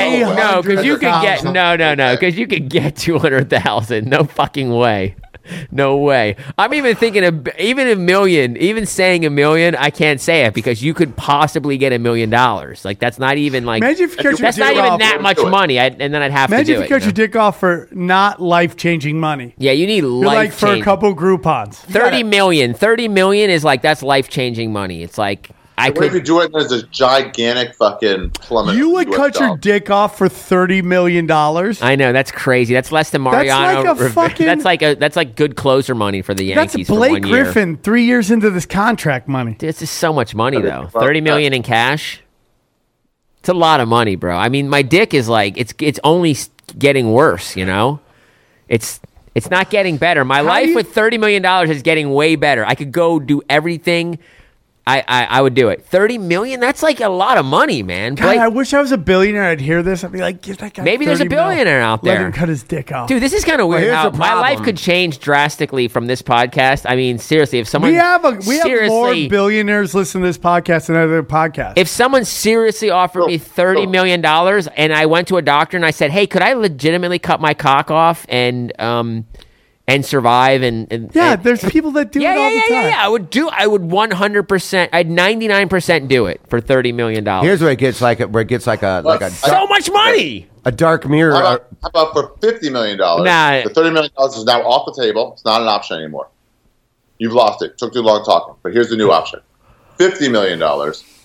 [SPEAKER 8] you could get 200,000. No fucking way. No way. I'm even thinking of even a million. Even saying a million, I can't say it because you could possibly get $1 million. Like that's not even like.
[SPEAKER 6] Imagine if you cut your
[SPEAKER 8] that's
[SPEAKER 6] dick
[SPEAKER 8] not even
[SPEAKER 6] off
[SPEAKER 8] that much money. And then I'd have to do it.
[SPEAKER 6] Imagine if you cut your dick off for not life-changing money.
[SPEAKER 8] Yeah, you need
[SPEAKER 6] life. Like for a couple Groupons.
[SPEAKER 8] 30 million. 30 million is like that's life-changing money. It's like.
[SPEAKER 9] What if you do it and there's a gigantic fucking plummet?
[SPEAKER 6] You would cut your dick off for $30 million?
[SPEAKER 8] I know, that's crazy. That's less than Mariano. That's like good closer money for the Yankees.
[SPEAKER 6] That's Blake
[SPEAKER 8] for 1 year.
[SPEAKER 6] Griffin 3 years into this contract money.
[SPEAKER 8] This is so much money though. $30 million in cash. It's a lot of money, bro. I mean, my dick is like it's only getting worse. You know, it's not getting better. My life with $30 million is getting way better. I could go do everything. I would do it. 30 million? That's like a lot of money, man.
[SPEAKER 6] God, I wish I was a billionaire. I'd hear this. I'd be like, give that guy
[SPEAKER 8] maybe there's a billionaire out there.
[SPEAKER 6] Let him cut his dick off.
[SPEAKER 8] Dude, this is kind of weird. How my life could change drastically from this podcast. I mean, seriously, if someone
[SPEAKER 6] we have more billionaires listen to this podcast than other podcasts.
[SPEAKER 8] If someone seriously offered me $30 million and I went to a doctor and I said, "Hey, could I legitimately cut my cock off and survive and
[SPEAKER 6] there's people that do it all the time.
[SPEAKER 8] Yeah, I would 100%. I'd 99% do it for $30 million.
[SPEAKER 4] Here's where it gets like so
[SPEAKER 8] much money.
[SPEAKER 4] A dark mirror.
[SPEAKER 9] How about for $50 million?
[SPEAKER 8] Nah.
[SPEAKER 9] The $30 million is now off the table. It's not an option anymore. You've lost it. Took too long talking. But here's the new option: $50 million.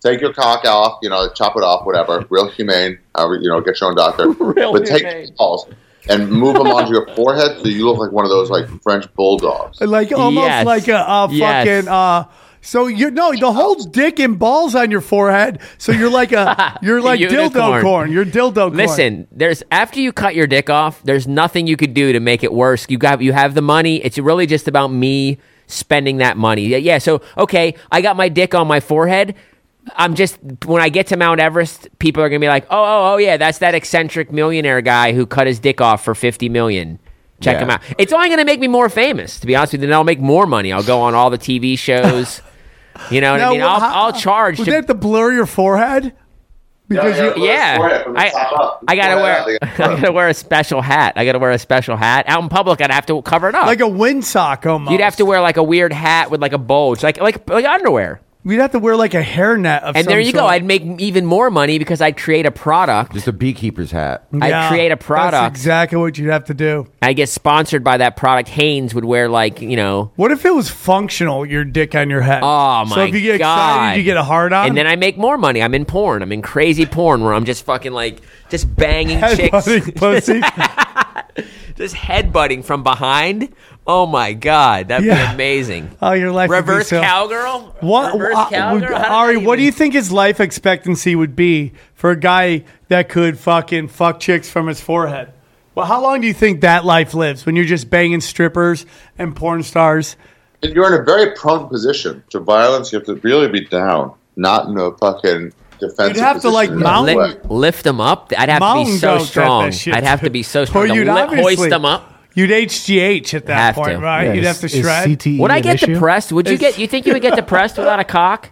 [SPEAKER 9] take your cock off, chop it off, whatever, real humane, however, get your own doctor. But take your balls and move them onto your forehead so you look like one of those like French bulldogs.
[SPEAKER 6] Like almost like a fucking so the whole dick and balls on your forehead. So you're like dildo corn. You're dildo corn.
[SPEAKER 8] Listen, after you cut your dick off, there's nothing you could do to make it worse. You have the money. It's really just about me spending that money. Yeah. So okay, I got my dick on my forehead. When I get to Mount Everest, people are gonna be like, oh yeah, that's that eccentric millionaire guy who cut his dick off for $50 million. Check him out. It's only gonna make me more famous, to be honest with you. Then I'll make more money. I'll go on all the TV shows. You know what I mean? I'll charge.
[SPEAKER 6] Would they have to blur your forehead? Because
[SPEAKER 8] I gotta wear a special hat. Out in public, I'd have to cover it up
[SPEAKER 6] like a windsock almost.
[SPEAKER 8] You'd have to wear like a weird hat with like a bulge, like underwear.
[SPEAKER 6] We'd have to wear like a hairnet of some
[SPEAKER 8] And there you
[SPEAKER 6] sort.
[SPEAKER 8] go. I'd make even more money because I'd create a product.
[SPEAKER 4] Just a beekeeper's hat.
[SPEAKER 8] I'd create a product.
[SPEAKER 6] That's exactly what you'd have to do.
[SPEAKER 8] I get sponsored by that product. Hanes would wear like,
[SPEAKER 6] What if it was functional, your dick on your head?
[SPEAKER 8] Oh, my God.
[SPEAKER 6] So if you get excited, you get a hard on?
[SPEAKER 8] And then I make more money. I'm in porn. I'm in crazy porn where I'm just fucking like, just banging chicks.
[SPEAKER 6] Pussy.
[SPEAKER 8] Just headbutting from behind. Oh my God, that'd be amazing.
[SPEAKER 6] Oh, your life
[SPEAKER 8] reverse
[SPEAKER 6] would be
[SPEAKER 8] cowgirl.
[SPEAKER 6] What,
[SPEAKER 8] reverse cowgirl?
[SPEAKER 6] Ari? What do you think his life expectancy would be for a guy that could fucking fuck chicks from his forehead? Well, how long do you think that life lives when you're just banging strippers and porn stars?
[SPEAKER 9] You're in a very prone position to violence. You have to really be down, not in a fucking defensive.
[SPEAKER 6] You'd have to like
[SPEAKER 8] lift them up. I'd have to be so strong. I'd have to be so strong.
[SPEAKER 6] You'd
[SPEAKER 8] hoist them up.
[SPEAKER 6] You'd HGH at that point, right?
[SPEAKER 10] Yeah,
[SPEAKER 6] you'd have to shred.
[SPEAKER 10] CTE
[SPEAKER 8] would I get
[SPEAKER 10] issue?
[SPEAKER 8] depressed? You think you would get depressed without a cock?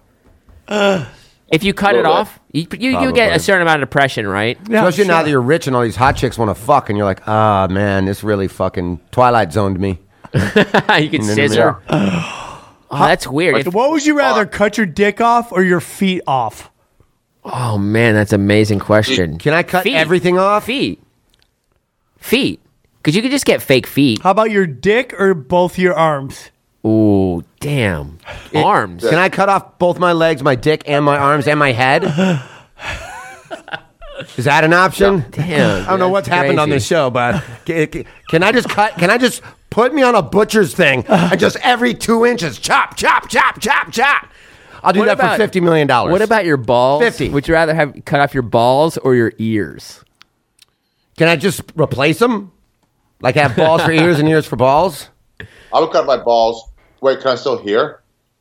[SPEAKER 8] If you cut it off, you get a certain amount of depression, right?
[SPEAKER 4] Yeah, especially now that you're rich and all these hot chicks want to fuck, and you're like, man, this really fucking Twilight Zoned me.
[SPEAKER 8] You can scissor. Oh, that's weird.
[SPEAKER 6] What would you rather, cut your dick off or your feet off?
[SPEAKER 8] Oh man, that's an amazing question.
[SPEAKER 4] Can I cut everything off?
[SPEAKER 8] Feet. Because you could just get fake feet.
[SPEAKER 6] How about your dick or both your arms?
[SPEAKER 8] Ooh, damn. Arms.
[SPEAKER 4] Can I cut off both my legs, my dick, and my arms, and my head? Is that an option?
[SPEAKER 8] Damn.
[SPEAKER 4] I don't know what's happened on this show, but can I just cut? Can I just put me on a butcher's thing and just every 2 inches, chop, chop, chop, chop, chop? I'll do that for $50 million.
[SPEAKER 8] What about your balls?
[SPEAKER 4] 50.
[SPEAKER 8] Would you rather have cut off your balls or your ears?
[SPEAKER 4] Can I just replace them? Like have balls for ears and ears for balls?
[SPEAKER 9] I would cut my balls. Wait, can I still hear?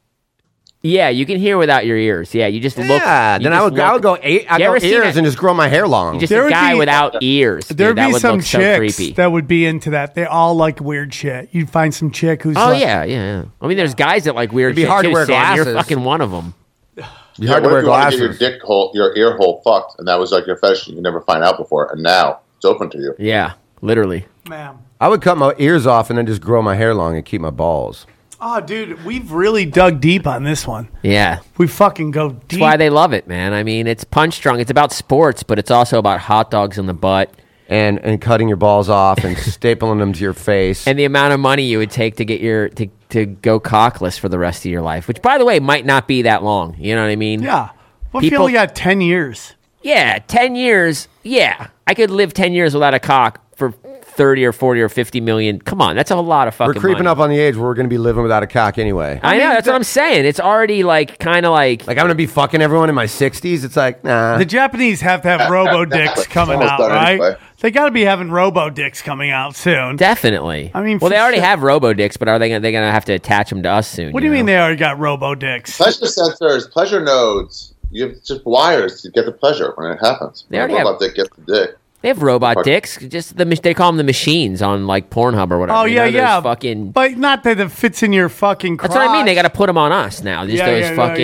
[SPEAKER 8] Yeah, you can hear without your ears. Yeah, you just look.
[SPEAKER 4] Yeah, then I would go ears and just grow my hair long.
[SPEAKER 8] Just a guy without ears.
[SPEAKER 6] There'd be some
[SPEAKER 8] look so
[SPEAKER 6] chicks
[SPEAKER 8] creepy.
[SPEAKER 6] that would be into that. They all like weird shit. You'd find some chick who's
[SPEAKER 8] yeah. I mean, there's guys that like weird shit.
[SPEAKER 4] It'd be hard to wear
[SPEAKER 8] Sam.
[SPEAKER 4] glasses.
[SPEAKER 8] You're fucking one of them.
[SPEAKER 4] Be hard to wear glasses.
[SPEAKER 9] Get your dick hole, your ear hole fucked, and that was like your fetish you could never find out before, and now it's open to you.
[SPEAKER 8] Yeah, literally.
[SPEAKER 6] Man.
[SPEAKER 4] I would cut my ears off and then just grow my hair long and keep my balls.
[SPEAKER 6] Oh, dude, we've really dug deep on this one.
[SPEAKER 8] Yeah.
[SPEAKER 6] We fucking go deep.
[SPEAKER 8] That's why they love it, man. I mean, it's punch drunk. It's about sports, but it's also about hot dogs in the butt.
[SPEAKER 4] And cutting your balls off and stapling them to your face.
[SPEAKER 8] And the amount of money you would take to get to go cockless for the rest of your life, which, by the way, might not be that long. You know what I mean?
[SPEAKER 6] Yeah. What if you only got 10 years?
[SPEAKER 8] Yeah, 10 years. Yeah. I could live 10 years without a cock for 30 or 40 or 50 million. Come on, that's a lot of fucking
[SPEAKER 4] We're creeping
[SPEAKER 8] money.
[SPEAKER 4] up on the age where we're going to be living without a cock anyway.
[SPEAKER 8] I know, that's what I'm saying. It's already like kind of like
[SPEAKER 4] I'm going to be fucking everyone in my 60s. It's like, nah.
[SPEAKER 6] The Japanese have to have robo-dicks coming out, right? Anyway. They got to be having robo-dicks coming out soon.
[SPEAKER 8] Definitely.
[SPEAKER 6] I mean,
[SPEAKER 8] well, they already have robo-dicks, but are they going to have to attach them to us soon?
[SPEAKER 6] What do you mean they already got robo-dicks?
[SPEAKER 9] Pleasure sensors, pleasure nodes. You have just wires to get the pleasure when it happens.
[SPEAKER 8] They already
[SPEAKER 9] robot dick gets the dick.
[SPEAKER 8] They have robot dicks. Just they call them the machines on like Pornhub or whatever.
[SPEAKER 6] Oh yeah.
[SPEAKER 8] Fucking,
[SPEAKER 6] but not that it fits in your fucking crotch.
[SPEAKER 8] That's what I mean. They got to put them on us now. Just those fucking.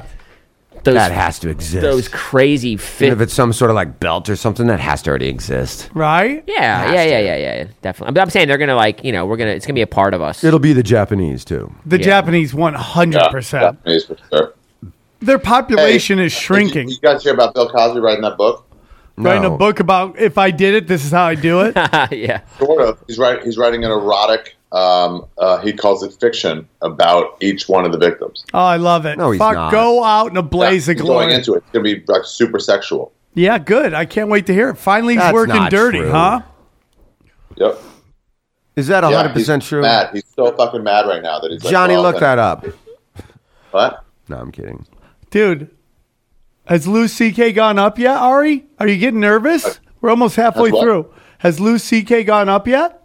[SPEAKER 4] That has to exist.
[SPEAKER 8] Those crazy fit.
[SPEAKER 4] Even if it's some sort of like belt or something, that has to already exist,
[SPEAKER 6] right?
[SPEAKER 8] Yeah. Definitely. But I'm saying they're gonna it's gonna be a part of us.
[SPEAKER 4] It'll be the Japanese too.
[SPEAKER 6] The Japanese 100%.
[SPEAKER 9] Japanese for sure.
[SPEAKER 6] Their population is shrinking.
[SPEAKER 9] You guys hear about Bill Cosby writing that book?
[SPEAKER 6] Writing a book about if I did it, this is how I do it.
[SPEAKER 8] Yeah,
[SPEAKER 9] sort of. He's writing an erotic he calls it fiction about each one of the victims.
[SPEAKER 6] Oh, I love it.
[SPEAKER 4] No, he's
[SPEAKER 6] Fuck,
[SPEAKER 4] not.
[SPEAKER 6] go out in a blaze of
[SPEAKER 9] He's
[SPEAKER 6] glory.
[SPEAKER 9] going into it. It's going to be like super sexual.
[SPEAKER 6] Yeah, good. I can't wait to hear it. Finally, he's
[SPEAKER 4] That's
[SPEAKER 6] working
[SPEAKER 4] not
[SPEAKER 6] dirty,
[SPEAKER 4] true.
[SPEAKER 6] huh?
[SPEAKER 9] Yep.
[SPEAKER 4] Is that 100%
[SPEAKER 9] he's
[SPEAKER 4] true?
[SPEAKER 9] Mad. He's so fucking mad right now that he's like,
[SPEAKER 4] Johnny,
[SPEAKER 9] well,
[SPEAKER 4] look
[SPEAKER 9] then-
[SPEAKER 4] that up.
[SPEAKER 9] What?
[SPEAKER 4] No, I'm kidding.
[SPEAKER 6] Dude, has Louis C.K. gone up yet, Ari? Are you getting nervous? We're almost halfway
[SPEAKER 9] Has what?
[SPEAKER 6] through. Has Louis C.K. gone up yet?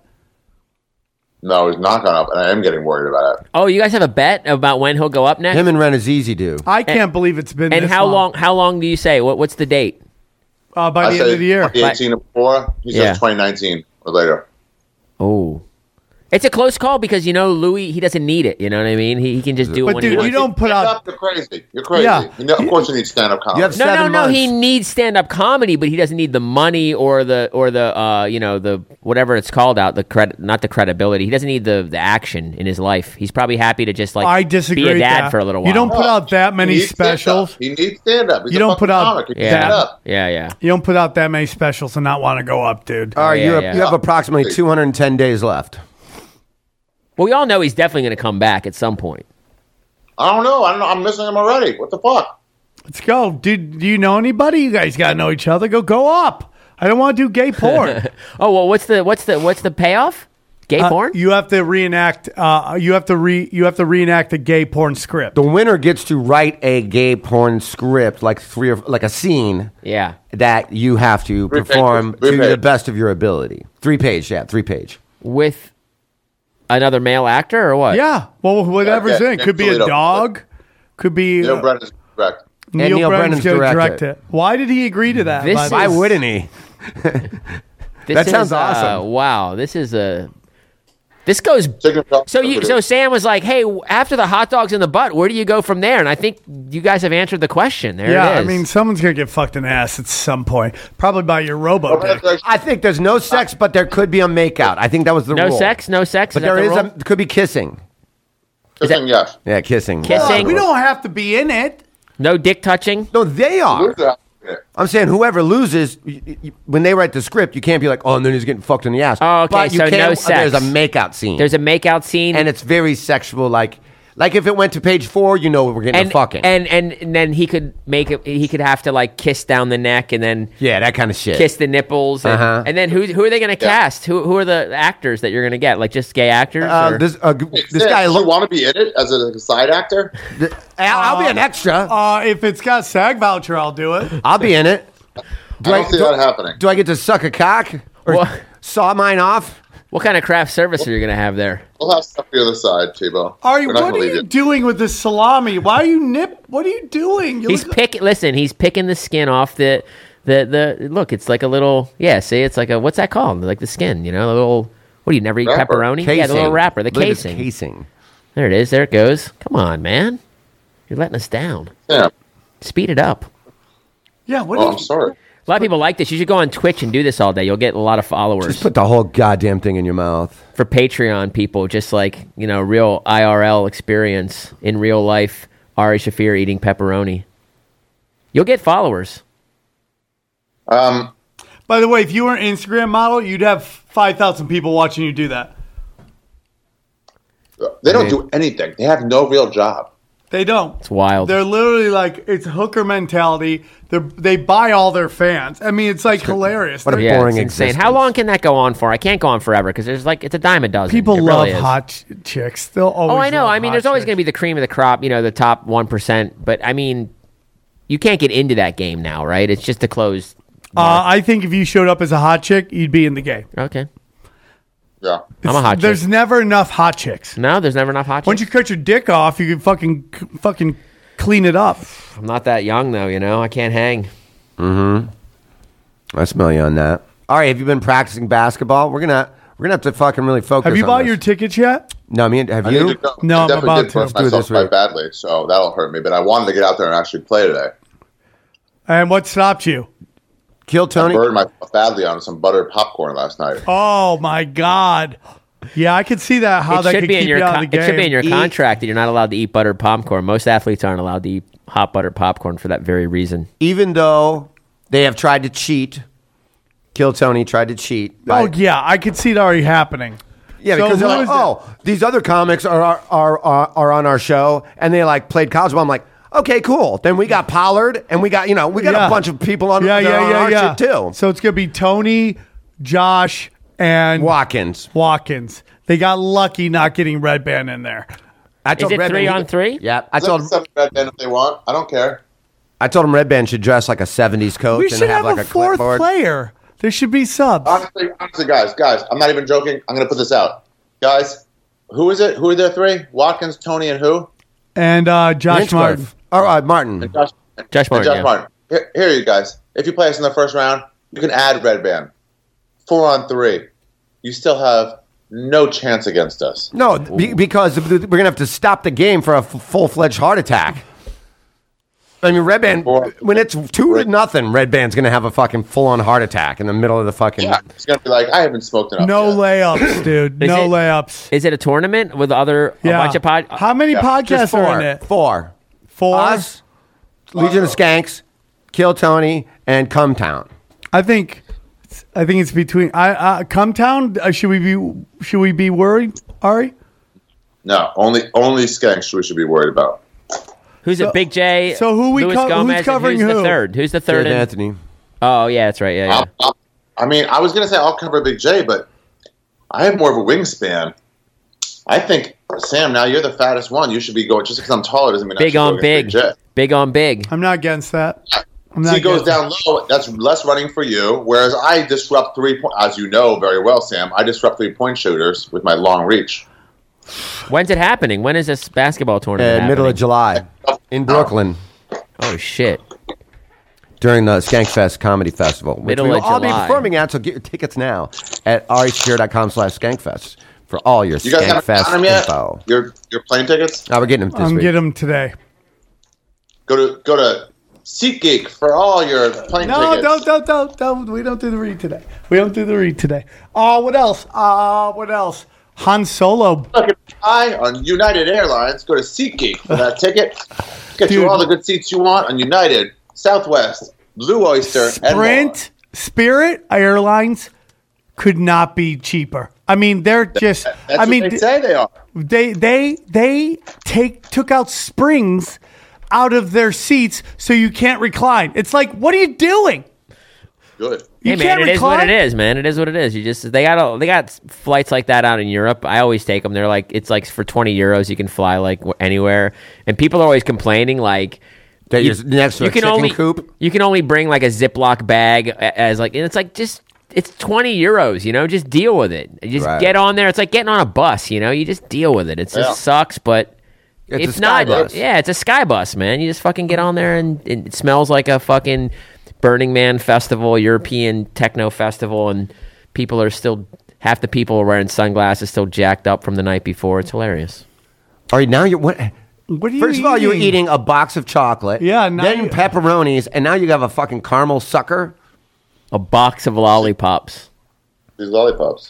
[SPEAKER 9] No, he's not gone up, and I am getting worried about it.
[SPEAKER 8] Oh, you guys have a bet about when he'll go up next?
[SPEAKER 4] Him and Renazizi do.
[SPEAKER 6] I can't believe it's been
[SPEAKER 8] And
[SPEAKER 6] this
[SPEAKER 8] how long? How long do you say? What's the date?
[SPEAKER 6] By
[SPEAKER 9] I
[SPEAKER 6] the
[SPEAKER 9] said
[SPEAKER 6] end of the year.
[SPEAKER 9] 2018 or before. He
[SPEAKER 8] Yeah.
[SPEAKER 9] says 2019 or later.
[SPEAKER 8] Oh, it's a close call because Louis, he doesn't need it. You know what I mean? He can just do it
[SPEAKER 6] But
[SPEAKER 8] when
[SPEAKER 6] dude,
[SPEAKER 8] he
[SPEAKER 6] you
[SPEAKER 8] wants.
[SPEAKER 6] don't put
[SPEAKER 9] Stand
[SPEAKER 6] out...
[SPEAKER 9] up, you're crazy. You're crazy.
[SPEAKER 6] Yeah.
[SPEAKER 9] You know, of course, you need stand-up comedy.
[SPEAKER 4] You have
[SPEAKER 8] No,
[SPEAKER 4] 7 months.
[SPEAKER 8] He needs stand-up comedy, but he doesn't need the money or the the whatever it's called out, the credit, not the credibility. He doesn't need the action in his life. He's probably happy to just
[SPEAKER 6] I disagree
[SPEAKER 8] be a
[SPEAKER 6] with
[SPEAKER 8] dad
[SPEAKER 6] that.
[SPEAKER 8] for a little while.
[SPEAKER 6] You don't put out that many
[SPEAKER 9] He needs
[SPEAKER 6] specials.
[SPEAKER 9] stand-up. He needs stand-up. He's
[SPEAKER 6] You
[SPEAKER 9] a
[SPEAKER 6] don't
[SPEAKER 9] fucking
[SPEAKER 6] put out
[SPEAKER 9] comic. He can
[SPEAKER 8] Yeah.
[SPEAKER 9] stand up.
[SPEAKER 8] Yeah.
[SPEAKER 6] You don't put out that many specials and not want to go up, dude.
[SPEAKER 4] All right,
[SPEAKER 8] yeah,
[SPEAKER 4] you, have,
[SPEAKER 8] yeah.
[SPEAKER 4] you have approximately 210 days left.
[SPEAKER 8] Well, we all know he's definitely going to come back at some point.
[SPEAKER 9] I don't know. I'm missing him already. What the fuck?
[SPEAKER 6] Let's go. Do you know anybody? You guys got to know each other. Go up. I don't want to do gay porn.
[SPEAKER 8] Oh well, what's the payoff? Gay porn?
[SPEAKER 6] You have to reenact. You have to reenact a gay porn script.
[SPEAKER 4] The winner gets to write a gay porn script, like a scene
[SPEAKER 8] Yeah.
[SPEAKER 4] that you have to
[SPEAKER 9] 3
[SPEAKER 4] perform
[SPEAKER 9] pages. 3
[SPEAKER 4] to the
[SPEAKER 9] pages.
[SPEAKER 4] best of your ability. 3 page, yeah, 3 page.
[SPEAKER 8] With another male actor or what?
[SPEAKER 6] Yeah. Well, whatever's
[SPEAKER 9] Yeah,
[SPEAKER 6] in it. Could be a
[SPEAKER 9] Toledo.
[SPEAKER 6] dog. Could be
[SPEAKER 9] Neil Brennan's correct.
[SPEAKER 6] Neil
[SPEAKER 4] Neil
[SPEAKER 6] Brennan's
[SPEAKER 4] Brennan's
[SPEAKER 6] going to
[SPEAKER 4] direct
[SPEAKER 6] direct it. Why did he agree to that?
[SPEAKER 8] This
[SPEAKER 6] by the
[SPEAKER 4] Why
[SPEAKER 6] way?
[SPEAKER 4] wouldn't he?
[SPEAKER 8] This
[SPEAKER 4] That sounds
[SPEAKER 8] is,
[SPEAKER 4] awesome.
[SPEAKER 8] Wow, this goes. So Sam was like, "Hey, after the hot dogs in the butt, where do you go from there?" And I think you guys have answered the question. There
[SPEAKER 6] Yeah,
[SPEAKER 8] it
[SPEAKER 6] I
[SPEAKER 8] is.
[SPEAKER 6] mean, someone's going to get fucked in the ass at some point. Probably by your robo dick.
[SPEAKER 4] I think there's no sex, but there could be a makeout. I think that was the
[SPEAKER 8] no
[SPEAKER 4] rule.
[SPEAKER 8] sex.
[SPEAKER 4] But there is could be kissing.
[SPEAKER 9] Kissing, yes.
[SPEAKER 4] Yeah, kissing.
[SPEAKER 8] Kissing?
[SPEAKER 6] We don't have to be in it.
[SPEAKER 8] No dick touching.
[SPEAKER 4] No, they are. I'm saying whoever loses, when they write the script, you can't be like, oh, and then he's getting fucked in the ass.
[SPEAKER 8] Oh, okay,
[SPEAKER 4] But you
[SPEAKER 8] so
[SPEAKER 4] can,
[SPEAKER 8] no sex.
[SPEAKER 4] There's a makeout scene.
[SPEAKER 8] There's a makeout scene,
[SPEAKER 4] and it's very sexual. Like if it went to page 4, you know we're getting
[SPEAKER 8] and
[SPEAKER 4] a fucking.
[SPEAKER 8] and then he could make it. He could have to like kiss down the neck and then
[SPEAKER 4] yeah, that kind of shit.
[SPEAKER 8] kiss the nipples. And,
[SPEAKER 4] Uh-huh.
[SPEAKER 8] and then who are they going to cast? Who are the actors that you're going to get? Like just gay actors? or-
[SPEAKER 4] This guy.
[SPEAKER 9] Does he want to be in it as a side actor?
[SPEAKER 4] I'll be an extra.
[SPEAKER 6] If it's got SAG voucher, I'll do it.
[SPEAKER 4] I'll be in it.
[SPEAKER 9] I don't see that happening.
[SPEAKER 4] Do I get to suck a cock or
[SPEAKER 8] What?
[SPEAKER 4] saw mine off?
[SPEAKER 8] What kind of craft service are you going to have there?
[SPEAKER 9] We'll have stuff the other side, Tebow.
[SPEAKER 6] Ari,
[SPEAKER 9] We're not
[SPEAKER 6] what
[SPEAKER 9] gonna
[SPEAKER 6] are
[SPEAKER 9] leave
[SPEAKER 6] you doing with the salami? Why are you What are you doing? You
[SPEAKER 8] He's
[SPEAKER 6] look-
[SPEAKER 8] picking. Listen, he's picking the skin off the look. It's like a little. Yeah, see, it's like a what's that called? Like the skin, you know, the little. What do you never eat
[SPEAKER 9] Wrapper.
[SPEAKER 8] pepperoni? Yeah, the little wrapper, the
[SPEAKER 4] I believe it's
[SPEAKER 8] casing.
[SPEAKER 4] casing.
[SPEAKER 8] There it is. There it goes. Come on, man. You're letting us down.
[SPEAKER 9] Yeah.
[SPEAKER 8] Speed it up.
[SPEAKER 6] Yeah, what
[SPEAKER 9] Oh,
[SPEAKER 6] are
[SPEAKER 9] I'm
[SPEAKER 6] you
[SPEAKER 9] sorry.
[SPEAKER 8] A lot of people like this. You should go on Twitch and do this all day. You'll get a lot of followers.
[SPEAKER 4] Just put the whole goddamn thing in your mouth.
[SPEAKER 8] For Patreon people, just like, real IRL experience in real life, Ari Shaffir eating pepperoni. You'll get followers.
[SPEAKER 6] By the way, if you were an Instagram model, you'd have 5,000 people watching you do that.
[SPEAKER 9] They don't do anything. They have no real job.
[SPEAKER 6] They don't.
[SPEAKER 8] It's wild.
[SPEAKER 6] They're literally like, it's hooker mentality. They buy all their fans. I mean, it's like hilarious.
[SPEAKER 4] What a
[SPEAKER 6] They're-
[SPEAKER 4] boring
[SPEAKER 8] it's insane.
[SPEAKER 4] existence.
[SPEAKER 8] How long can that go on for? I can't go on forever because there's like, it's a dime a dozen.
[SPEAKER 6] People
[SPEAKER 8] It
[SPEAKER 6] love
[SPEAKER 8] really is.
[SPEAKER 6] hot chicks. They'll always
[SPEAKER 8] Oh, I know.
[SPEAKER 6] love
[SPEAKER 8] I mean,
[SPEAKER 6] hot
[SPEAKER 8] there's always
[SPEAKER 6] chicks.
[SPEAKER 8] going to be the cream of the crop, the top 1%. But I mean, you can't get into that game now, right? It's just a closed.
[SPEAKER 6] I think if you showed up as a hot chick, you'd be in the game.
[SPEAKER 8] Okay.
[SPEAKER 9] Yeah.
[SPEAKER 8] I'm a hot chick.
[SPEAKER 6] There's never enough hot chicks.
[SPEAKER 8] No, there's never enough hot chicks.
[SPEAKER 6] Once you cut your dick off, you can fucking clean it up.
[SPEAKER 8] I'm not that young, though, I can't hang.
[SPEAKER 4] I smell you on that. All right, have you been practicing basketball? We're gonna have to fucking really focus.
[SPEAKER 6] Have you
[SPEAKER 4] on
[SPEAKER 6] bought
[SPEAKER 4] this.
[SPEAKER 6] your tickets yet?
[SPEAKER 4] No, I mean, have
[SPEAKER 9] I
[SPEAKER 4] you?
[SPEAKER 9] need to go.
[SPEAKER 6] No,
[SPEAKER 9] I
[SPEAKER 6] I'm
[SPEAKER 9] definitely
[SPEAKER 6] about
[SPEAKER 9] did
[SPEAKER 6] to.
[SPEAKER 9] burst
[SPEAKER 4] Do it
[SPEAKER 9] myself
[SPEAKER 4] this week.
[SPEAKER 9] quite badly, so that'll hurt me. But I wanted to get out there and actually play today.
[SPEAKER 6] And what stopped you?
[SPEAKER 4] Kill
[SPEAKER 9] I
[SPEAKER 4] Tony.
[SPEAKER 9] burned myself badly on some buttered popcorn last night.
[SPEAKER 6] Oh my God! Yeah, I could see that. How
[SPEAKER 8] It
[SPEAKER 6] that
[SPEAKER 8] should
[SPEAKER 6] could
[SPEAKER 8] be
[SPEAKER 6] keep
[SPEAKER 8] in your
[SPEAKER 6] you out of the
[SPEAKER 8] it
[SPEAKER 6] game.
[SPEAKER 8] should be in your contract that you're not allowed to eat buttered popcorn. Most athletes aren't allowed to eat hot buttered popcorn for that very reason.
[SPEAKER 4] Even though they have tried to cheat, Kill Tony tried to cheat.
[SPEAKER 6] Oh yeah, I could see it already happening.
[SPEAKER 4] Yeah,
[SPEAKER 6] So
[SPEAKER 4] because they're
[SPEAKER 6] who
[SPEAKER 4] like,
[SPEAKER 6] is it?
[SPEAKER 4] oh, these other comics are on our show, and they like played college ball. I'm like, okay, cool. Then we got Pollard, and we got a bunch of people on, on our shit too.
[SPEAKER 6] So it's gonna be Tony, Josh, and
[SPEAKER 4] Watkins.
[SPEAKER 6] They got lucky not getting Red Band in there.
[SPEAKER 4] I
[SPEAKER 8] Is
[SPEAKER 4] told
[SPEAKER 8] it
[SPEAKER 4] Red Band
[SPEAKER 8] 3-on-3?
[SPEAKER 4] Yeah, I
[SPEAKER 9] Let
[SPEAKER 4] told
[SPEAKER 9] them Red Band if they want. I don't care.
[SPEAKER 4] him Red Band should dress like a '70s coach
[SPEAKER 6] We
[SPEAKER 4] and
[SPEAKER 6] should have
[SPEAKER 4] like
[SPEAKER 6] a
[SPEAKER 4] a
[SPEAKER 6] fourth
[SPEAKER 4] clipboard.
[SPEAKER 6] player. There should be subs.
[SPEAKER 9] Honestly, guys, I'm not even joking. I'm going to put this out. Guys, who is it? Who are their three? Watkins, Tony, and who?
[SPEAKER 6] And Josh Martin.
[SPEAKER 4] Hinchcliffe. Or Martin.
[SPEAKER 9] And Josh
[SPEAKER 8] Martin, yeah.
[SPEAKER 9] Martin. Here, you guys. If you play us in the first round, you can add Red Band. 4-on-3. You still have no chance against us.
[SPEAKER 4] No, because we're going to have to stop the game for a full-fledged heart attack. I mean, Red Band, when it's 2-0, Red Band's going to have a fucking full-on heart attack in the middle of the fucking...
[SPEAKER 9] Yeah, it's going to be like, I haven't smoked enough.
[SPEAKER 6] No
[SPEAKER 9] yet.
[SPEAKER 6] layups, dude.
[SPEAKER 8] Is
[SPEAKER 6] No
[SPEAKER 8] it-
[SPEAKER 6] layups.
[SPEAKER 8] Is it a tournament with a bunch of pod?
[SPEAKER 6] How many podcasts
[SPEAKER 4] Just
[SPEAKER 6] are in it?
[SPEAKER 4] Four.
[SPEAKER 6] Four.
[SPEAKER 4] Us, Legion of Skanks, Kill Tony, and Come Town.
[SPEAKER 6] I think it's between. Come Town. Should we be worried, Ari?
[SPEAKER 9] No, only Skanks we should be worried about.
[SPEAKER 8] Who's it? Big J.
[SPEAKER 6] So who's
[SPEAKER 8] Louis Gomez, and
[SPEAKER 6] covering
[SPEAKER 8] who's
[SPEAKER 6] who?
[SPEAKER 8] the third? Who's the third?
[SPEAKER 4] Sid
[SPEAKER 8] in-
[SPEAKER 4] Anthony.
[SPEAKER 8] Oh yeah, that's right. Yeah.
[SPEAKER 9] I mean, I was going to say I'll cover Big J, but I have more of a wingspan. I think, Sam, now you're the fattest one. You should be going, just because I'm taller doesn't mean I
[SPEAKER 8] Big
[SPEAKER 9] should go
[SPEAKER 8] on
[SPEAKER 9] against
[SPEAKER 8] big.
[SPEAKER 9] Big J.
[SPEAKER 8] Big on big.
[SPEAKER 6] I'm not against that. I'm
[SPEAKER 9] So
[SPEAKER 6] not
[SPEAKER 9] he goes
[SPEAKER 6] against
[SPEAKER 9] down low. That's less running for you. Whereas I disrupt 3-point, as you know very well, Sam. I disrupt 3-point shooters with my long reach.
[SPEAKER 8] When's it happening? When is this basketball tournament?
[SPEAKER 4] Middle of
[SPEAKER 8] happening?
[SPEAKER 4] July in Brooklyn
[SPEAKER 8] Oh shit!
[SPEAKER 4] during the Skankfest Comedy Festival. Which
[SPEAKER 8] Middle
[SPEAKER 4] we will
[SPEAKER 8] of
[SPEAKER 4] all be
[SPEAKER 8] July.
[SPEAKER 4] performing at, so get your tickets now at arishapiro.com/Skankfest for all your
[SPEAKER 9] You guys haven't
[SPEAKER 4] Skankfest
[SPEAKER 9] gotten them yet?
[SPEAKER 4] info.
[SPEAKER 9] Your plane tickets?
[SPEAKER 4] Now we're getting them this
[SPEAKER 6] I'm
[SPEAKER 4] week.
[SPEAKER 6] getting them today.
[SPEAKER 9] Go to SeatGeek for all your plane
[SPEAKER 6] No,
[SPEAKER 9] tickets.
[SPEAKER 6] don't. We don't do the read today. What else? What else? Han Solo.
[SPEAKER 9] Fly on United Airlines. Go to SeatGeek for that ticket. Get
[SPEAKER 6] Dude.
[SPEAKER 9] you all the good seats you want on United, Southwest, Blue Oyster, and more.
[SPEAKER 6] Sprint, Spirit Airlines could not be cheaper. I mean, they're just.
[SPEAKER 9] That's
[SPEAKER 6] I mean,
[SPEAKER 9] what they say they are.
[SPEAKER 6] they took out springs out of their seats so you can't recline. It's like, what are you doing?
[SPEAKER 9] Good.
[SPEAKER 6] You
[SPEAKER 8] Hey man,
[SPEAKER 6] can't
[SPEAKER 8] it is what
[SPEAKER 6] recline?
[SPEAKER 8] it is, man. It is what it is. You just they got flights like that out in Europe. I always take them. They're like it's like for €20 you can fly like anywhere, and people are always complaining like
[SPEAKER 4] That you're next to a chicken
[SPEAKER 8] only
[SPEAKER 4] coop.
[SPEAKER 8] you can only bring like a Ziploc bag as like, and it's like just it's €20. You know, just deal with it. You just
[SPEAKER 4] Right.
[SPEAKER 8] get on there. It's like getting on a bus. You know, you just deal with it. It just
[SPEAKER 9] Yeah.
[SPEAKER 8] sucks, but.
[SPEAKER 4] It's a
[SPEAKER 8] It's
[SPEAKER 4] sky
[SPEAKER 8] not.
[SPEAKER 4] bus.
[SPEAKER 8] Yeah, it's a sky bus, man. You just fucking get on there, and it smells like a fucking Burning Man festival, European techno festival, and people are still half the people are wearing sunglasses, still jacked up from the night before. It's hilarious.
[SPEAKER 4] All right, now you're what?
[SPEAKER 6] What are you
[SPEAKER 4] First of all, you were eating a box of chocolate.
[SPEAKER 6] Yeah, now
[SPEAKER 4] Then
[SPEAKER 6] you-
[SPEAKER 4] pepperonis, and now you have a fucking caramel sucker.
[SPEAKER 8] A box of lollipops,
[SPEAKER 9] These lollipops.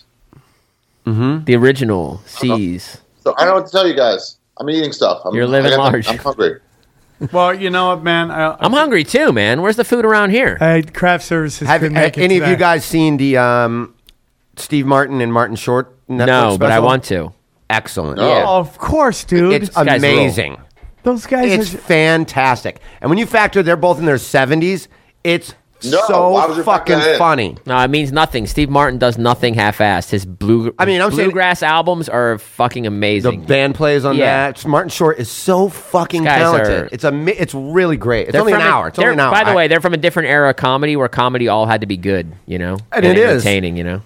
[SPEAKER 8] the original C's.
[SPEAKER 9] So I don't know what to tell you guys. I'm eating stuff.
[SPEAKER 8] You're living large.
[SPEAKER 9] I'm hungry.
[SPEAKER 6] Well, you know what, man?
[SPEAKER 8] I'm hungry too, man. Where's the food around here?
[SPEAKER 6] Craft services
[SPEAKER 4] Have
[SPEAKER 6] couldn't make it
[SPEAKER 4] any of
[SPEAKER 6] today.
[SPEAKER 4] you guys seen the Steve Martin and Martin Short Netflix
[SPEAKER 8] No, but I
[SPEAKER 4] special?
[SPEAKER 8] want to.
[SPEAKER 4] Excellent.
[SPEAKER 9] No.
[SPEAKER 8] Yeah.
[SPEAKER 6] Oh, of course, dude.
[SPEAKER 4] It's
[SPEAKER 8] guys rule.
[SPEAKER 4] amazing.
[SPEAKER 6] Those guys
[SPEAKER 4] It's
[SPEAKER 6] are.
[SPEAKER 4] fantastic. And when you factor they're both in their 70s, it's
[SPEAKER 9] No, why
[SPEAKER 4] so
[SPEAKER 9] would you factor
[SPEAKER 4] fucking
[SPEAKER 9] that in?
[SPEAKER 4] funny.
[SPEAKER 8] No, it means nothing. Steve Martin does nothing half-assed. His
[SPEAKER 4] I'm saying-
[SPEAKER 8] bluegrass albums are fucking
[SPEAKER 4] The
[SPEAKER 8] amazing.
[SPEAKER 4] band plays on
[SPEAKER 8] Yeah.
[SPEAKER 4] that. Martin Short is so fucking
[SPEAKER 8] These guys
[SPEAKER 4] talented.
[SPEAKER 8] are-
[SPEAKER 4] It's really great. It's
[SPEAKER 8] They're
[SPEAKER 4] only an
[SPEAKER 8] from
[SPEAKER 4] hour. It's only an hour.
[SPEAKER 8] By the way, they're from a different era of comedy where comedy all had to be good, you know?
[SPEAKER 4] And it is.
[SPEAKER 8] entertaining, you know?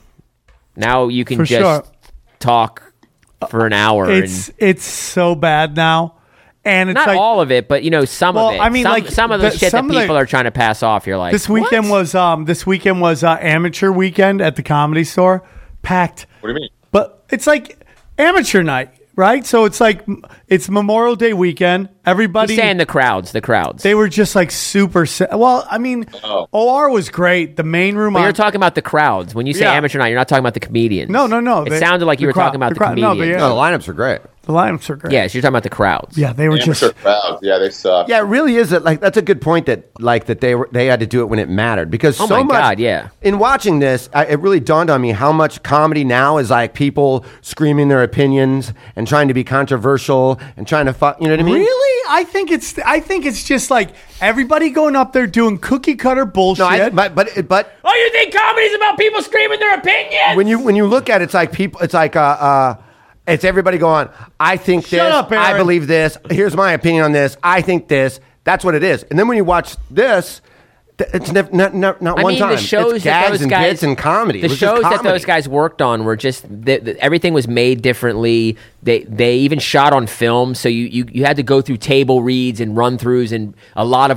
[SPEAKER 8] Now you can
[SPEAKER 6] For
[SPEAKER 8] just
[SPEAKER 6] sure.
[SPEAKER 8] talk for an hour.
[SPEAKER 6] It's so bad now, and it's
[SPEAKER 8] Not
[SPEAKER 6] like
[SPEAKER 8] all of it, but, you know, some
[SPEAKER 6] Well,
[SPEAKER 8] of it.
[SPEAKER 6] I mean,
[SPEAKER 8] some,
[SPEAKER 6] like,
[SPEAKER 8] some of the shit
[SPEAKER 6] some
[SPEAKER 8] that
[SPEAKER 6] of the-
[SPEAKER 8] people are trying to pass off, you're like,
[SPEAKER 6] this weekend
[SPEAKER 8] what?
[SPEAKER 6] was amateur weekend at the Comedy Store, packed.
[SPEAKER 9] What do you mean?
[SPEAKER 6] But it's like amateur night, right? So it's like it's Memorial Day weekend. Everybody
[SPEAKER 8] He's saying the crowds.
[SPEAKER 6] they were just like super. Well, I mean, OR was great. The main room.
[SPEAKER 8] But
[SPEAKER 6] on,
[SPEAKER 8] you're talking about the crowds. When you say
[SPEAKER 6] Yeah.
[SPEAKER 8] amateur night, you're not talking about the comedians.
[SPEAKER 6] No.
[SPEAKER 8] It sounded like you were talking about the
[SPEAKER 6] crowd. No,
[SPEAKER 8] comedians.
[SPEAKER 6] yeah.
[SPEAKER 4] No, the lineups are great.
[SPEAKER 6] The lineups are great.
[SPEAKER 8] Yeah, so you're talking about the crowds.
[SPEAKER 6] Yeah, they were
[SPEAKER 9] Amateur crowds. Yeah, they suck.
[SPEAKER 4] Yeah, it really is. That's a good point that they had to do it when it mattered because
[SPEAKER 8] Oh
[SPEAKER 4] so
[SPEAKER 8] my
[SPEAKER 4] much.
[SPEAKER 8] God, yeah.
[SPEAKER 4] In watching this, it really dawned on me how much comedy now is like people screaming their opinions and trying to be controversial and trying to you know what I mean?
[SPEAKER 6] Really? I think it's just like everybody going up there doing cookie cutter bullshit.
[SPEAKER 4] No, but
[SPEAKER 8] Oh, you think comedy's about people screaming their opinions?
[SPEAKER 4] when you look at it, it's like people. It's like it's everybody going. I think
[SPEAKER 6] Shut
[SPEAKER 4] this.
[SPEAKER 6] up, Aaron.
[SPEAKER 4] I believe this. Here's my opinion on this. I think this. That's what it is. And then when you watch this, it's not
[SPEAKER 8] I
[SPEAKER 4] one
[SPEAKER 8] mean,
[SPEAKER 4] time.
[SPEAKER 8] the shows
[SPEAKER 4] it's
[SPEAKER 8] that
[SPEAKER 4] gags
[SPEAKER 8] those
[SPEAKER 4] and
[SPEAKER 8] guys,
[SPEAKER 4] bits and comedy.
[SPEAKER 8] The
[SPEAKER 4] It was just
[SPEAKER 8] shows that
[SPEAKER 4] comedy.
[SPEAKER 8] those guys worked on were just everything was made differently. They even shot on film, so you had to go through table reads and run throughs and a lot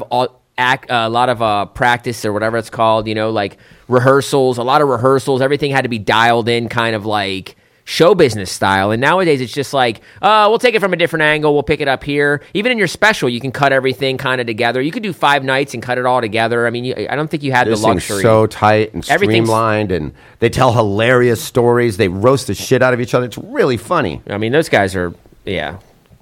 [SPEAKER 8] of practice or whatever it's called. You know, like rehearsals. A lot of rehearsals. Everything had to be dialed in, kind of like show business style. And nowadays it's just like, we'll take it from a different angle. We'll pick it up here. Even in your special, you can cut everything kind of together. You could do 5 nights and cut it all together. I mean, I don't think you had
[SPEAKER 4] This
[SPEAKER 8] the
[SPEAKER 4] thing's
[SPEAKER 8] luxury.
[SPEAKER 4] so tight and
[SPEAKER 8] Everything's-
[SPEAKER 4] streamlined, and they tell hilarious stories. They roast the shit out of each other. It's really funny.
[SPEAKER 8] I mean, those guys are, yeah.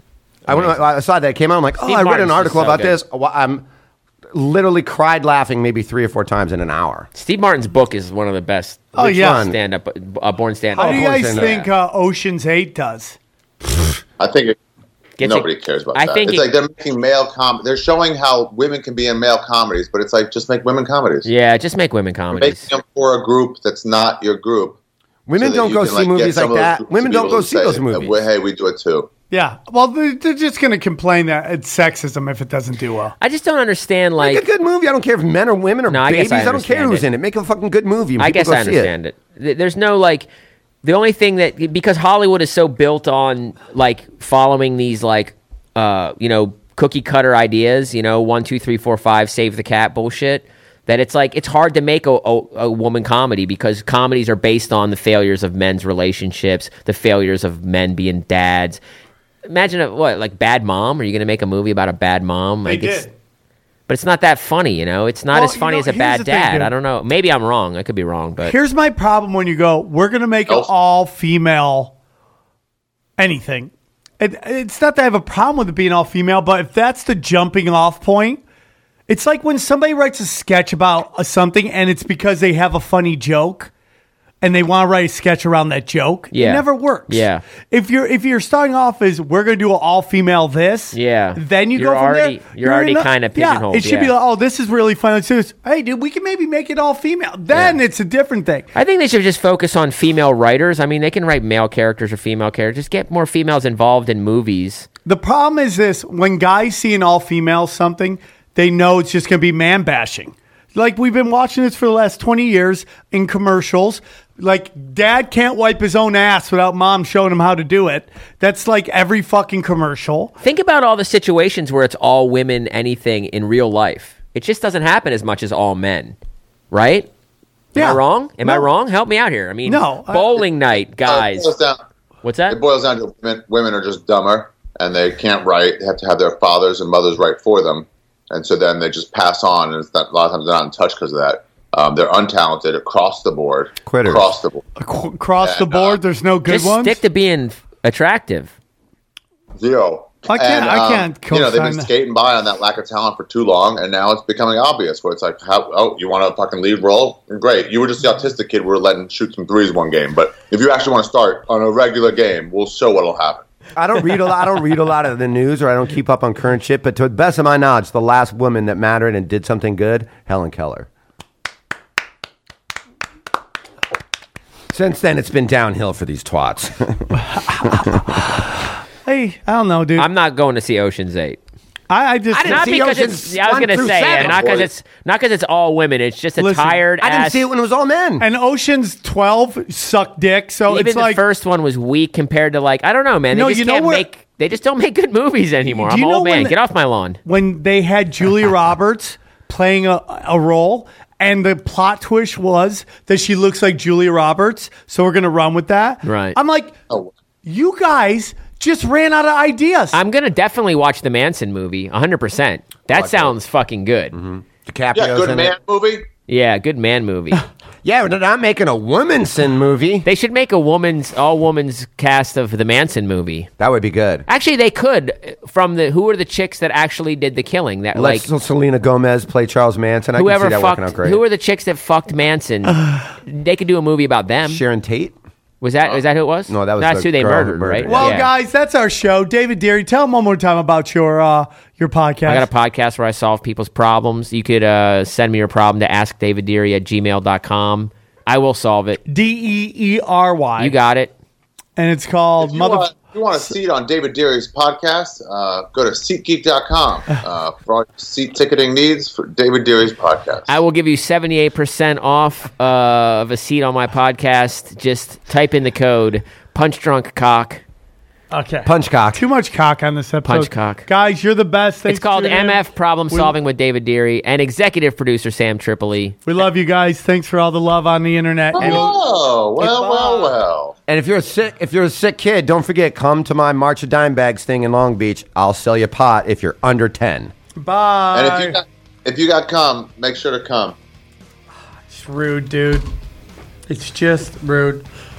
[SPEAKER 4] I saw that it came out. I'm like,
[SPEAKER 8] Steve
[SPEAKER 4] I read
[SPEAKER 8] Martin's
[SPEAKER 4] an article
[SPEAKER 8] just so
[SPEAKER 4] about
[SPEAKER 8] good.
[SPEAKER 4] this. I'm literally cried laughing maybe 3 or 4 times in an hour.
[SPEAKER 8] Steve Martin's book is one of the best.
[SPEAKER 6] Oh, yeah.
[SPEAKER 4] one?
[SPEAKER 8] Stand-up, Born Stand-Up.
[SPEAKER 6] How do you
[SPEAKER 4] course
[SPEAKER 6] guys
[SPEAKER 4] they know.
[SPEAKER 6] think Ocean's 8 does?
[SPEAKER 9] I think
[SPEAKER 8] Gets
[SPEAKER 9] nobody
[SPEAKER 8] it-
[SPEAKER 9] cares about
[SPEAKER 8] I
[SPEAKER 9] that.
[SPEAKER 8] think
[SPEAKER 9] It's
[SPEAKER 8] it-
[SPEAKER 9] like they're making they're showing how women can be in male comedies, but it's like just make women comedies.
[SPEAKER 8] Yeah, just make women comedies.
[SPEAKER 9] Making them for a group that's not your group.
[SPEAKER 4] Women
[SPEAKER 9] so that
[SPEAKER 4] don't
[SPEAKER 9] you
[SPEAKER 4] go
[SPEAKER 9] can,
[SPEAKER 4] see
[SPEAKER 9] get
[SPEAKER 4] movies
[SPEAKER 9] some
[SPEAKER 4] like
[SPEAKER 9] of those
[SPEAKER 4] that.
[SPEAKER 9] groups
[SPEAKER 4] Women
[SPEAKER 9] of
[SPEAKER 4] don't
[SPEAKER 9] people
[SPEAKER 4] go
[SPEAKER 9] to
[SPEAKER 4] see
[SPEAKER 9] say,
[SPEAKER 4] those movies.
[SPEAKER 9] Hey, we do it too.
[SPEAKER 6] Yeah. Well, they're just going to complain that it's sexism if it doesn't do well.
[SPEAKER 8] I just don't understand, like...
[SPEAKER 4] Make a good movie. I don't care if men or women or
[SPEAKER 8] No, I guess
[SPEAKER 4] babies.
[SPEAKER 8] I
[SPEAKER 4] I don't care
[SPEAKER 8] understand
[SPEAKER 4] who's
[SPEAKER 8] it.
[SPEAKER 4] in it. Make a fucking good movie. and
[SPEAKER 8] I
[SPEAKER 4] people
[SPEAKER 8] guess
[SPEAKER 4] go
[SPEAKER 8] I
[SPEAKER 4] see
[SPEAKER 8] understand it. There's no, like... The only thing that... Because Hollywood is so built on, like, following these, like, cookie cutter ideas, 1, 2, 3, 4, 5, save the cat bullshit, that it's like, it's hard to make a woman comedy because comedies are based on the failures of men's relationships, the failures of men being dads. Imagine like Bad Mom? Are you going to make a movie about a bad mom?
[SPEAKER 6] They
[SPEAKER 8] Like,
[SPEAKER 6] did.
[SPEAKER 8] but it's not that funny, It's not
[SPEAKER 6] Well,
[SPEAKER 8] as funny as a
[SPEAKER 6] here's
[SPEAKER 8] bad
[SPEAKER 6] the thing,
[SPEAKER 8] dad.
[SPEAKER 6] dude.
[SPEAKER 8] I don't know. Maybe I'm wrong. I could be wrong, but
[SPEAKER 6] Here's my problem when you go, we're going to make an all-female anything. It's not that I have a problem with it being all-female, but if that's the jumping off point, it's like when somebody writes a sketch about something and it's because they have a funny joke and they want to write a sketch around that joke.
[SPEAKER 8] Yeah.
[SPEAKER 6] It never works.
[SPEAKER 8] Yeah.
[SPEAKER 6] If you're starting off as we're going to do an all-female this,
[SPEAKER 8] Yeah.
[SPEAKER 6] then you
[SPEAKER 8] You're
[SPEAKER 6] go from
[SPEAKER 8] already-
[SPEAKER 6] there.
[SPEAKER 8] you're already
[SPEAKER 6] in a-
[SPEAKER 8] kinda
[SPEAKER 6] yeah,
[SPEAKER 8] pigeonholed,
[SPEAKER 6] it should be
[SPEAKER 8] yeah.
[SPEAKER 6] like, oh, this is really fun. Let's do this. Hey, dude, we can maybe make it all-female. Then it's a different thing.
[SPEAKER 8] I think they should just focus on female writers. I mean, they can write male characters or female characters. Just get more females involved in movies.
[SPEAKER 6] The problem is this: when guys see an all-female something, they know it's just going to be man bashing. Like we've been watching this for the last 20 years in commercials. Like dad can't wipe his own ass without mom showing him how to do it. That's like every fucking commercial.
[SPEAKER 8] Think about all the situations where it's all women anything in real life. It just doesn't happen as much as all men, right? Am
[SPEAKER 6] Yeah.
[SPEAKER 8] I wrong? Am I
[SPEAKER 6] No.
[SPEAKER 8] wrong? Help me out here. I mean,
[SPEAKER 6] No,
[SPEAKER 8] bowling night, guys. What's that?
[SPEAKER 9] It boils down to women are just dumber and they can't write. They have to have their fathers and mothers write for them. And so then they just pass on, and it's not, a lot of times they're not in touch because of that. They're untalented across the board.
[SPEAKER 4] Quitters.
[SPEAKER 9] Across the board.
[SPEAKER 6] Across the board, there's no good
[SPEAKER 8] Just
[SPEAKER 6] ones.
[SPEAKER 8] stick to being attractive.
[SPEAKER 9] Zero.
[SPEAKER 6] I can't
[SPEAKER 9] They've
[SPEAKER 6] co-sign
[SPEAKER 9] been
[SPEAKER 6] that.
[SPEAKER 9] skating by on that lack of talent for too long, and now it's becoming obvious. Where it's like, you want a fucking lead role? Great. You were just the autistic kid we were letting shoot some threes one game, but if you actually want to start on a regular game, we'll show what'll happen.
[SPEAKER 4] I don't read a lot of the news, or I don't keep up on current shit. But to the best of my knowledge, the last woman that mattered and did something good, Helen Keller. Since then, it's been downhill for these twats.
[SPEAKER 6] Hey, I don't know, dude.
[SPEAKER 8] I'm not going to see Ocean's 8.
[SPEAKER 6] I just
[SPEAKER 4] I didn't
[SPEAKER 8] Not
[SPEAKER 4] see
[SPEAKER 8] because
[SPEAKER 4] Ocean's
[SPEAKER 8] it's. I was
[SPEAKER 4] 1
[SPEAKER 8] going to
[SPEAKER 4] through
[SPEAKER 8] say,
[SPEAKER 4] 7.
[SPEAKER 8] not because it's all women. It's just a
[SPEAKER 6] Listen,
[SPEAKER 8] tired.
[SPEAKER 4] I didn't
[SPEAKER 8] ass,
[SPEAKER 4] see it when it was all men.
[SPEAKER 6] and Ocean's 12 sucked dick. So
[SPEAKER 8] Even
[SPEAKER 6] it's
[SPEAKER 8] the
[SPEAKER 6] like
[SPEAKER 8] first one was weak compared to I don't know, man. They
[SPEAKER 6] No,
[SPEAKER 8] just
[SPEAKER 6] you know
[SPEAKER 8] can't
[SPEAKER 6] where-
[SPEAKER 8] make. They just don't make good movies anymore.
[SPEAKER 6] Do
[SPEAKER 8] I'm
[SPEAKER 6] you
[SPEAKER 8] an
[SPEAKER 6] know
[SPEAKER 8] old
[SPEAKER 6] when
[SPEAKER 8] man.
[SPEAKER 6] the-
[SPEAKER 8] Get off my lawn.
[SPEAKER 6] when they had Julia Roberts playing a role, and the plot twist was that she looks like Julia Roberts, so we're gonna run with that.
[SPEAKER 8] Right.
[SPEAKER 6] I'm like,
[SPEAKER 9] Oh.
[SPEAKER 6] you guys just ran out of ideas.
[SPEAKER 8] I'm gonna definitely watch the Manson movie. 100%. That sounds fucking good.
[SPEAKER 4] DiCaprio's
[SPEAKER 9] Yeah, good
[SPEAKER 4] in
[SPEAKER 9] man
[SPEAKER 4] it.
[SPEAKER 9] movie.
[SPEAKER 8] Yeah, good man movie.
[SPEAKER 4] Yeah, they're not making a Womanson movie.
[SPEAKER 8] They should make all woman's cast of the Manson movie.
[SPEAKER 4] That would be good.
[SPEAKER 8] Actually, they could. Who are the chicks that actually did the killing? That
[SPEAKER 4] Let Selena Gomez play Charles Manson. I can see that working out great.
[SPEAKER 8] Who are the chicks that fucked Manson? They could do a movie about them.
[SPEAKER 4] Sharon Tate.
[SPEAKER 8] Is that who it was?
[SPEAKER 4] No,
[SPEAKER 8] that's who they murdered, right?
[SPEAKER 6] Well, guys, that's our show. David Deary, tell them one more time about your podcast.
[SPEAKER 8] I got a podcast where I solve people's problems. You could send me your problem to askdaviddeary@gmail.com. I will solve it.
[SPEAKER 6] DEERY.
[SPEAKER 8] You got it.
[SPEAKER 6] And it's called
[SPEAKER 9] If you want a seat on David Deary's podcast, go to SeatGeek.com for all your seat ticketing needs for David Deary's podcast.
[SPEAKER 8] I will give you 78% off of a seat on my podcast. Just type in the code PunchDrunkCock.
[SPEAKER 6] Okay.
[SPEAKER 4] Punchcock.
[SPEAKER 6] Too much cock on this episode.
[SPEAKER 8] Punchcock.
[SPEAKER 6] Guys, you're the best. Thanks
[SPEAKER 8] It's called
[SPEAKER 6] for tuning in.
[SPEAKER 8] MF Problem Solving with David Deary and executive producer Sam Tripoli.
[SPEAKER 6] We love you guys. Thanks for all the love on the internet.
[SPEAKER 9] Oh, well.
[SPEAKER 4] And if you're a sick kid, don't forget, come to my March of Dime Bags thing in Long Beach. I'll sell you pot if you're under 10.
[SPEAKER 6] Bye.
[SPEAKER 9] And if you got cum, make sure to come.
[SPEAKER 6] It's rude, dude. It's just rude.